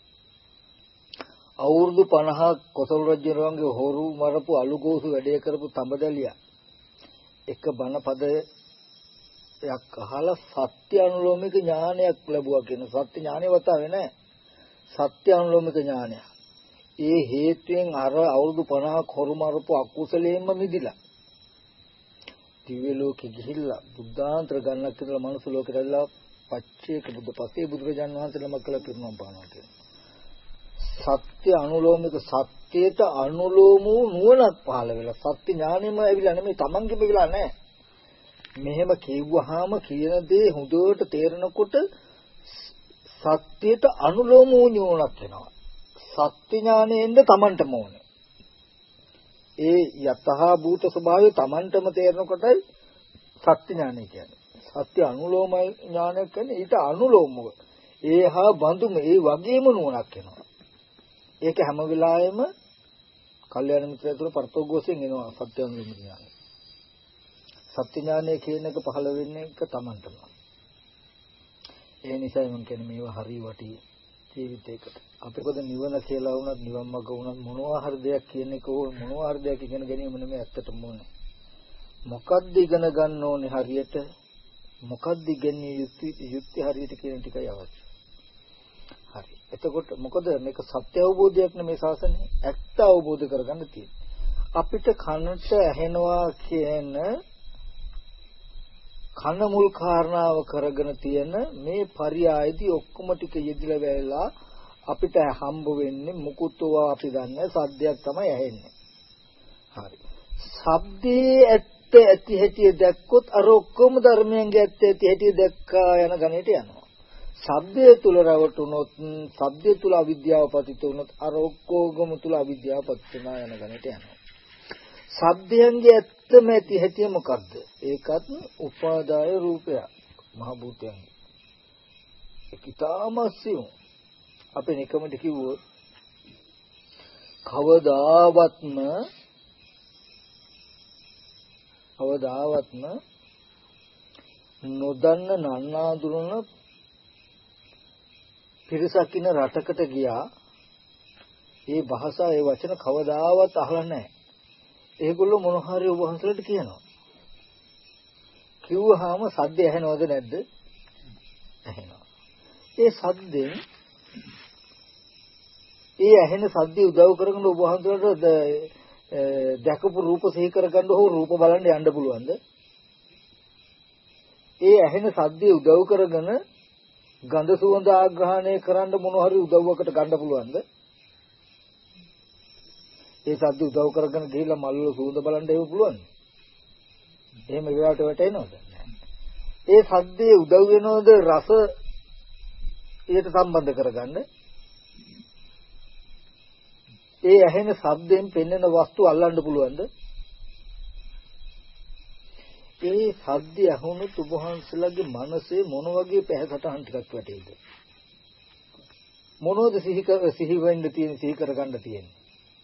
අවුරුදු 50ක් කොසල් රජුරවන්ගේ හොරු මරපු අලුගෝසු වැඩේ කරපු තඹදැලියා එක බණ පදයක් අහලා සත්‍ය අනුලෝමික ඥානයක් ලැබුවා කියන සත්‍ය ඥානෙ වතාවේ නැහැ. සත්‍ය අනුලෝමික ඥානය. ඒ හේතුයෙන් අර අවුරුදු 50ක් හොරු මරපු අකුසලයෙන්ම මිදිලා. දිව්‍ය ලෝකෙ ගිහිල්ලා බුද්ධාන්තර ගන්නක් කියලා මනුස්ස ලෝකෙට ඇවිල්ලා පච්චේක බුද්ධ පසේ බුදුරජාණන් වහන්සේ නමක් කියලා පිරුණම් පානවා කියනවා. සත්‍ය අනුලෝමික සත්‍යයට අනුලෝම වූ නුවණක් පහළ වෙලා සත්‍ය ඥානෙම ඇවිල්ලා නෙමෙයි Tamanගෙම වෙලා නැහැ. මෙහෙම කියවුවාම කියන දේ හොඳට තේරෙනකොට සත්‍යයට අනුලෝම වූ නුවණක් වෙනවා. සත්‍ය ඥානෙෙන්ද Tamanටම ඕනේ. ඒ යතහා භූත ස්වභාවය Tamanටම තේරෙනකොටයි සත්‍ය ඥානය කියන්නේ. සත්‍ය අනුලෝම ඥානය කියන්නේ ඊට අනුලෝමව. ඒහා බඳුම ඒ වගේම නුවණක් වෙනවා. ඒක හැම වෙලාවෙම කල්යාණ මිත්‍රය තුළ පරතෝගෝසෙන් එනවා සත්‍ය අනුලෝම ඥානය. සත්‍ය ඥානය කියන එක පහළ වෙන්නේ එක Tamanටම. ඒ නිසා මම කියන්නේ මේවා හරි වටි ජීවිතයකට. අපිට නිවන කියලා වුණත් නිවන් මාර්ග වුණත් මොනවා හරි දෙයක් කියන එක මොනවා හරි දෙයක් ඉගෙන ගැනීම නෙමෙයි ඇත්තටම ඕනේ. මොකද්ද ඉගෙන ගන්න ඕනේ හරියට? මොකද්ද ඉගෙනිය යුත්තේ හරියට කියන ටිකයි අවශ්‍ය. හරි. එතකොට මොකද මේක සත්‍ය අවබෝධයක් නෙමේ ශාසනය. ඇත්ත අවබෝධ කරගන්න තියෙන්නේ. අපිට කනට ඇහෙනවා කියන කන මුල් කාරණාව කරගෙන තියෙන මේ පරියායදී ඔක්කොම ටික යෙදිලා වෙලා අපිට හම්බ වෙන්නේ මුකුත්ව අපි දන්නේ සද්දයක් තමයි ඇහෙන්නේ. හරි. ශබ්දයේ ඇත්ත ඇති හැටි දැක්කොත් අර ඔක්කොම ධර්මයන්ගේ ඇත්ත ඇති හැටි දැක්කා යන ගණයට යනවා. ශබ්දයේ තුල රවටුනොත් ශබ්දයේ තුල අවිද්‍යාව පතිත වුනොත් අර ඔක්කොගම තුල අවිද්‍යාව පතිත වෙනා යන ගණයට යනවා. ශබ්දයන්ගේ ඇත්තම ඇති හැටි මොකද්ද? ඒකත් උපාදාය රූපය මහ භූතයන්. ඒකිතාමස්සියු අපේ නිකමට කිව්වොත් කවදාවත්ම නොදන්න නන්නාඳුනන පිරිසක් ඉන්න රටකට ගියා. ඒ භාෂාව ඒ වචන කවදාවත් අහලා නැහැ. ඒගොල්ලෝ මොන හරි ඔබ වහන්සේලාට කියනවා. කිව්වහම සද්ද ඇහෙනවද නැද්ද? ඇහෙනවා. ඒ සද්දෙන් ඒ ඇහෙන සද්දේ උදව් කරගෙන ඔබ වහන්සේලාට දැකපු රූප සිහි කරගන්න හෝ රූප බලන්න යන්න පුළුවන්ද? ඒ ඇහෙන සද්දේ උදව් කරගෙන ගන්ධ සුවඳ ආග්‍රහණය කරන්න මොන හරි උදව්වකට ගන්න පුළුවන්ද? ඒ සද්ද උදව් කරගෙන ගිහිල්ලා මල් වල සුවඳ බලන්න ඒව පුළුවන්ද? එහෙම ඒවට වැටෙනවද? ඒ සද්දේ උදව් වෙනවද රස ඊට සම්බන්ධ කරගන්න? ඒ ඇහෙන ශබ්දයෙන් පෙන්වන වස්තු අල්ලන්න පුළුවන්ද? ඒ ශබ්ද ඇහුණු තුබහන්සලගේ මනසේ මොන වගේ පැහැසටහන් ටිකක් වැටේද? මොනවද සිහි වෙන්න තියෙන සිහි කරගන්න තියෙන්නේ?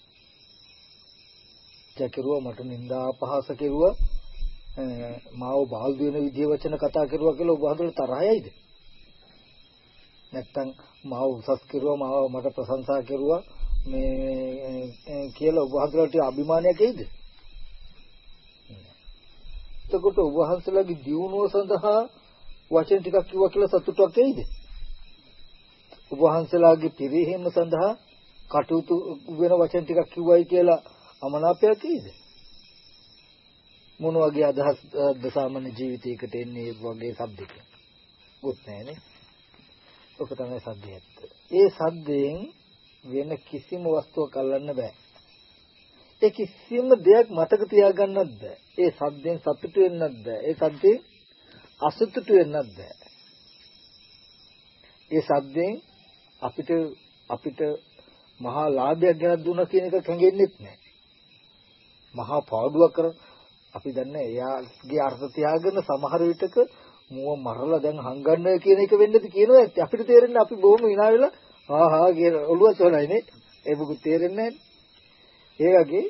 ජකිරුවා මට නින්දා අපහාස කෙරුවා මාව බාල්දු වෙන විදිය වචන කතා කරුවා කියලා ඔබ වහන්සේට තරහයිද? නැත්තම් මාව උසස් කෙරුවා මාව මට ප්‍රශංසා කෙරුවා මේ කියලා ඔබ වහන්සේලාට අභිමානයක් එයිද? එතකොට ඔබ වහන්සේලාගේ දියුණුව සඳහා වචන ටිකක් කිව්වා කියලා සතුටක් එයිද? ඔබ වහන්සේලාගේ පිරිහීම සඳහා කටයුතු වෙන වචන ටිකක් කිව්වයි කියලා අමනාපයක් එයිද? මොන වගේ අදහස්ද සාමාන්‍ය ජීවිතයකට එන්නේ වගේ සද්දක? උත් නැහැනේ. ඔක තමයි සද්දය ඇත්ත. ඒ සද්දයෙන් වෙන කිසිම වස්තුවක් අල්ලන්න බෑ. ඒ කිසිම දෙයක් මතක තියාගන්නත් බෑ. ඒ සද්දෙන් සතුටු වෙන්නත් බෑ. ඒ සද්දෙන් අසතුටු වෙන්නත් බෑ. ඒ සද්දෙන් අපිට මහා ලාභයක් ගැන දුන්නා කියන එක කැඟෙන්නෙත් නෑ. මහා පාඩුවක් කර අපි දන්නේ එයාගේ අර්ථ තියාගෙන සමහර විටක මුව මරලා දැන් හංගන්න කියන එක වෙන්නද කියනවා ඇත්ත. අපිට තේරෙන්නේ අපි බොහොම hina වෙලා ආහා කියන ඔළුව චොලයිනේ. ඒ මොකද තේරෙන්නේ නැහැ. ඒ වගේ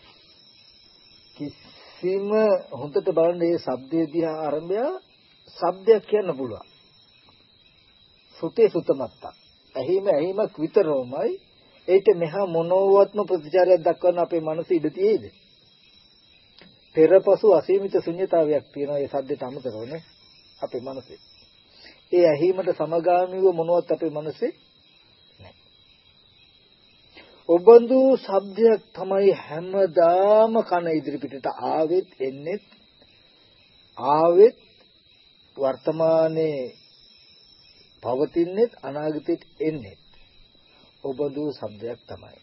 කිසිම හොඳට බලන්න මේ ශබ්දයේ දිහා ආරම්භය ශබ්දයක් කියන්න පුළුවන්. සුතේ සුතමත්ත. ඇහිමක් විතරමයි. ඒට මෙහා මොනවත්ම ප්‍රතිචාරයක් දක්වන්න අපේ මනස ඉඩ තියෙයිද? පෙරපසු අසීමිත ශුන්‍යතාවයක් තියෙනවා මේ ශබ්දයට අමතරවනේ අපේ මනසේ. ඒ ඇහිමට සමගාමීව මොනවත් අපේ මනසේ නැහැ. ඔබඳු ශබ්දයක් තමයි හැමදාම කන ඉදිරිපිටට ආවෙත් වර්තමානයේ පවතින්නේ අනාගතයට එන්නේ. ඔබඳු ශබ්දයක් තමයි.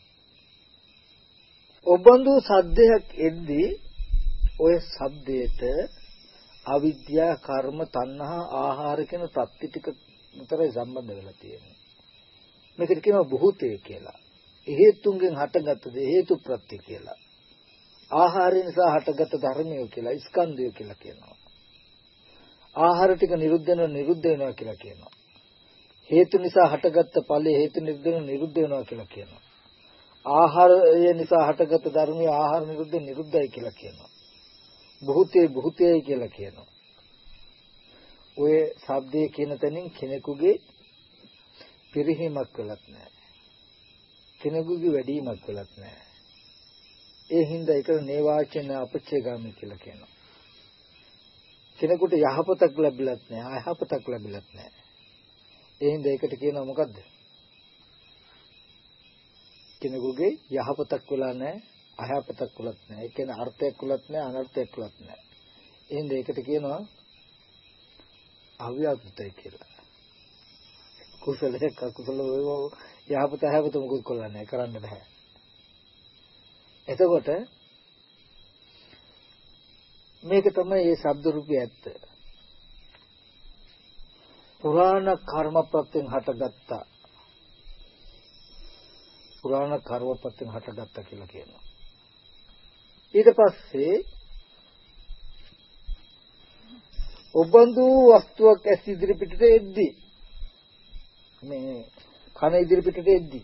ඔබඳු ශබ්දයක් එද්දී ඔය ශබ්දයට අවිද්‍යා කර්ම තණ්හා ආහාර කියන ප්‍රත්‍ය ටික විතරයි සම්බන්ධ වෙලා තියෙන්නේ. මේකට කියනවා භූතය කියලා. හේතුන්ගෙන් හටගත්ත දේ හේතු ප්‍රත්‍ය කියලා. ආහාරය නිසා හටගත්ත ධර්මය කියලා ස්කන්ධය කියලා කියනවා. ආහාර ටික නිරුද්ධ වෙනවා කියලා කියනවා. හේතු නිසා හටගත්ත ඵලයේ හේතු නිරුද්ධ වෙනවා කියලා කියනවා. ආහාරය නිසා හටගත්ත ධර්මය ආහාර නිරුද්ධයි කියලා කියනවා. භූතයයි කියලා කියනවා. ඔය ශබ්දයේ කියන තැනින් කෙනෙකුගේ පිරිහීමක් වෙලත් නැහැ. කෙනෙකුගේ වැඩිවීමක් වෙලත් නැහැ. ඒ හින්දා ඒකට නේවාචන අපච්චේගාමී කියලා කියනවා. කෙනෙකුට යහපතක් ලැබිලත් නැහැ, අයහපතක් ලැබිලත් නැහැ. ඒ හින්දා ඒකට කියනවා මොකද්ද? කෙනෙකුගේ යහපතක් වෙලා නැහැ, අයහපතක් වෙලත් නැහැ. ඒ කියන්නේ අර්ථයක් වෙලත් නැහැ, අනර්ථයක් වෙලත් නැහැ. ඒ හින්දා ඒකට කියනවා අව්‍යාකෘතයි කියලා. කුසලයක් අකුසල යහපත අයහපත මොකද කරන්නේ? කරන්න බෑ. එතකොට මේක තමයි මේ ශබ්ද රූපය ඇත්ත. පුරාණ කර්ම ප්‍රත්‍යයෙන් හටගත්තා. පුරාණ කර්ම ප්‍රත්‍යයෙන් හටගත්තා කියලා කියනවා. ඊට පස්සේ ඔබඳු වස්තුවක් ඇස් ඉදිරි පිටට එද්දී මේ කන ඉදිරි පිටට එද්දී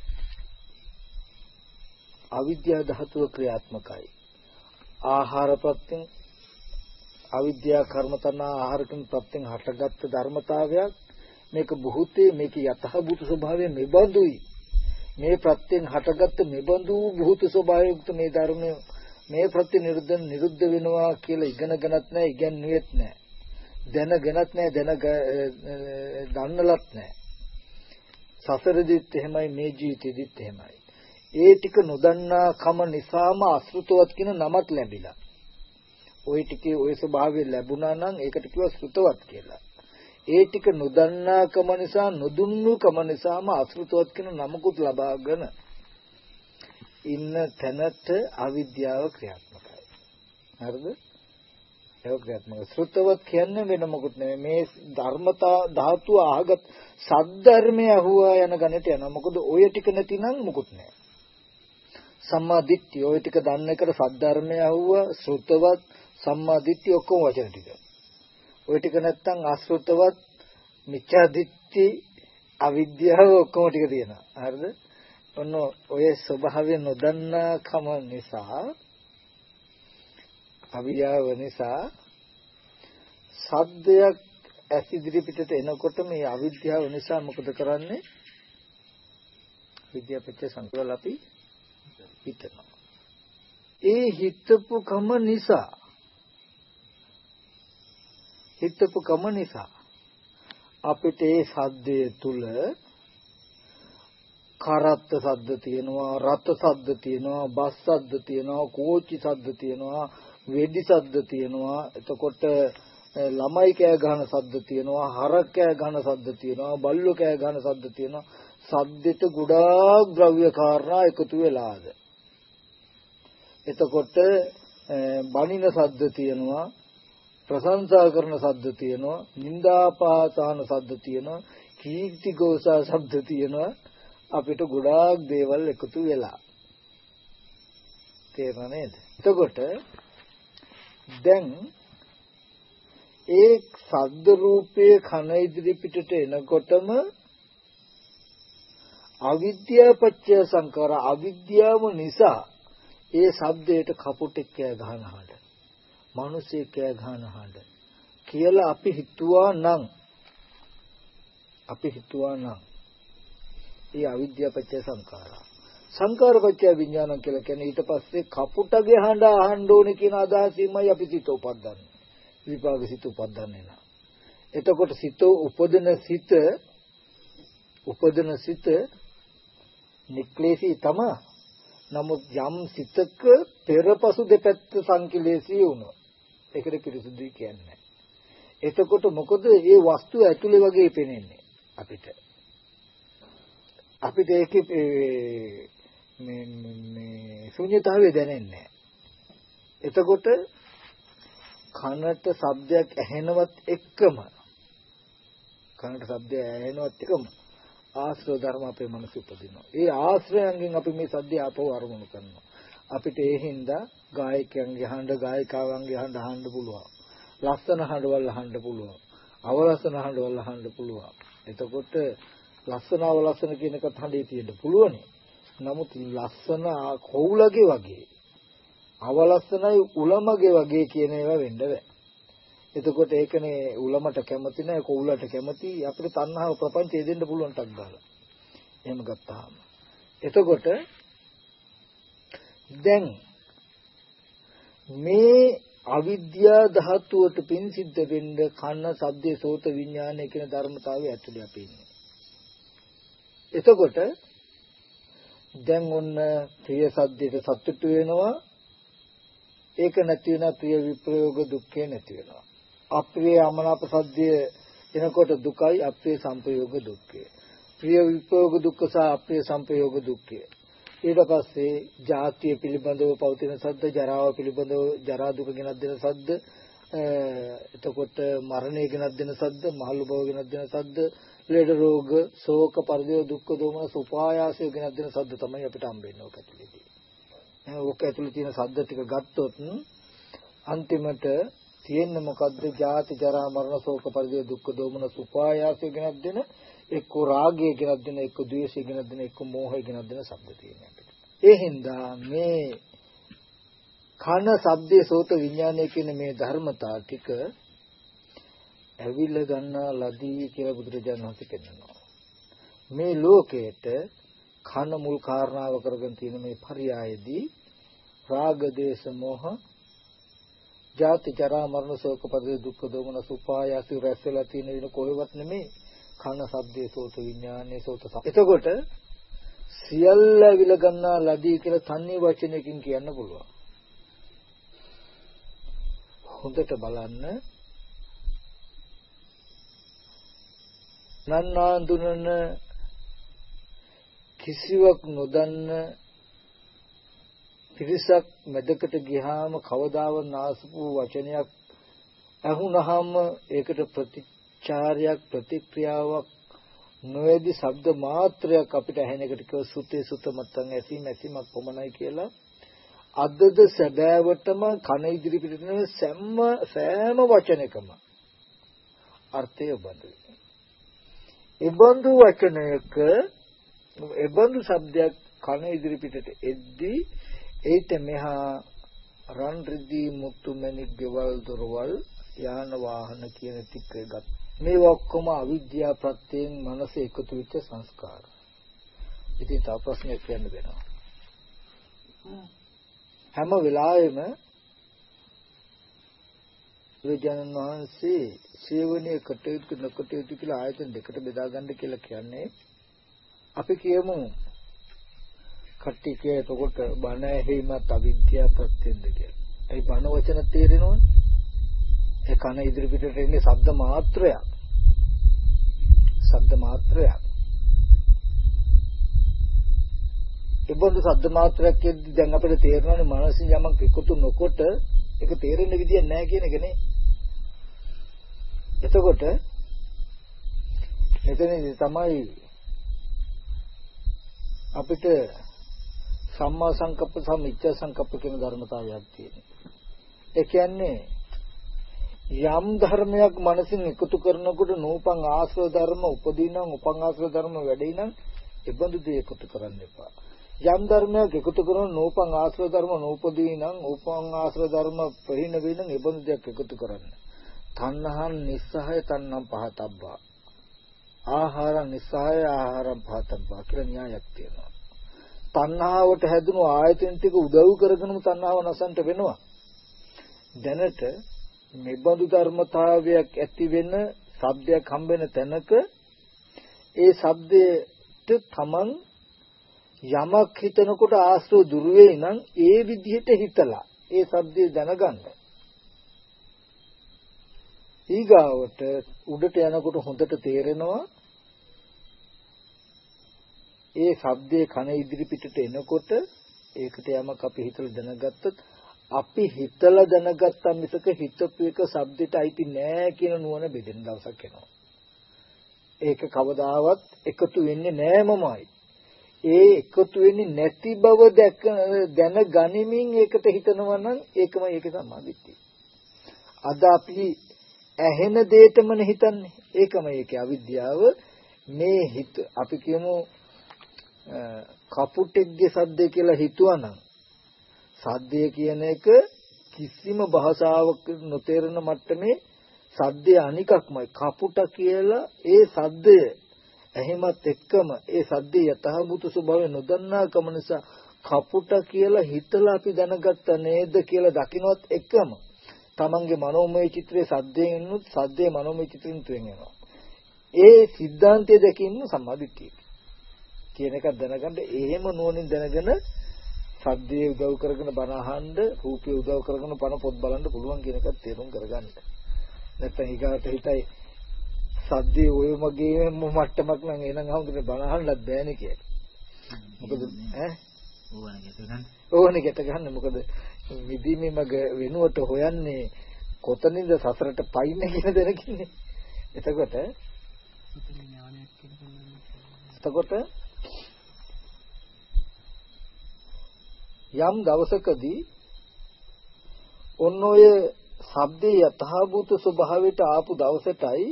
අවිද්‍යා ධාතුව ක්‍රියාත්මකයි. ආහාර ප්‍රත්‍යයෙන් අවිද්‍යා කර්ම තණ්හා ආහාරකින් ප්‍රත්‍යයෙන් හටගත් ධර්මතාවයක්. මේක භූතේ, මේක යතහභූත ස්වභාවය මෙබඳුයි. මේ ප්‍රත්‍යයෙන් හටගත් මෙබඳු භූත ස්වභාවයුක්ත මේ ධර්මය මේ ප්‍රතිනිරුද්ධ නිරුද්ධ වෙනවා කියලා ඉගෙනගෙනත් නැහැ, ඉගෙනුවේත් නැහැ. දැනගෙනත් නැහැ, දන්නලත් නැහැ. සසරෙදිත් එහෙමයි, මේ ජීවිතෙදිත් එහෙමයි. ඒ ටික නොදන්නා කම නිසාම අසෘතවත් කියන නමත් ලැබිලා. ওই ටිකේ ওই ස්වභාවය ලැබුණා නම් ඒකට කිව්වා සෘතවත් කියලා. ඒ ටික නොදන්නා කම නිසා, නොදුන්නු කම නිසාම අසෘතවත් කියන නමකුත් ලබාගෙන ඉන්න තැනට අවිද්‍යාව ක්‍රියාත්මකයි. හරිද? ඒක ක්‍රියාත්මක. සෘතවත් කියන්නේ වෙන මොකුත් නෙමෙයි. මේ ධර්මතා ධාතුව අහගත් සද්ධර්මය අහුවා යන ගණයට යනවා. මොකද ඔය ටික නැතිනම් මොකුත් නැහැ. සම්මා දිට්ඨිය ඔය ටික දන්න එකට සද්ධර්මය අහුවා, සෘතවත්, සම්මා දිට්ඨිය ඔක්කොම වචන ටික. ඔය ටික නැත්තම් අසෘතවත්, මිච්ඡා දිට්ඨි, අවිද්‍යාව ඔක්කොම ටික තියෙනවා. හරිද? ඔන්න ඔය ස්වභාවය නොදන්නා කම නිසා, අවිද්‍යාව නිසා සද්දයක් ඇස් ඉදිරි පිටට එනකොට මේ අවිද්‍යාව නිසා මොකද කරන්නේ? විද්‍යාපච්ච සංකල්ප අපි හිතනවා. ඒ හිතපු කම නිසා අපිට ඒ සද්දය තුල කරත්ත සද්ද තියෙනවා, රත් සද්ද තියෙනවා, බස් සද්ද තියෙනවා, කෝච්චි සද්ද තියෙනවා, වෙඩි සද්ද තියෙනවා. එතකොට ළමයි කෑ ගහන සද්ද තියෙනවා, හරක් කෑ ගහන සද්ද තියෙනවා, බල්ලෝ කෑ ගහන සද්ද තියෙනවා. සද්දෙට ගොඩාක් ද්‍රව්‍ය කාරණා එකතු වෙලාද. එතකොට බණින සද්ද තියෙනවා, ප්‍රශංසා කරන සද්ද තියෙනවා, නිന്ദාපාසාන සද්ද තියෙනවා, කීර්ති ഘോഷා ශබ්ද තියෙනවා. අපිට ගොඩාක් දේවල් එකතු වෙලා. තේරුණා නේද? එතකොට දැන් ඒ ශබ්ද රූපයේ කන ඉදිරි පිටට එනකොටම අවිද්‍යාව පත්‍ය සංකාර, අවිද්‍යාව නිසා ඒ ශබ්දයට කපුටෙක් කෑ ගහන හඬ, මිනිසෙක් කෑ ගහන හඬ කියලා අපි හිතුවා නම් ඒ අවිද්‍යාව පත්‍ය සංකාරා. සංකාර පත්‍ය විඥාන කියලා කියන්නේ ඊට පස්සේ කපුටගේ හඬ අහන්න ඕනේ කියන අදහසින්මයි අපි සිත උපද්දන්නේ. විපාක සිත උපද්දන්නේ නැහැ. එතකොට සිත උපදින සිත නික්ලේශී තමයි. නමුත් යම් සිතක පෙරපසු දෙපැත්ත සංකලේශී වුණා. ඒකට පිරිසුදුයි කියන්නේ. එතකොට මොකද මේ වස්තුව ඇතුලේ වගේ පේන්නේ අපිට. අපිට ඒකේ මේ ශුන්‍යතාවය දැනෙන්නේ නැහැ. එතකොට කනට ශබ්දයක් ඇහෙනවත් එක්කම ආශ්‍රය ධර්ම අපේ මනසේ උපදිනවා. ඒ ආශ්‍රයයන්ගෙන් අපි මේ සද්දය අපව අරමුණු කරනවා. අපිට ඒ හින්දා ගායකයන්ගේ හඬ, ගායිකාවන්ගේ හඬ අහන්න පුළුවන්. ලස්සන හඬවල් අහන්න පුළුවන්. අවලස්සන හඬවල් අහන්න පුළුවන්. එතකොට ලස්සන අවලස්සන කියන එකත් හඬේ තියෙන්න පුළුවනේ. නමුත් ලස්සන කොවුලගේ වගේ, අවලස්සනයි උලමගේ වගේ කියන ඒවා වෙන්න බෑ. එතකොට ඒකනේ උලමට කැමති නැහැ, කොවුලට කැමති. අපිට තණ්හාව ප්‍රපංචය දෙන්න පුළුවන් ටක් ගාලා. එහෙම ගත්තාම. එතකොට දැන් මේ අවිද්‍යා ධාතුවට පින් සිද්ධ වෙන්න කන්න, ශබ්දේ, සෝත විඥානය කියන ධර්මතාවය ඇතුලේ අපි ඉන්නේ. එතකොට දැන් ඔන්න ප්‍රිය සද්දයට සතුටු වෙනවා. ඒක නැති වෙන ප්‍රිය විප්‍රයෝග දුක්ඛේ නැති වෙනවා. අප්‍රිය අමනාප සද්දය එනකොට දුකයි, අප්‍රිය සංපයෝග දුක්ඛය. ප්‍රිය විප්‍රයෝග දුක්ඛ සහ අප්‍රිය සංපයෝග දුක්ඛය. ඊට පස්සේ ජාතිය පිළිබඳව පවතින සද්ද, ජරාව පිළිබඳව ජරා දුක ගෙනත් දෙන සද්ද, එතකොට මරණය ගෙනත් දෙන සද්ද, මහලු බව ගෙනත් දෙන සද්ද, ලෙඩ රෝග, ශෝක, පරිදේව, දුක්ඛ, දෝමන, සුපායාසය ගෙනත් දෙන සද්ද තමයි අපිට හම්බෙන්නේ ඔක ඇතුළේදී. ඕක ඇතුළේ තියෙන සද්ද ටික ගත්තොත් අන්තිමට තියෙන්නේ මොකද්ද? ජාති, ජරා, මරණ, ශෝක, පරිදේව, දුක්ඛ, දෝමන, සුපායාසය ගෙනත් දෙන, එක්ක රාගය ගෙනත් දෙන, එක්ක ද්වේෂය ගෙනත් දෙන, එක්ක මෝහය ගෙනත් දෙන ශබ්ද තියෙනවා අපිට. ඒ හින්දා මේ කන, ශබ්දේ, සෝත විඥානය කියන මේ ධර්මතා ටික ඇවිල්ලා ගන්නා ලදී කියලා බුදුරජාණන් වහන්සේ පෙන්නනවා. මේ ලෝකයට කන මුල් කාරණාව කරගෙන තියෙන මේ පරියායේදී රාග දේශ මොහ ජාති ජරා මරණ ශෝක පරිදේ දුක්ඛ දෝමන සුපායාසි රැස්වලා තියෙන වෙන කොහෙවත් නෙමෙයි කන ශබ්දේ සෝත විඥානේ සෝත එතකොට සියල්ල විල ගන්නා ලදී කියලා තන්නේ වචනයකින් කියන්න පුළුවන්. හොඳට බලන්න නන්නාඳුනන කිසිවක් නොදන්න පිරිසක් මැදකට ගියාම කවදාව නාසපු වචනයක් අහුනහම ඒකට ප්‍රතිචාරයක් ප්‍රතික්‍රියාවක් නොවේදි ශබ්ද මාත්‍රයක් අපිට ඇහෙන එකට කිව්ව සුතේ සුත මත්තන් ඇසීම ඇසීමක් කොමනයි කියලා අදද සැබෑවටම කන ඉදිරි පිටන සෑම වචනයකම අර්ථය බඳුයි. ඒබඳු වචනයක ඒබඳු શબ્දයක් කන ඉදිරි පිටට එද්දී ඒට මෙහා රන් රිදී මුතු මැණික් ගෙවල් දොරවල් යාන වාහන කියන ටික ගත් මේ ඔක්කොම අවිද්‍යා ප්‍රත්‍යයෙන් මනස එකතු වෙච්ච සංස්කාර. ඉතින් තව ප්‍රශ්නයක් කියන්න වෙනවා. හැම වෙලාවෙම විජයන් වහන්සේ සේවනයේ කටයුතු නොකටයුතු කියලා ආයතන දෙකට බෙදා ගන්න කියලා කියන්නේ අපි කියමු කට්ටිය එතකොට බණ ඇහිමත් අවිද්‍යා ප්‍රත්‍යෙන්ද කියලා. ඒ බණ වචන තේරෙනවනේ. ඒ කන ඉදිරි පිටට එන්නේ ශබ්ද මාත්‍රයක්. ශබ්ද මාත්‍රයක්. ඒබඳු ශබ්ද මාත්‍රයක් කියද්දි දැන් අපිට තේරෙනවානේ මානසික යමක් එකතු නොකොට ඒක තේරෙන්න විදියක් නැහැ කියන එක නේ. එතකොට මෙතනදී තමයි අපිට සම්මා සංකප්ප සහ මිච්ඡා සංකප්ප කියන ධර්මතාවයක් තියෙනවා. ඒ කියන්නේ යම් ධර්මයක් මනසින් එකතු කරනකොට නූපන් ආශ්‍රව ධර්ම උපදීනම් උපන් ආශ්‍රව ධර්ම වැඩි නම් ඒබඳු දේ එකතු කරන්න එපා. යම් ධර්මයක් එකතු කරන නූපන් ආශ්‍රව ධර්ම නූපදීනම් උපන් ආශ්‍රව ධර්ම ප්‍රහීන වෙනනම් ඒබඳු දෙයක් එකතු කරන්න. තණ්හං නිස්සහය තණ්හං පහතබ්බා. ආහාරං නිස්සහය ආහාරං පහතබ්බා කියලා න්‍යායක් තියෙනවා. තණ්හාවට හැදුණු ආයතන ටික උදව් කරගෙනම තණ්හාව නැසන්ට වෙනවා. දැනට මෙබඳු ධර්මතාවයක් ඇති වෙන ශබ්දයක් හම්බෙන තැනක ඒ ශබ්දයට තමන් යමක් හිතනකොට ආශ්‍රව දුර වෙයි නම් ඒ විදිහට හිතලා ඒ ශබ්දය දැනගන්න. ඊගාවට උඩට යනකොට හොඳට තේරෙනවා ඒ ශබ්දයේ කන ඉදිරි පිටට එනකොට ඒකට යමක් අපි හිතලා දැනගත්තොත් අපි හිතලා දැනගත්තා මිසක හිතපු එක ශබ්දෙට අයිති නෑ කියන නුවණ බෙදෙන දවසක් එනවා. ඒක කවදාවත් එකතු වෙන්නේ නෑමමයි. ඒ එකතු වෙන්නේ නැති බව දැනගනිමින් ඒකට හිතනවා නම් ඒකමයි ඒකේ සම්මාදිට්ඨිය. අද අපි ඇහෙන දෙයටමන හිතන්නේ. ඒකමයි ඒකේ අවිද්‍යාව. මේ හිත අපි කියමු කපුටෙක්ගේ සද්දය කියලා හිතුවනම් සද්දය කියන එක කිසිම භාෂාවක නොතේරෙන මට්ටමේ සද්දය අනිකක්මයි. කපුට කියලා ඒ සද්දය එහෙමත් එක්කම ඒ සද්දේ යථාභූත ස්වභාවය නොදන්නාකම නිසා කපුට කියලා හිතලා අපි දැනගත්තා නේද කියලා දකින්නවත් එක්කම තමන්ගේ මනෝමය චිත්‍රයේ සද්දයෙන් උත් සද්දේ මනෝමය චිත්‍රයෙන් තුෙන් එනවා. ඒ සිද්ධාන්තය දැකීම සම්මාදිට්ඨිය කියන එක දැනගන්න එහෙම නුවණින් දැනගෙන සද්දේ උදව් කරගෙන බණ අහන්න රූපේ උදව් කරගෙන බණ පොත් බලන්න පුළුවන් කියන එකත් තේරුම් කරගන්න. නැත්නම් ඊගාට හිතයි සද්දේ ඔය මගේ මට්ටමක් නම් එනං අහුදුනේ බණ අහන්නත් බෑනේ කියලා. මොකද ඕනේ ගැට ගන්න මොකද මිදීමේ මග වෙනුවට හොයන්නේ කොතනින්ද සසරට පයින්නේ කියන දැනගන්නේ. එතකොට යම් දවසකදී ඔන්න ඔය ශබ්දේ යථාභූත ස්වභාවයට ආපු දවසටයි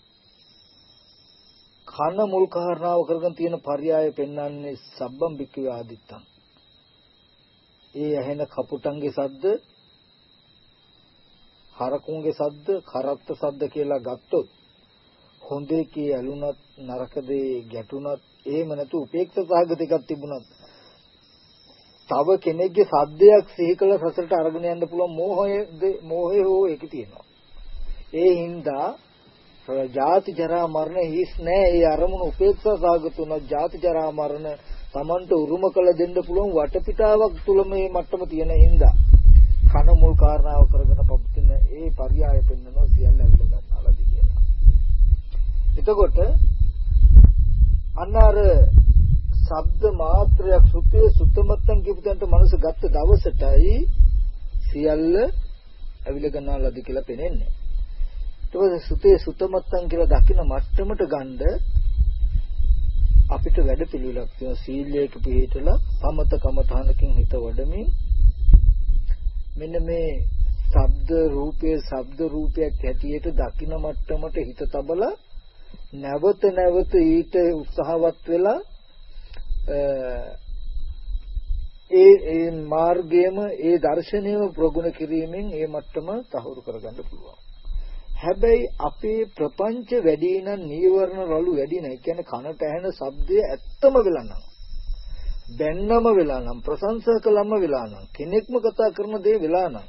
කන මුල් කාරණාව කරගෙන තියෙන පర్యాయ පෙන්වන්නේ සබ්බම් බික්කේ ආදිත්තං. ඒ ඇහෙන කපුටන්ගේ සද්ද, හරකුන්ගේ සද්ද, කරත්ත සද්ද කියලා ගත්තොත් හොඳේ කී ඇලුනත් නරක දේ ගැටුනත් එහෙම නැතු උපේක්ෂා සහගත එකක් තිබුණත් තව කෙනෙක්ගේ සද්දයක් සිහි කළ සසරට අරගෙන යන්න පුළුවන් මෝහය හෝ ඒකේ තියෙනවා. ඒ හින්දා ජාති ජරා මරණ හිස් නෑ. ඒ අරමුණු උපේක්ෂා සාගත වුණා. ජාති ජරා මරණ Tamanට උරුම කළ දෙන්න පුළුවන් වටපිටාවක් තුල මේ මට්ටම තියෙන හින්දා කන මුල් කාරණාව කරගෙන පවතින ඒ පරියාය පෙන්වනවා සියල්ල ඇවිල්ලා ගන්නාලාදී කියලා. එතකොට අන්න අර ශබ්ද මාත්‍රයක් සුතේ සුත්තමත්තන් කියපුදන්ට මනස ගත්ත දවසටයි සියල්ල ඇවිල්ලා ගන්නාලාදී කියලා පෙනෙන්නේ. ඊට පස්සේ සුතේ සුත්තමත්තන් කියලා දකින මට්ටමට ගන්න අපිට වැඩ පිළිවෙලක් තියෙනවා. සීලයක පිළිහිටලා සමත කමඨානකින් හිත වඩමින් මෙන්න මේ ශබ්ද රූපයක් හැටියට දකින මට්ටමට හිත තබලා නැවත ඊට උත්සාහවත් වෙලා ඒ මාර්ගයේම ඒ දර්ශනයම ප්‍රගුණ කිරීමෙන් ඒ මට්ටම තහවුරු කරගන්න පුළුවන්. හැබැයි අපේ ප්‍රපංච වැඩි නම් නීවරණ රළු වැඩි නැහැ. කියන්නේ කනට ඇහෙන ශබ්දය ඇත්තම වෙලා නම් බැන්නම වෙලා නම් ප්‍රශංසා කළම වෙලා නම් කෙනෙක්ම කතා කරන දේ වෙලා නම්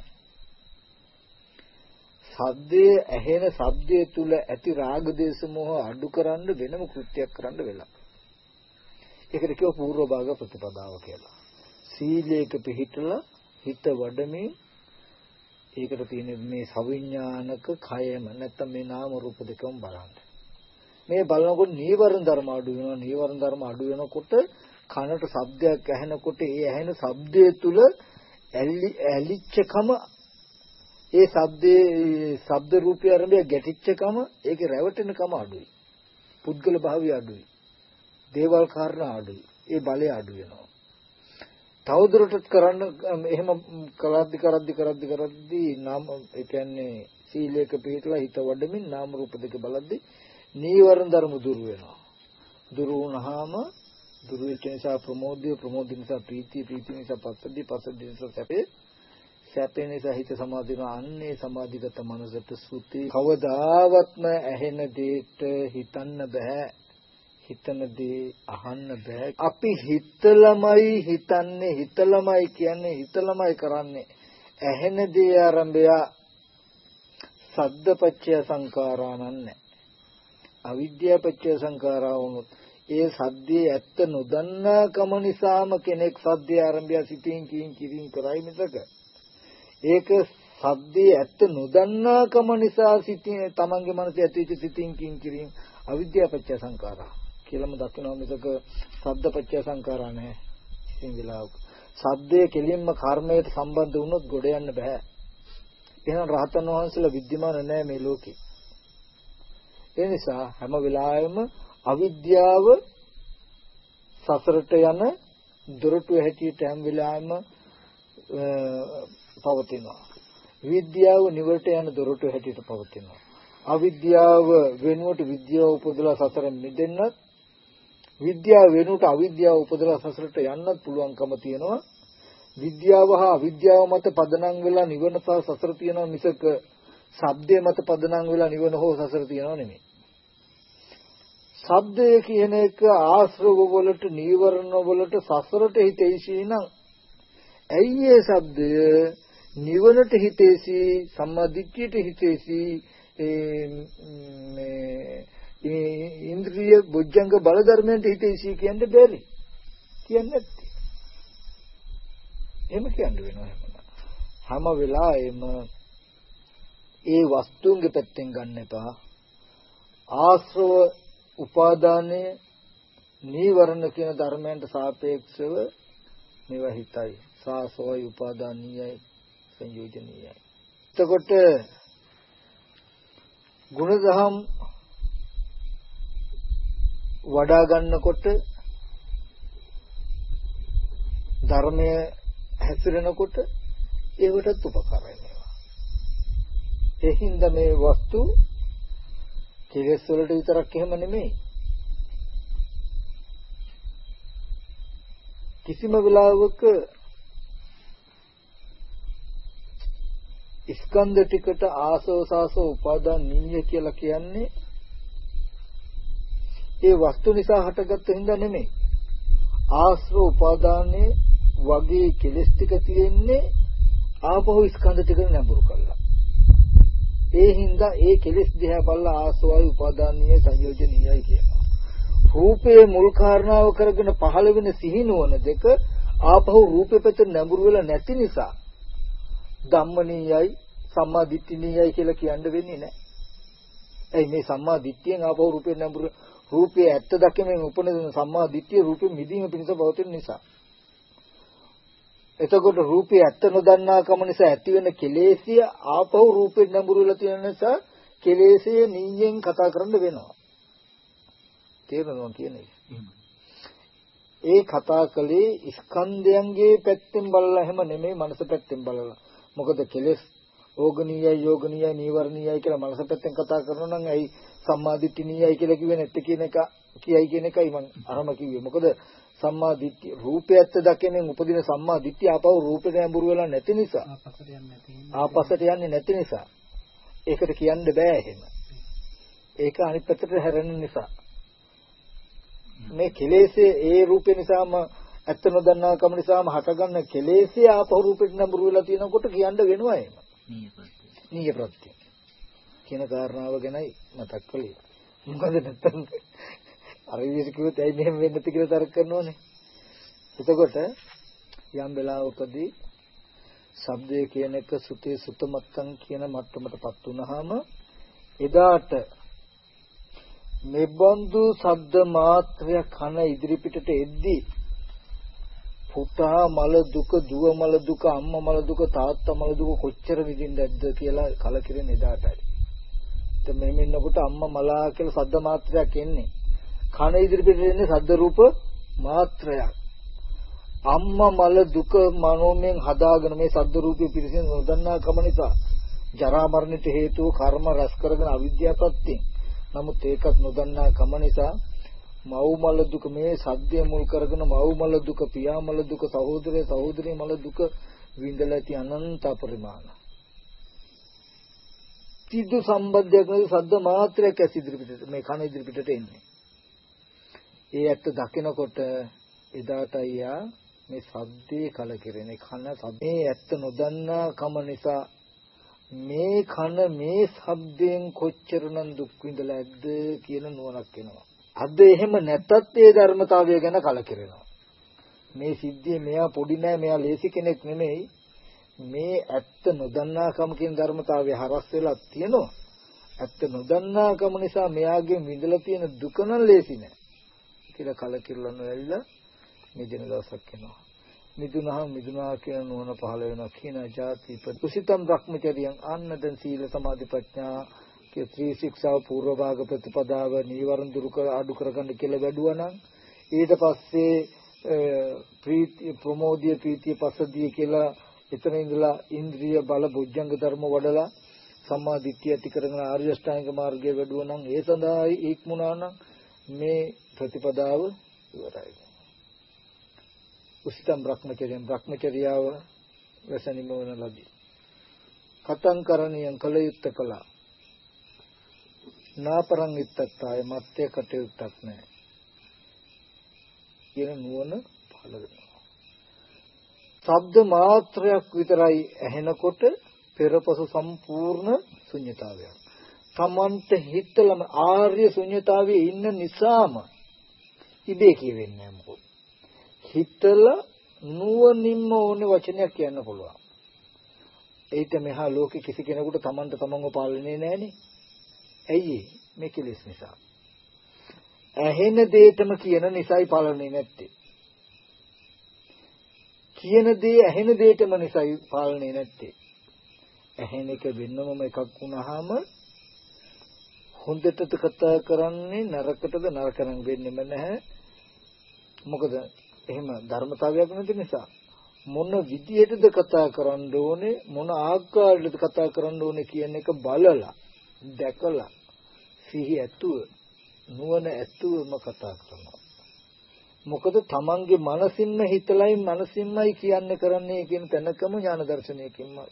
ශබ්දයේ ඇහෙන ශබ්දයේ තුල ඇති රාග දේශ මොහ අඩු කරන්න වෙනම කෘත්‍යයක් කරන්න වෙලා. ඒකට කියව පූර්ව භාග ප්‍රතිපදාව කියලා. සීලයක පිහිටලා හිත වඩමින් ඒකට තියෙන මේ සවිඥානික කයම නැත්තම් මේ නාම රූප දෙකම බලන්න. මේ බලනකොට නීවරණ ධර්ම අඩු වෙනවා. නීවරණ ධර්ම අඩු වෙනකොට කනට ශබ්දයක් ඇහෙනකොට ඒ ඇහෙන ශබ්දයේ තුල ඇලිච්චකම ඒ ශබ්ද රූපය ආරම්භය ගැටිච්චකම ඒකේ රැවටෙනකම අඩුයි. පුද්ගල භාවය අඩුයි. දේවල් කාරණා අඩුයි. ඒ බලය අඩු වෙනවා. තවදුරටත් කරන්න එහෙම කරද්දි නාම ඒ කියන්නේ සීලයක පිළිපදලා හිත වඩමින් නාම රූප දෙක බලද්දි නීවරණ ධර්ම දුරු වෙනවා. දුරු වුණාම දුරු වෙච්ච නිසා ප්‍රමෝදය නිසා ප්‍රීතිය නිසා පස්සද්ධිය නිසා සැපේ නිසා හිත සමාධි වෙනවා. අන්නේ සමාධිගත මනසට සුති කවදාවත්ම ඇහෙන දෙයට හිතන්න බෑ. හිතන දේ අහන්න බෑ. අපි හිතලමයි හිතන්නේ, හිතලමයි කියන්නේ, හිතලමයි කරන්නේ. ඇහෙන දේ ආරම්භය සද්දපච්චය සංඛාරා නන්නේ. අවිද්‍යාපච්චය සංඛාරා වුණොත් ඒ සද්දේ ඇත්ත නොදන්නාකම නිසාම කෙනෙක් සද්දේ ආරම්භය සිතින් කියින් කරයි මිසක ඒක සද්දේ ඇත්ත නොදන්නාකම නිසා සිතින් තමන්ගේ මනසේ ඇතිවෙච්ච සිතින් කියින් අවිද්‍යාපච්චය සංඛාරා කියලාම දකිනවා මිසක සද්දපච්චය සංඛාරා නැහැ. ඉතින් වෙලාවක සද්දේ කෙලින්ම කර්මයට සම්බන්ධ වුණොත් ගොඩ යන්න බෑ. එහෙනම් රහතන් වහන්සේලා විද්‍යමාන නැහැ මේ ලෝකේ. ඒ නිසා හැම වෙලාවෙම අවිද්‍යාව සසරට යන දොරටුව හැටියට හැම වෙලාවෙම පවතිනවා. විද්‍යාව නිවරට යන දොරටුව හැටියට පවතිනවා. අවිද්‍යාව වෙනුවට විද්‍යාව උපදලා සසරෙන් මිදෙන්නත් විද්‍යාව වෙනුවට අවිද්‍යාව උපදලා සසරට යන්නත් පුළුවන්කම තියෙනවා. විද්‍යාව හා අවිද්‍යාව මත පදනම් වෙලා නිවන සහ සසර තියෙනවා මිසක ශබ්දයේ මත පදනම් වෙලා නිවන හෝ සසර තියෙනව නෙමෙයි. ශබ්දය කියන එක ආශ්‍රව වලට නීවරණ වලට සසරට හිතේසී නම් ඇයි ඒ ශබ්දය නිවනට හිතේසී සම්මාදිට්ඨියට හිතේසී ඉන්ද්‍රිය බොජ්ජංග බල ධර්මයන්ට හිතේසී කියන්නේ බැරි. කියන්නේ නැත්තේ. එහෙම කියන්න වෙනවා හැම වෙලාවෙම ඒ වස්තුන්ගේ පැත්තෙන් ගන්න එපා. ආශ්‍රව උපාදානයේ නීවරණ කියන ධර්මයන්ට සාපේක්ෂව මේවා හිතයි. සාසෝයි උපාදානීයයි සංයෝජනීයයි. එතකොට ගුණධම් වඩා ගන්නකොට ධර්මය හැසිරෙනකොට ඒකටත් උපකාරයි මේවා. ඒ හින්දා මේ වස්තු කෙලෙස් වලට විතරක් එහෙම නෙමෙයි. කිසිම වෙලාවක ස්කන්ධ ටිකට ආසෝසාසෝ උපාදාන නිය කියලා කියන්නේ ඒ වස්තු නිසා හටගත්ත හින්දා නෙමෙයි. ආශ්‍රව උපාදානයේ වගේ කෙලස් ටික තියෙන්නේ ආපහු ස්කන්ධ ටික නැඹුරු කරලා. ඒ හින්දා ඒ කෙලස් දිහා බලලා ආසවයි උපාදානීය සංයෝජනීයයි කියනවා. රූපයේ මුල් කාරණාව කරගෙන පහළ වෙන සිහිනුවන දෙක ආපහු රූපෙ පැත්තට නැඹුරු වෙලා නැති නිසා ධම්මනීයයි සම්මා දිට්ඨිනීයයි කියලා කියන්න වෙන්නේ නැහැ. එයි මේ සම්මා දිට්ඨියෙන් ආපහු රූපේ නැඹුරු රූපයේ ඇත්ත දැකීමෙන් උපදින සම්මා දිට්ඨිය රූපෙ මිදීම පිණිස පවතින නිසා. එතකොට රූපේ ඇත්ත නොදන්නාකම නිසා ඇතිවෙන කෙලෙසිය ආපහු රූපෙට නැඹුරු වෙලා තියෙන නිසා කෙලෙසිය නීයෙන් කතා කරන්න වෙනවා. තේරෙනවද කියන්නේ? ඒ කතා කළේ ස්කන්ධයන්ගේ පැත්තෙන් බලලා එහෙම නෙමෙයි මනස පැත්තෙන් බලලා. මොකද කෙලෙස් ඕගනීයයි යෝගනීයයි නීවරණීයයි කියලා මනස පැත්තෙන් කතා කරනවා නම් ඇයි සම්මාදිට්ඨිනීයයි කියලා කිව්වේ නැත්තේ කියන එක කියයි කියන එකයි මම අරම කිව්වේ. මොකද සම්මාදිට්ඨිය රූපයත් දැකීමෙන් උපදින සම්මාදිට්ඨිය ආපහු රූපෙට නැඹුරු වෙලා නැති නිසා ආපස්සට යන්නේ නැති නිසා ඒකට කියන්න බෑ එහෙම. ඒක අනිත් පැත්තට හැරෙන නිසා මේ කෙලෙසේ ඒ රූපේ නිසාම ඇත්ත නොදන්නා කම නිසාම හටගන්න කෙලෙසේ ආපහු රූපෙට නැඹුරු වෙලා තියෙනකොට කියන්න වෙනවා එහෙම. නීය ප්‍රත්‍ය කියන කාරණාව ගැනයි මතක් කළේ. මොකද නැත්තම් අර විදිහට කිව්වොත් ඇයි මෙහෙම වෙන්නේ නැති කියලා තර්ක කරනෝනේ. එතකොට යම් වෙලාවකදී ශබ්දය කියන එක සුතේ සුතමත්තන් කියන මට්ටමටපත් වුනහම එදාට මෙබඳු ශබ්ද මාත්‍රයක් කන ඉදිරිපිටට එද්දී පුතා මල දුක දුව මල දුක අම්මා මල දුක තාත්තා මල දුක කොච්චර විඳින්නද කියලා කලකිරෙන එදාටයි. දැන් මෙහෙම ඉන්නකොට අම්මා මලා කියලා ශබ්ද මාත්‍රයක් එන්නේ. කන ඉදිරිපිට එන්නේ ශබ්ද රූප මාත්‍රයක්. අම්මා මල දුක මනෝමයෙන් හදාගෙන මේ ශබ්ද රූපේ පිරිසිදු නොදන්නා කම නිසා ජරා මරණයට හේතුව කර්ම රැස් කරගෙන අවිද්‍යාවපත්යෙන්. නමුත් ඒකත් නොදන්නා කම නිසා මව් මල දුක මේ සද්දය මුල් කරගෙන මව් මල දුක පියා මල දුක සහෝදරී මල දුක විඳලා ඇති අනන්ත පරිමාණ. සිද්ධ සම්බන්ධයක් නැති ශබ්ද මාත්‍රයක් ඇස් ඉදිරිපිටට මේ කන ඉදිරිපිටට එන්නේ. ඒ ඇත්ත දකිනකොට එදාට අයියා මේ ශබ්දේ කලකිරෙන්නේ කන ශබ්දේ ඇත්ත නොදන්නා කම නිසා මේ කන මේ ශබ්දයෙන් කොච්චරනම් දුක් විඳලා ඇද්ද කියන නුවණක් එනවා. අද එහෙම නැත්තත් ඒ ධර්මතාවය ගැන කලකිරෙනවා. මේ සිද්ධියේ මෙයා පොඩි නෑ මෙයා ලේසි කෙනෙක් නෙමෙයි. මේ ඇත්ත නොදන්නාකම කියන ධර්මතාවය හරස් වෙලා තියෙනවා. ඇත්ත නොදන්නාකම නිසා මෙයාගෙන් විඳලා තියෙන දුක නම් ලේසි නෑ කියලා කලකිරලන වෙලා මිදින දවසක් එනවා. මිදුනා කියන නුවණ පහළ වෙනවා කියන જાති ප්‍රතිසිතම් භ්‍රමචරියන් අන්න දැන් සීල සමාධි ප්‍රඥා කිය ත්‍රි ශික්ෂාව පූර්ව භාග ප්‍රතිපදාව නීවරණ දුරු කර අඩු කරගන්න කියලා වැඩුවා නම් ඊට පස්සේ ප්‍රීති ප්‍රමෝදිය ප්‍රීතිය පසදිය කියලා එතන ඉඳලා ඉන්ද්‍රිය බල බොජ්ජංග ධර්ම වඩලා සම්මා දිට්ඨිය ඇති කරගෙන ආර්ය අෂ්ටාංග මාර්ගය වැඩුවා නම් ඒ සඳහායි ඉක්මුණා නම් මේ ප්‍රතිපදාව ඉවරයි. උසිතම් භ්‍රමචර්යාව රසනිම වන ලදී. කතං කරණියං කල යුත්ත කළා. නාපරං ඉත්තත්තාය මත්ය කටයුත්තක් නැහැ. කියන නුවණ පහළ වෙනවා. ශබ්ද මාත්‍රයක් විතරයි ඇහෙනකොට පෙරපසු සම්පූර්ණ ශුන්‍යතාවයක්. තමන්ට හිතලම ආර්ය ශුන්‍යතාවයේ ඉන්න නිසාම ඉබේ කියවෙන්නේ නැහැ මොකද? හිතලා නුවණින්ම ඕනේ වචනයක් කියන්න පුළුවන්. ඒිට මෙහා ලෝකෙ කිසි කෙනෙකුට තමන්ට තමන්ව පාලනේ නැහනේ. ඇයි මේ කෙලෙස් නිසා? ඇහෙන දෙයටම කියන නිසායි පාලනේ නැත්තේ. කියන දේ ඇහෙන දෙයටම නිසායි පාලනේ නැත්තේ. ඇහෙන එක වෙන්නම එකක් වුණාම හොඳටද කතා කරන්නේ නරකටද නරකනම් වෙන්නෙම නැහැ. මොකද එහෙම ධර්මතාවයක් නැති නිසා මොන විදියටද කතා කරන්න ඕනේ මොන ආකාරයකටද කතා කරන්න ඕනේ කියන එක බලලා දැකලා සිහි ඇතුව නුවණ ඇතුවම කතා කරනවා. මොකද තමන්ගේ මනසින්ම හිතලයි මනසින්මයි කියන්නේ කරන්නේ කියන තැනකම ඥාන දර්ශනයකින්මයි.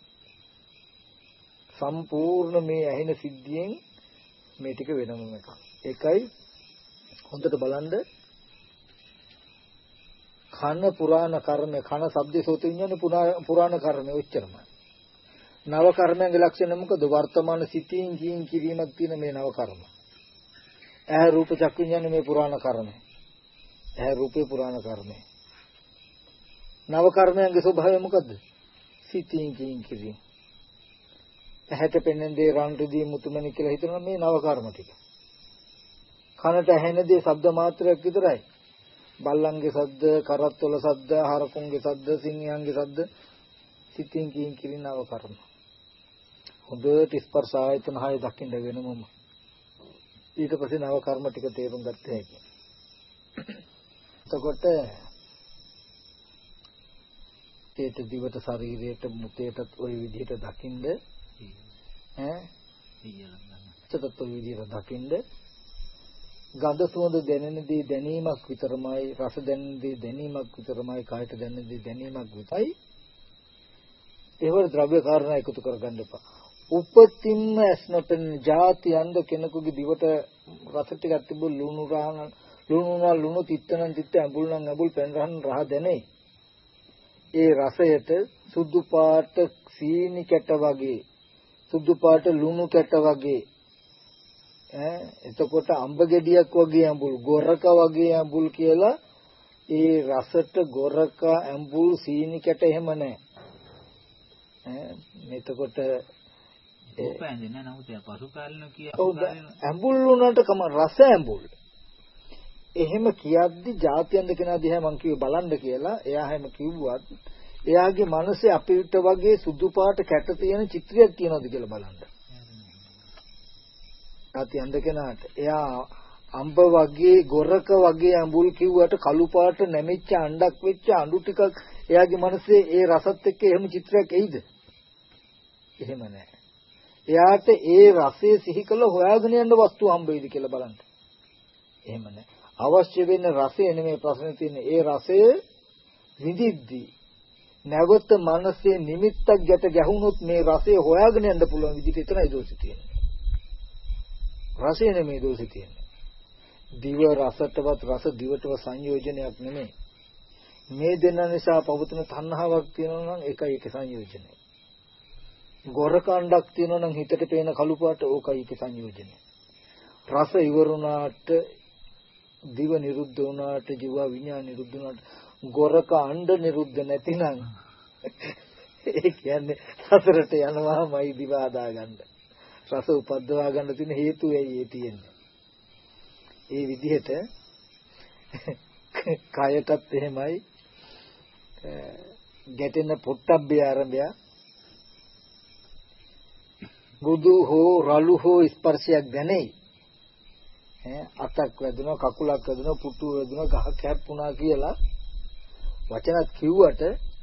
සම්පූර්ණ මේ ඇහෙන සිද්ධියෙන් මේ ටික වෙනම එකක්. ඒකයි හොඳට බලන්න කන පුරාණ කර්මය, කන ශබ්ද සෝත විඥානේ පුරාණ කර්මය ඔච්චරමයි. නව කර්මයන්ගේ ලක්ෂණ මොකද? වර්තමාන සිතින් ජීන් කිරීමක් තියෙන මේ නව කර්ම. ඇහැ රූප චක්කු විඥානේ මේ පුරාණ කර්මය. ඇහැ රූපේ පුරාණ කර්මය. නව කර්මයන්ගේ ස්වභාවය මොකද්ද? සිතින් ජීන් කිරීම. ඇහැට පෙනෙන දේ රන් රිදී මුතුමනි කියලා හිතනවා මේ නව කර්ම ටික. කනට ඇහෙන දේ ශබ්ද මාත්‍රයක් විතරයි. බල්ලන්ගේ ශබ්ද, කරත්තවල ශබ්ද, හරකුන්ගේ ශබ්ද, සිංහයන්ගේ ශබ්ද සිතින් ජීන් කිරීම නව කර්ම. හොඳට ස්පර්ශ ආයතන හය දකින්න වෙනමම. ඊට පස්සේ නව කර්ම ටික තේරුම් ගත්ත හැකියි. එතකොට ඒට දිවට ශරීරයට මුතේටත් ওই විදිහට දකින්ද චතත් ওই විදිහට දකින්ද ගඳ සුවඳ දැනෙන දේ දැනීමක් විතරමයි, රස දැනෙන දේ දැනීමක් විතරමයි, කායට දැනෙන දේ දැනීමක් විතරයි. ඒවල ද්‍රව්‍ය කාරණා එකතු කරගන්න එපා. උපතින්ම ඇස්නොපෙන ಜಾති අන්ද කෙනෙකුගේ දිවට රස ටිකක් තිබුණු ලුණු තිත්තනම් තිත්ත ඇඹුල්නම් ඇඹුල් පෙන්රහන් රහ දැනේ. ඒ රසයට සුදු පාට සීනි කැට වගේ, සුදු පාට ලුණු කැට වගේ, එතකොට අඹ ගෙඩියක් වගේ ඇඹුල්, ගොරක වගේ ඇඹුල් කියලා ඒ රසට ගොරක ඇඹුල් සීනි කැට එහෙම නැහැ. එතකොට ඕපෑන්නේ නැහැ. නමුත් පසු කාලින ඇඹුල් වුණාට කම රස ඇඹුල්. එහෙම කියද්දි જાතියන්ද කෙනා දිහා මං කිව්වේ බලන්න කියලා. එයා හැම කිව්වත් එයාගේ මනසේ අපිට වගේ සුදු පාට කැට තියෙන චිත්‍රයක් තියෙනවද කියලා බලන්න. જાතියන්ද කෙනාට එයා අඹ වගේ ගොරක වගේ ඇඹුල් කිව්වට කළු පාට නැමිච්ච අඬක් වෙච්ච අඬු ටිකක් එයාගේ මනසේ ඒ රසත් එක්ක එහෙම චිත්‍රයක් එයිද? එහෙම නැහැ. එයාට ඒ රසය සිහි කළ හොයාගෙන යන වස්තු හම්බ වෙයිද කියලා බලන්න. එහෙම නැහැ. අවශ්‍ය වෙන රසය නෙමෙයි ප්‍රශ්නේ තියෙන්නේ. ඒ රසය විඳිද්දී නැවත මනසේ නිමිත්තක් ගැට ගැහුනොත් මේ රසය හොයාගෙන යන්න පුළුවන් විදිහට එතරම් දෝෂය තියෙනවා. රසය නෙමෙයි දෝෂය තියෙන්නේ. දිව රසටවත් රස දිවටව සංයෝජනයක් නෙමෙයි. මේ දෙන්න නිසා පවතුන තණ්හාවක් තියෙනවා නම් ඒකයි ඒක සංයෝජනය. ගොරකණ්ඩක් තියෙනවා නම් හිතට පේන කළු පාට ඕකයි ඒක සංයෝජනය. රස ඉවරුණාට දිව නිරුද්ධ වුණාට ජීව විඥාන නිරුද්ධ වුණාට ගොරක අණ්ඩ නිරුද්ධ නැතිනම් ඒ කියන්නේ සසරට යනවාමයි දිව ආදා ගන්න. රස උපද්දවා ගන්න තියෙන හේතුව ඇයි ඒ තියෙන්නේ? ඒ විදිහට කයටත් එහෙමයි ගැටෙන පොට්ටබ්බේ ආරම්භය බුදු හෝ රළු හෝ ස්පර්ශයක් දැනේ. අතක් වැදුනා, කකුලක් වැදුනා, පුටුව වැදුනා, ගහ කැප්පුණා කියලා වචනත් කිව්වට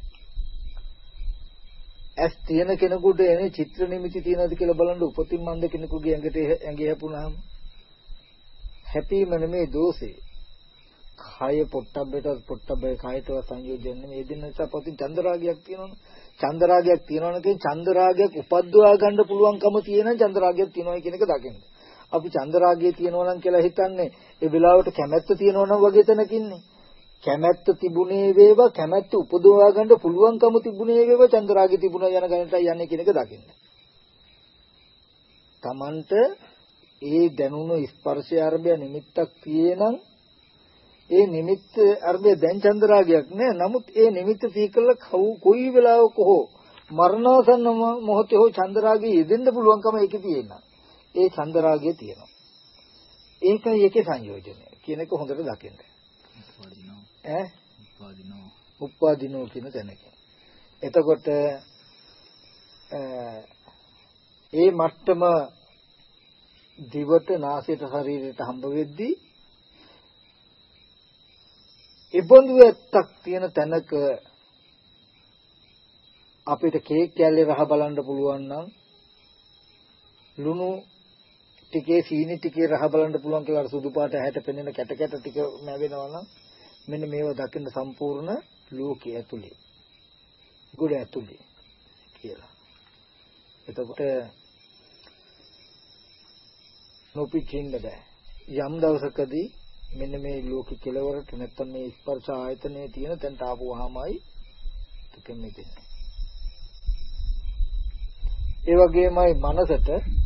ඇස් තියෙන කෙනෙකුට එනේ චිත්‍ර නිමිති තියනවාද කියලා බලන්න උපතින් මන්ද කෙනෙකුගේ ඇඟට ඇඟේ හැපුණාම හැපීම නෙමේ දෝෂේ. කය පොට්ටබ්බේට පොට්ටබ්බේ කයටව සංයෝජන නෙමේ. ඒ දෙන්න නිසා පොතින් චන්දරාගයක් තියෙනවනේ. චන්දරාගයක් තියෙනවනේ කියන්නේ චන්දරාගයක් උපද්දවා ගන්න පුළුවන්කම තියෙන චන්දරාගයක් තියෙනවා කියන එක දකින්න. අපි චන්දරාගය තියෙනවා නම් කියලා හිතන්නේ ඒ වෙලාවට කැමැත්ත තියෙනවා නම් වගේ තැනකින්නේ. කැමැත්ත තිබුණේ වේවා, කැමැත්ත උපදවා ගන්න පුළුවන්කම තිබුණේ වේවා, චන්දරාගය තිබුණා යන ගණනටයි යන්නේ කියන එක දකින්න. Tamanට ඒ දැනුණු ස්පර්ශය ආරම්භය නිමිත්තක් තියෙනනම් ඒ නිමිත්ත අර්ධය දැන් චන්දරාගයක් නෑ. නමුත් ඒ නිමිත්ත සීකල කොයි වෙලාවක හෝ මරණාසන්න මොහොතේ හෝ චන්දරාගය යෙදෙන්න පුළුවන්කම ඒකේ තියෙනවා. ඒ චන්දරාගය තියෙනවා. ඒකයි ඒකේ සංයෝජනය කියන එක හොඳට දකින්න. උප්පාදිනෝ කියන තැනක. එතකොට ඒ මට්ටම දිවට, නාසයට, ශරීරයට හම්බ වෙද්දී ඉබඳු ඇත්තක් තියෙන තැනක අපිට කේක් කැල්ලේ රහ බලන්න පුළුවන් නම් ලුණු ටිකේ සීනි ටිකේ රහ බලන්න පුළුවන් කියලා සුදු පාට ඇහැට පෙනෙන කැට කැට ටික නැවෙනවා නම් මෙන්න මේව දකින්න සම්පූර්ණ ලෝකයේ ඇතුලේ ගොඩ ඇතුලේ කියලා. එතකොට නොපිටින්න බෑ. යම් දවසකදී මෙන්න මේ ලෝකෙ කෙලවරට නැත්තම් මේ ස්පර්ශ ආයතනයේ තියෙන තැනට ආපුවාමයි දුකෙන් මිදෙන්නේ. ඒ වගේමයි මනසට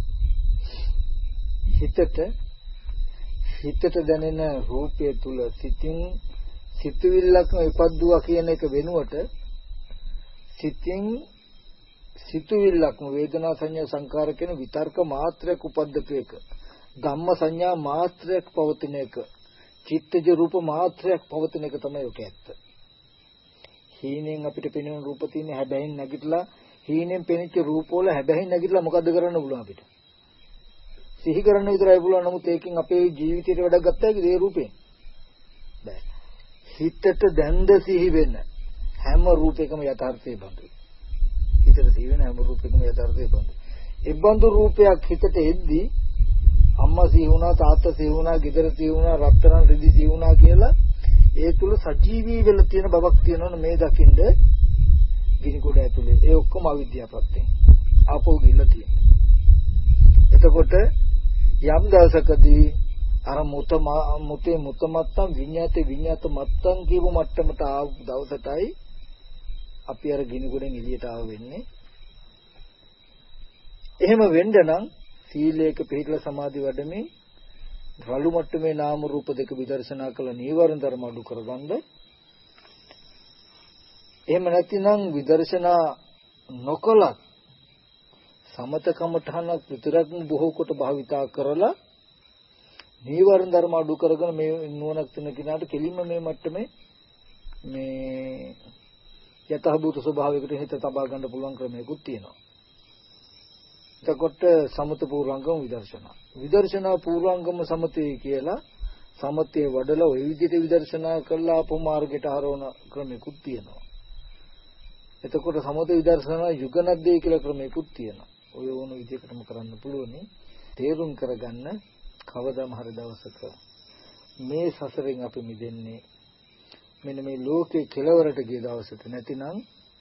හිතට දැනෙන රූපය තුල සිතින් සිතුවිල්ලක්ම ඉපද්දුවා කියන එක වෙනුවට සිතින් සිතුවිල්ලක්ම වේදනා සංඥා සංකාර කියන විතර්ක මාත්‍රයක් උපද්දක එක ධම්ම සංඥා මාත්‍රයක් පවතින එක චිත්තජ රූප මාත්‍රයක් පවතින එක තමයි ඔක ඇත්ත. හීනෙන් අපිට පෙනෙන රූප තියෙන හැබැයි නැගිටලා හීනෙන් පෙනෙච්ච රූප වල හැබැයි නැගිටලා මොකද්ද කරන්න පුළුවන් අපිට? සිහි කරන්න විතරයි පුළුවන්. නමුත් ඒකෙන් අපේ ජීවිතේට වැඩක් ගත්තා කියේ ඒ රූපේ. බෑ. හිතට දැන්ද සිහි වෙන හැම රූපයකම යථාර්ථයේ බඳුයි. හිතට සිහි වෙන හැම රූපයකම යථාර්ථයේ බඳුයි. ඒ බඳු රූපයක් හිතට එද්දී අම්මා සිහි වුණා, තාත්තා සිහි වුණා, ගෙදර සිහි වුණා, රත්තරන් රිදි සිහි වුණා කියලා ඒ තුල සජීවී වෙලා තියෙන බවක් තියෙනවනේ මේ දකින්ද ගිනි කොට ඇතුලේ. ඒ ඔක්කොම අවිද්‍යාවපත්තෙන් ආපහු ගිහිල්ලා තියෙනවා. එතකොට යම් දවසකදී අර මුතේ මුතමත්තම් විඤ්ඤාත මත්තම් කියපු මට්ටමට ආව දවසටයි අපි අර ගිනි ගොඩෙන් එළියට ආව වෙන්නේ. එහෙම වෙන්න නම් සීලයක පිළිපදලා සමාධි වඩමින් රළු මට්ටමේ නාම රූප දෙක විදර්ශනා කළ නීවරණ ධර්ම අඩු කරගන්න. එහෙම නැතිනම් විදර්ශනා නොකලත් සමතකමඨහනක් විතරක් බොහෝ කොට භාවිතා කරලා නීවරණ ධර්ම අඩු කරගෙන මේ නුවණක් තියෙන කෙනාට කෙලින්ම මේ මට්ටමේ මේ යතහභූත ස්වභාවයකට හිත තබා ගන්න පුළුවන් ක්‍රමයකුත් තියෙනවා. එතකොට සමත පූර්වංගම විදර්ශනා පූර්වංගම සමතේ කියලා සමතේ වඩලා ওই විදිහට විදර්ශනා කළා අපෝ මාර්ගයට හරවන ක්‍රමයකුත් තියෙනවා. එතකොට සමත විදර්ශනා යුගනද්දේ කියලා ක්‍රමයකුත් තියෙනවා. ඔය ඕන විදිහකටම කරන්න පුළුවනි. තේරුම් කරගන්න කවදාම හරි දවසක මේ සසරෙන් අපි මිදෙන්නේ මෙන්න මේ ලෝකේ කෙලවරට ගිය දවසට. නැතිනම්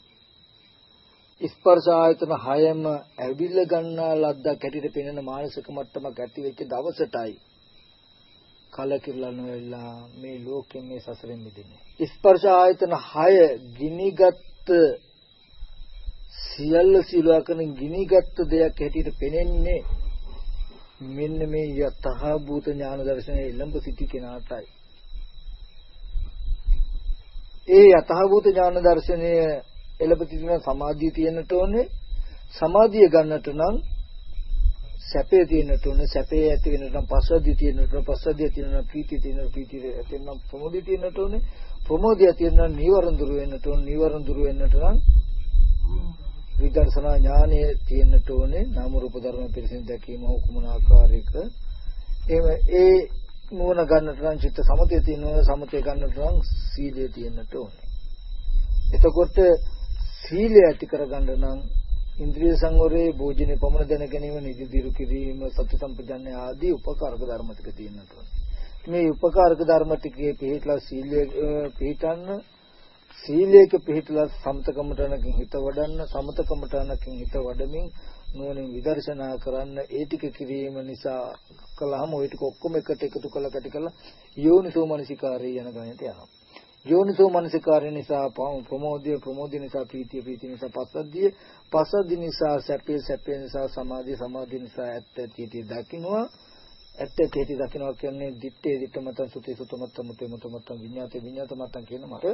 ස්පර්ශ ආයතන හයම ඇවිල්ල ගන්නා ලද්දක් ඇටියට පෙනෙන මානසික මට්ටමක් ඇති වෙච්ච දවසටයි කලකිරලා නොවෙලා මේ ලෝකෙන් මේ සසරෙන් මිදෙන්නේ. ස්පර්ශ ආයතන 6 ගිනිගත් සියල්ල සිලුවකන ගිනිගත් දෙයක් හැටියට පෙනෙන්නේ මෙන්න මේ යතහ භූත ඥාන දර්ශනයේ ළඹ සිටි කෙනාටයි. ඒ යතහ භූත ඥාන දර්ශනය එළඹ සිටින සමාධිය තියෙන්නට ඕනේ. සමාධිය ගන්නට නම් සැපේ තියෙන්නට ඕනේ. සැපේ ඇති වෙනට නම් පස්සද්ධිය තියෙන්නට ඕනේ. පස්සද්ධිය තියෙනවා ප්‍රීතිය තියෙනවා. ප්‍රීතිය ඇති වෙනනම් ප්‍රමෝදය තියෙන්නට ඕනේ. ප්‍රමෝදය තියෙනවා නිවරණ දුර වෙන්නට ඕනේ. නිවරණ දුර වෙන්නට නම් විදර්ශනා ඥානය තියෙන්නට ඕනේ. නාම රූප ධර්ම පිළිසින් දැකීම හුකුමන ආකාරයක ඒ නුවණ ගන්නට නම් චිත්ත සමතය තියෙනවා. සමතය ගන්නට නම් සීලය තියෙන්නට ඕනේ. එතකොට සීලය ඇති කරගන්න නම් ඉන්ද්‍රිය සංවරයේ භෝජනේ පමණ දැන ගැනීම, නිදි දිරු කිරීම, සති සම්පජන්‍ය ආදී උපකාරක ධර්ම ටික තියෙන්නට ඕනේ. මේ උපකාරක ධර්ම ටිකේ පිළිట్లా සීලය පිළිටන්න, සීලයක පිළිట్లా සමතකමටනකින් හිත වඩන්න, සමතකමටනකින් හිත වඩමින් නුවණින් විදර්ශනා කරන්න. ඒ ටික කිරීම නිසා කලහම ওই ටික ඔක්කොම එකට එකතු කළ කැටි කළා යෝනිසෝ මනසිකාරය යන ගණයට යනවා. යෝනිසෝ මනසිකාරය නිසා ප්‍රමෝදය නිසා ප්‍රීතිය නිසා පස්සද්ධිය නිසා සැපේ නිසා සමාධිය නිසා ඇත්ත ඇති දකින්නවා. ඇත්ත ඇති දකින්නවා කියන්නේ දිත්තේ මතං සුතේ සුත මතං මුතේ මුත මතං විඤ්ඤාත මතං කියන මට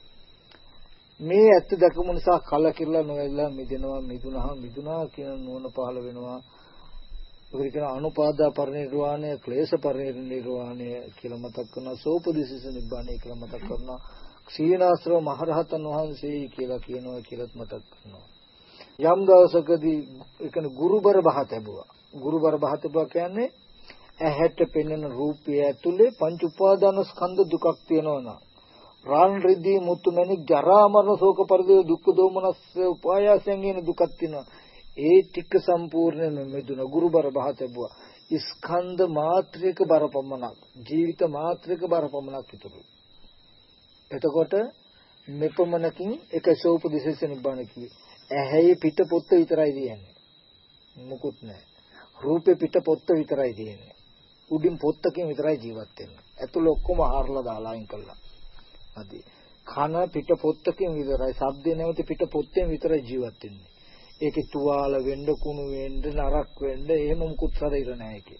මේ ඇත්ත දැකීම නිසා කලකිරලා නොවෙලා මිදුණා කියන නුවණ පහළ වෙනවා. ඒකට කියන අනුපාදා පරිනිර්වාණය, ක්ලේශ පරිනිර්වාණය කියලා මතක් කරනවා. සෝපදිසිස නිබ්බාණය කියලා මතක් කරනවා. ක්ෂීණාශ්‍රව මහරහතන් වහන්සේ කියලා කියනවා කියලාත් මතක් කරනවා. යම් දවසකදී ඒ කියන්නේ ගුරුබර බහ තැබුවා. ගුරුබර බහ තැබුවා කියන්නේ ඇහැට පෙනෙන රූපය ඇතුලේ පංච උපාදාන ස්කන්ධ දුකක් තියෙනවා නම් රාන් රිදී මුතුමැණික් ජරා මරණ ශෝක පරිදේ දුක්ඛ දෝමනස් උපායාසයෙන් එන දුකක් තියෙනවා. ඒ ටික සම්පූර්ණයෙන්ම මෙදුන ගුරුබර බහ තැබුවා. ස්කන්ධ මාත්‍රික බරපමණක්, ජීවිත මාත්‍රික බරපමණක් ඉතුරුයි. එතකොට මෙපමණකින් එක සෝපදිශේෂ නිබ්බාන කියේ. ඇහැයි පිට පොත්ත විතරයි තියෙන්නේ. මුකුත් නැහැ. රූපේ පිට පොත්ත විතරයි තියෙන්නේ. උඩින් පොත්තකින් විතරයි ජීවත් වෙන්නේ. ඇතුළ ඔක්කොම ආරලා දාලා අයින් කළා. අද කන පිට පොත්තකින් විතරයි ශබ්දේ නැවති පිට පොත්තෙන් විතරයි ජීවත් වෙන්නේ. ඒකේ තුවාල වෙන්න කුණු වෙන්න නරක් වෙන්න එහෙම මුකුත් ශරීර නැහැ ඒකේ.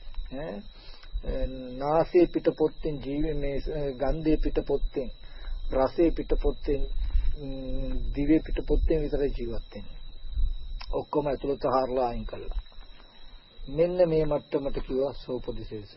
නාසයේ පිට පොත්තෙන් මේ ගන්ධයේ පිට පොත්තෙන් රසයේ පිට පොත්තෙන් දිවේ පිට පොත්තෙන් විතරයි ජීවත් වෙන්නේ. ඔක්කොම ඇතුළත හරලා අයින් කළා. මෙන්න මේ මට්ටමට කිව්වා සෝපදිශේෂ.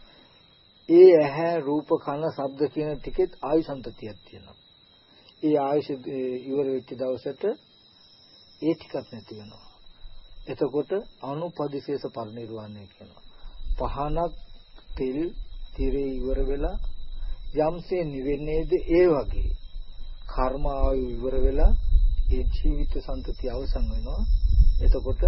ඒ ඇහැ රූප කන ශබ්ද කියන ටිකෙත් ආයුසන්තතියක් තියෙනවා. ඒ ආයුෂ ඉවර වෙච්ච දවසට ඒ ටිකක් නැති වෙනවා. එතකොට අනුපදිශේෂ පරිනිර්වාණය කියනවා. පහනක් තෙල් තිරේ ඉවර වෙලා යම්සේ නිවෙන්නේද ඒ වගේ කර්ම ආයු ඉවර වෙලා ඒ ජීවිත සම්පතිය අවසන් වෙනවා. එතකොට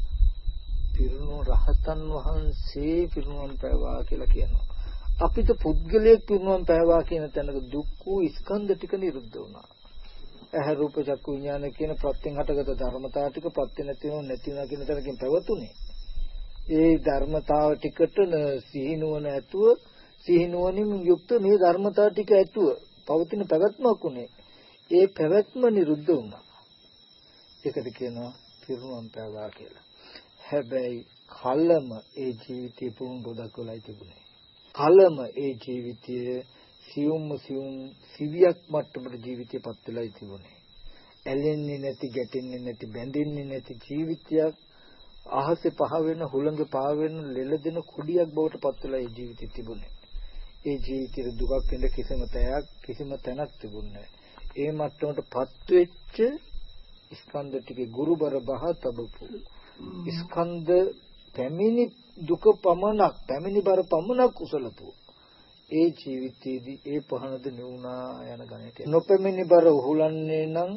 පිරුණු රහතන් වහන්සේ පිරුණුවන් පෑවා කියලා කියනවා. අපිට පුද්ගලයෙක් පිරුණුවන් පෑවා කියන තැනක දුක්ඛ ස්කන්ධ ටික නිරුද්ධ වුණා. ඇහැ රූප චක්කු විඥාන කියන ප්‍රත්‍යයෙන් හටගත ධර්මතාව ටික ප්‍රත්‍ය නැති වෙනවා කියන තැනකින් පැවතුනේ. ඒ ධර්මතාව ටිකට සිහිනුවන ඇතුව සිහිනුවනින් යුක්ත මේ ධර්මතාව ටික ඇතුව පවතින පැවැත්මක් උනේ. ඒ පැවැත්ම නිරුද්ධ වුණා. ඒකට කියනවා පිරුණුවන් පෑවා කියලා. හැබැයි කලම ඒ ජීවිතේ පුරුන් ගොඩක් වෙලයි තිබුණේ. කලම ඒ ජීවිතයේ සියුම් සිවියක් මට්ටමට ජීවිතේපත් වෙලයි තිබුණේ. ඇලෙන්නේ නැති, ගැටෙන්නේ නැති, බැඳෙන්නේ නැති ජීවිතයක් අහසේ පහ වෙන, හුළඟේ පහ වෙන, ලෙලදෙන කුඩියක් බවට පත් වෙලා ඒ ජීවිතේ තිබුණේ. ඒ ජීවිතේ දුකක් වෙන කිසිම තැනක් තිබුණේ නැහැ. ඒ මට්ටමටපත් වෙච්ච ස්කන්ධ ටිකේ ගුරුබර බහ තබපු ස්කන්ධ පැමිණි දුක පමණක් පැමිණි බර පමණක් කුසලපු ඒ ජීවිතයේදී ඒ පහනද නුණා යන ගණයට නොපැමිණි බර උහුලන්නේ නම්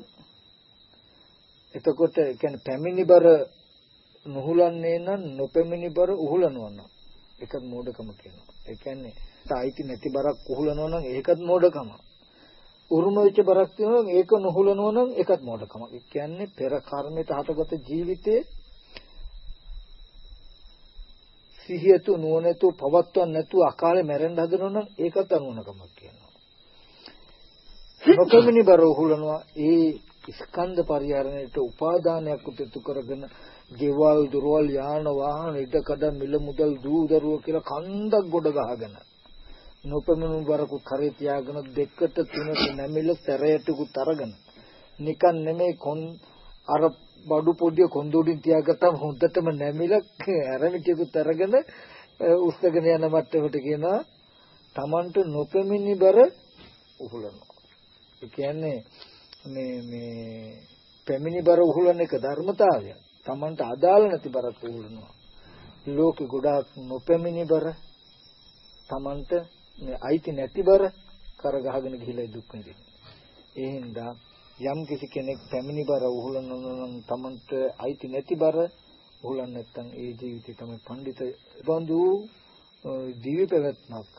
එතකොට කියන්නේ පැමිණි බර නොහුලන්නේ නම් නොපැමිණි බර උහුලනවා නම් ඒකත් මෝඩකම කියනවා. ඒ කියන්නේ සායිති නැති බරක් උහුලනවා නම් ඒකත් මෝඩකම. උරුම වෙච්ච බරක් තියෙනවා නම් ඒක නොහුලනවා නම් ඒකත් මෝඩකම. ඒ කියන්නේ පෙර කර්මයට හටගත ජීවිතේ සිහියතු නුවණතු පවත්වන්න නැතුව අකාලේ මැරෙන්න හදනවා නම් ඒකත් අනුවණකමක් කියනවා. නොකමිනි බර උහුලනවා ඒ ස්කන්ධ පරිහරණයට උපාදානයක් උපතු කරගෙන ගෙවල් දොරවල් යාන වාහන ඉදකඩ මිල මුදල් දූ දරුවෝ කියලා කන්දක් ගොඩ ගහගෙන නොපමිනු බරකු කරේ තියාගෙන දෙකට තුනට නැමිල සැරයටකුත් අරගෙන නිකන් නෙමෙයි අර බඩු පොඩිය කොන්දෝඩින් තියාගත්තම හොඳටම නැමිලා ඇරමිටියකුත් අරගෙන උස්සගෙන යන මට්ටමට කියනවා Tamanට නොපෙමිනි බර උහුලනවා. ඒ කියන්නේ මේ පෙමිනි බර උහුලන එක ධර්මතාවය. Tamanට අදාළ නැති බරක් උහුලනවා. ලෝකෙ ගොඩාක් නොපෙමිනි බර Tamanට මේ අයිති නැති බර කර ගහගෙන ගිහිලා දුක් විඳිනවා. ඒ හින්දා යම් කිසි කෙනෙක් පැමිණි බර උහුලනවා නම් Tamanට අයිති නැති බර උහුලන්නේ නැත්නම් ඒ ජීවිතේ තමයි පඬිත බඳු දිව්‍ය පැවැත්මක්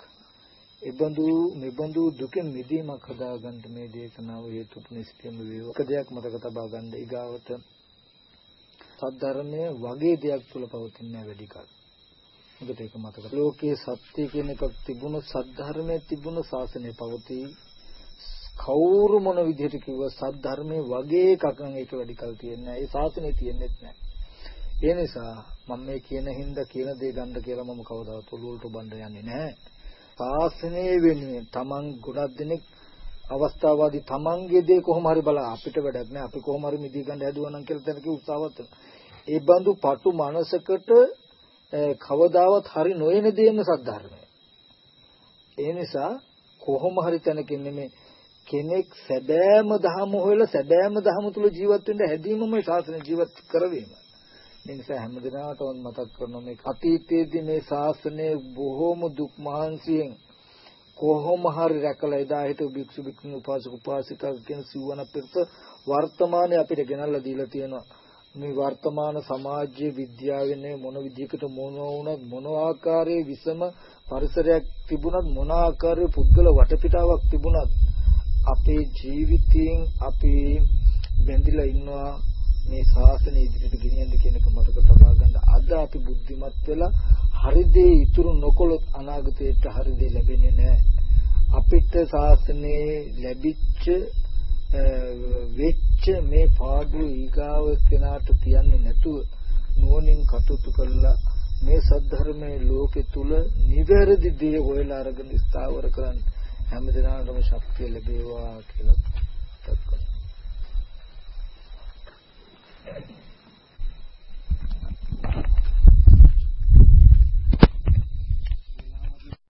මෙබඳු දුකෙන් මිදීමක් හදාගන්න මේ දේශනාව හේතුපනිෂ්ඨියම වේවා. එක දෙයක් මතක තබා ගන්න ඊගාවට සද්ධර්මයේ වගේ දෙයක් තුල පවතින වැඩි කල. මොකද ඒක මතක. ලෝකයේ සත්‍ය කියන එකක් තිබුණු සද්ධර්මයේ තිබුණු ශාසනය පවතී. කවුරු මොන විදිහට කිව්ව සද්ධර්මයේ වගේ එකක් නම් ඒක වැඩි කල් තියෙන්නේ නැහැ. ඒ ශාසනය තියෙන්නේත් නැහැ. ඒ නිසා මම මේ කියන හින්දා කියන දේ ගන්න කියලා මම කවදාවත් ඔළුවලට බඳ යන්නේ නැහැ. ශාසනය වෙනුවෙන් Taman ගොඩක් දෙනෙක් අවස්ථාවාදී Tamanගේ දේ කොහොම හරි බලා අපිට වැඩක් නැහැ. අපි කොහොම හරි මිදී ගන්න හැදුවා නම් කියලා තැනක උත්සාහවත් වෙනවා. ඒ බඳු පටු මනසකට කවදාවත් හරි නොයන දෙයම සද්ධර්මය. ඒ නිසා කොහොම හරි තැනකින් නෙමෙයි කෙනෙක් සැබෑම ධර්ම හොයලා සැබෑම ධර්ම තුල ජීවත් වෙන්න හැදීමම ශාසන ජීවත් කරවීම. මේ නිසා හැමදෙනාටම මතක් කරනවා මේ අතීතයේදී මේ ශාසනය බොහෝම දුක් මහන්සියෙන් කොහොම හරි රැකලා එදා හිටු භික්ෂු භික්ෂුණී උපාසක උපාසිකා කියන සිවණ පෙරත වර්තමානයේ අපිට ගෙනල්ලා දීලා තියෙනවා. මේ වර්තමාන සමාජයේ විද්‍යාවේ මොන විදිහකට මොන වුණත් මොන ආකාරයේ විසම පරිසරයක් තිබුණත් මොන ආකාරයේ පුද්ගල වටපිටාවක් තිබුණත් අපේ ජීවිතයෙන් අපි බැඳිලා ඉන්නවා මේ ශාසනය ඉදිරියට ගෙනියන්න කියන එක මතක තබා ගන්න. අද අපි බුද්ධිමත් වෙලා හරි දේ ඉතුරු නොකොලොත් අනාගතයට හරි දේ ලැබෙන්නේ නැහැ. අපිට ශාසනයේ ලැබිච්ච වෙච්ච මේ පාඩුව ඊගාව කෙනාට තියන්නේ නැතුව නුවණින් කටයුතු කළා මේ සද්ධර්මයේ ලෝකෙ තුල නිවැරදි දේ හොයලා අරගෙන ස්ථාවර කරන්න හැමදෙනාටම ශක්තිය ලැබේවා කියලා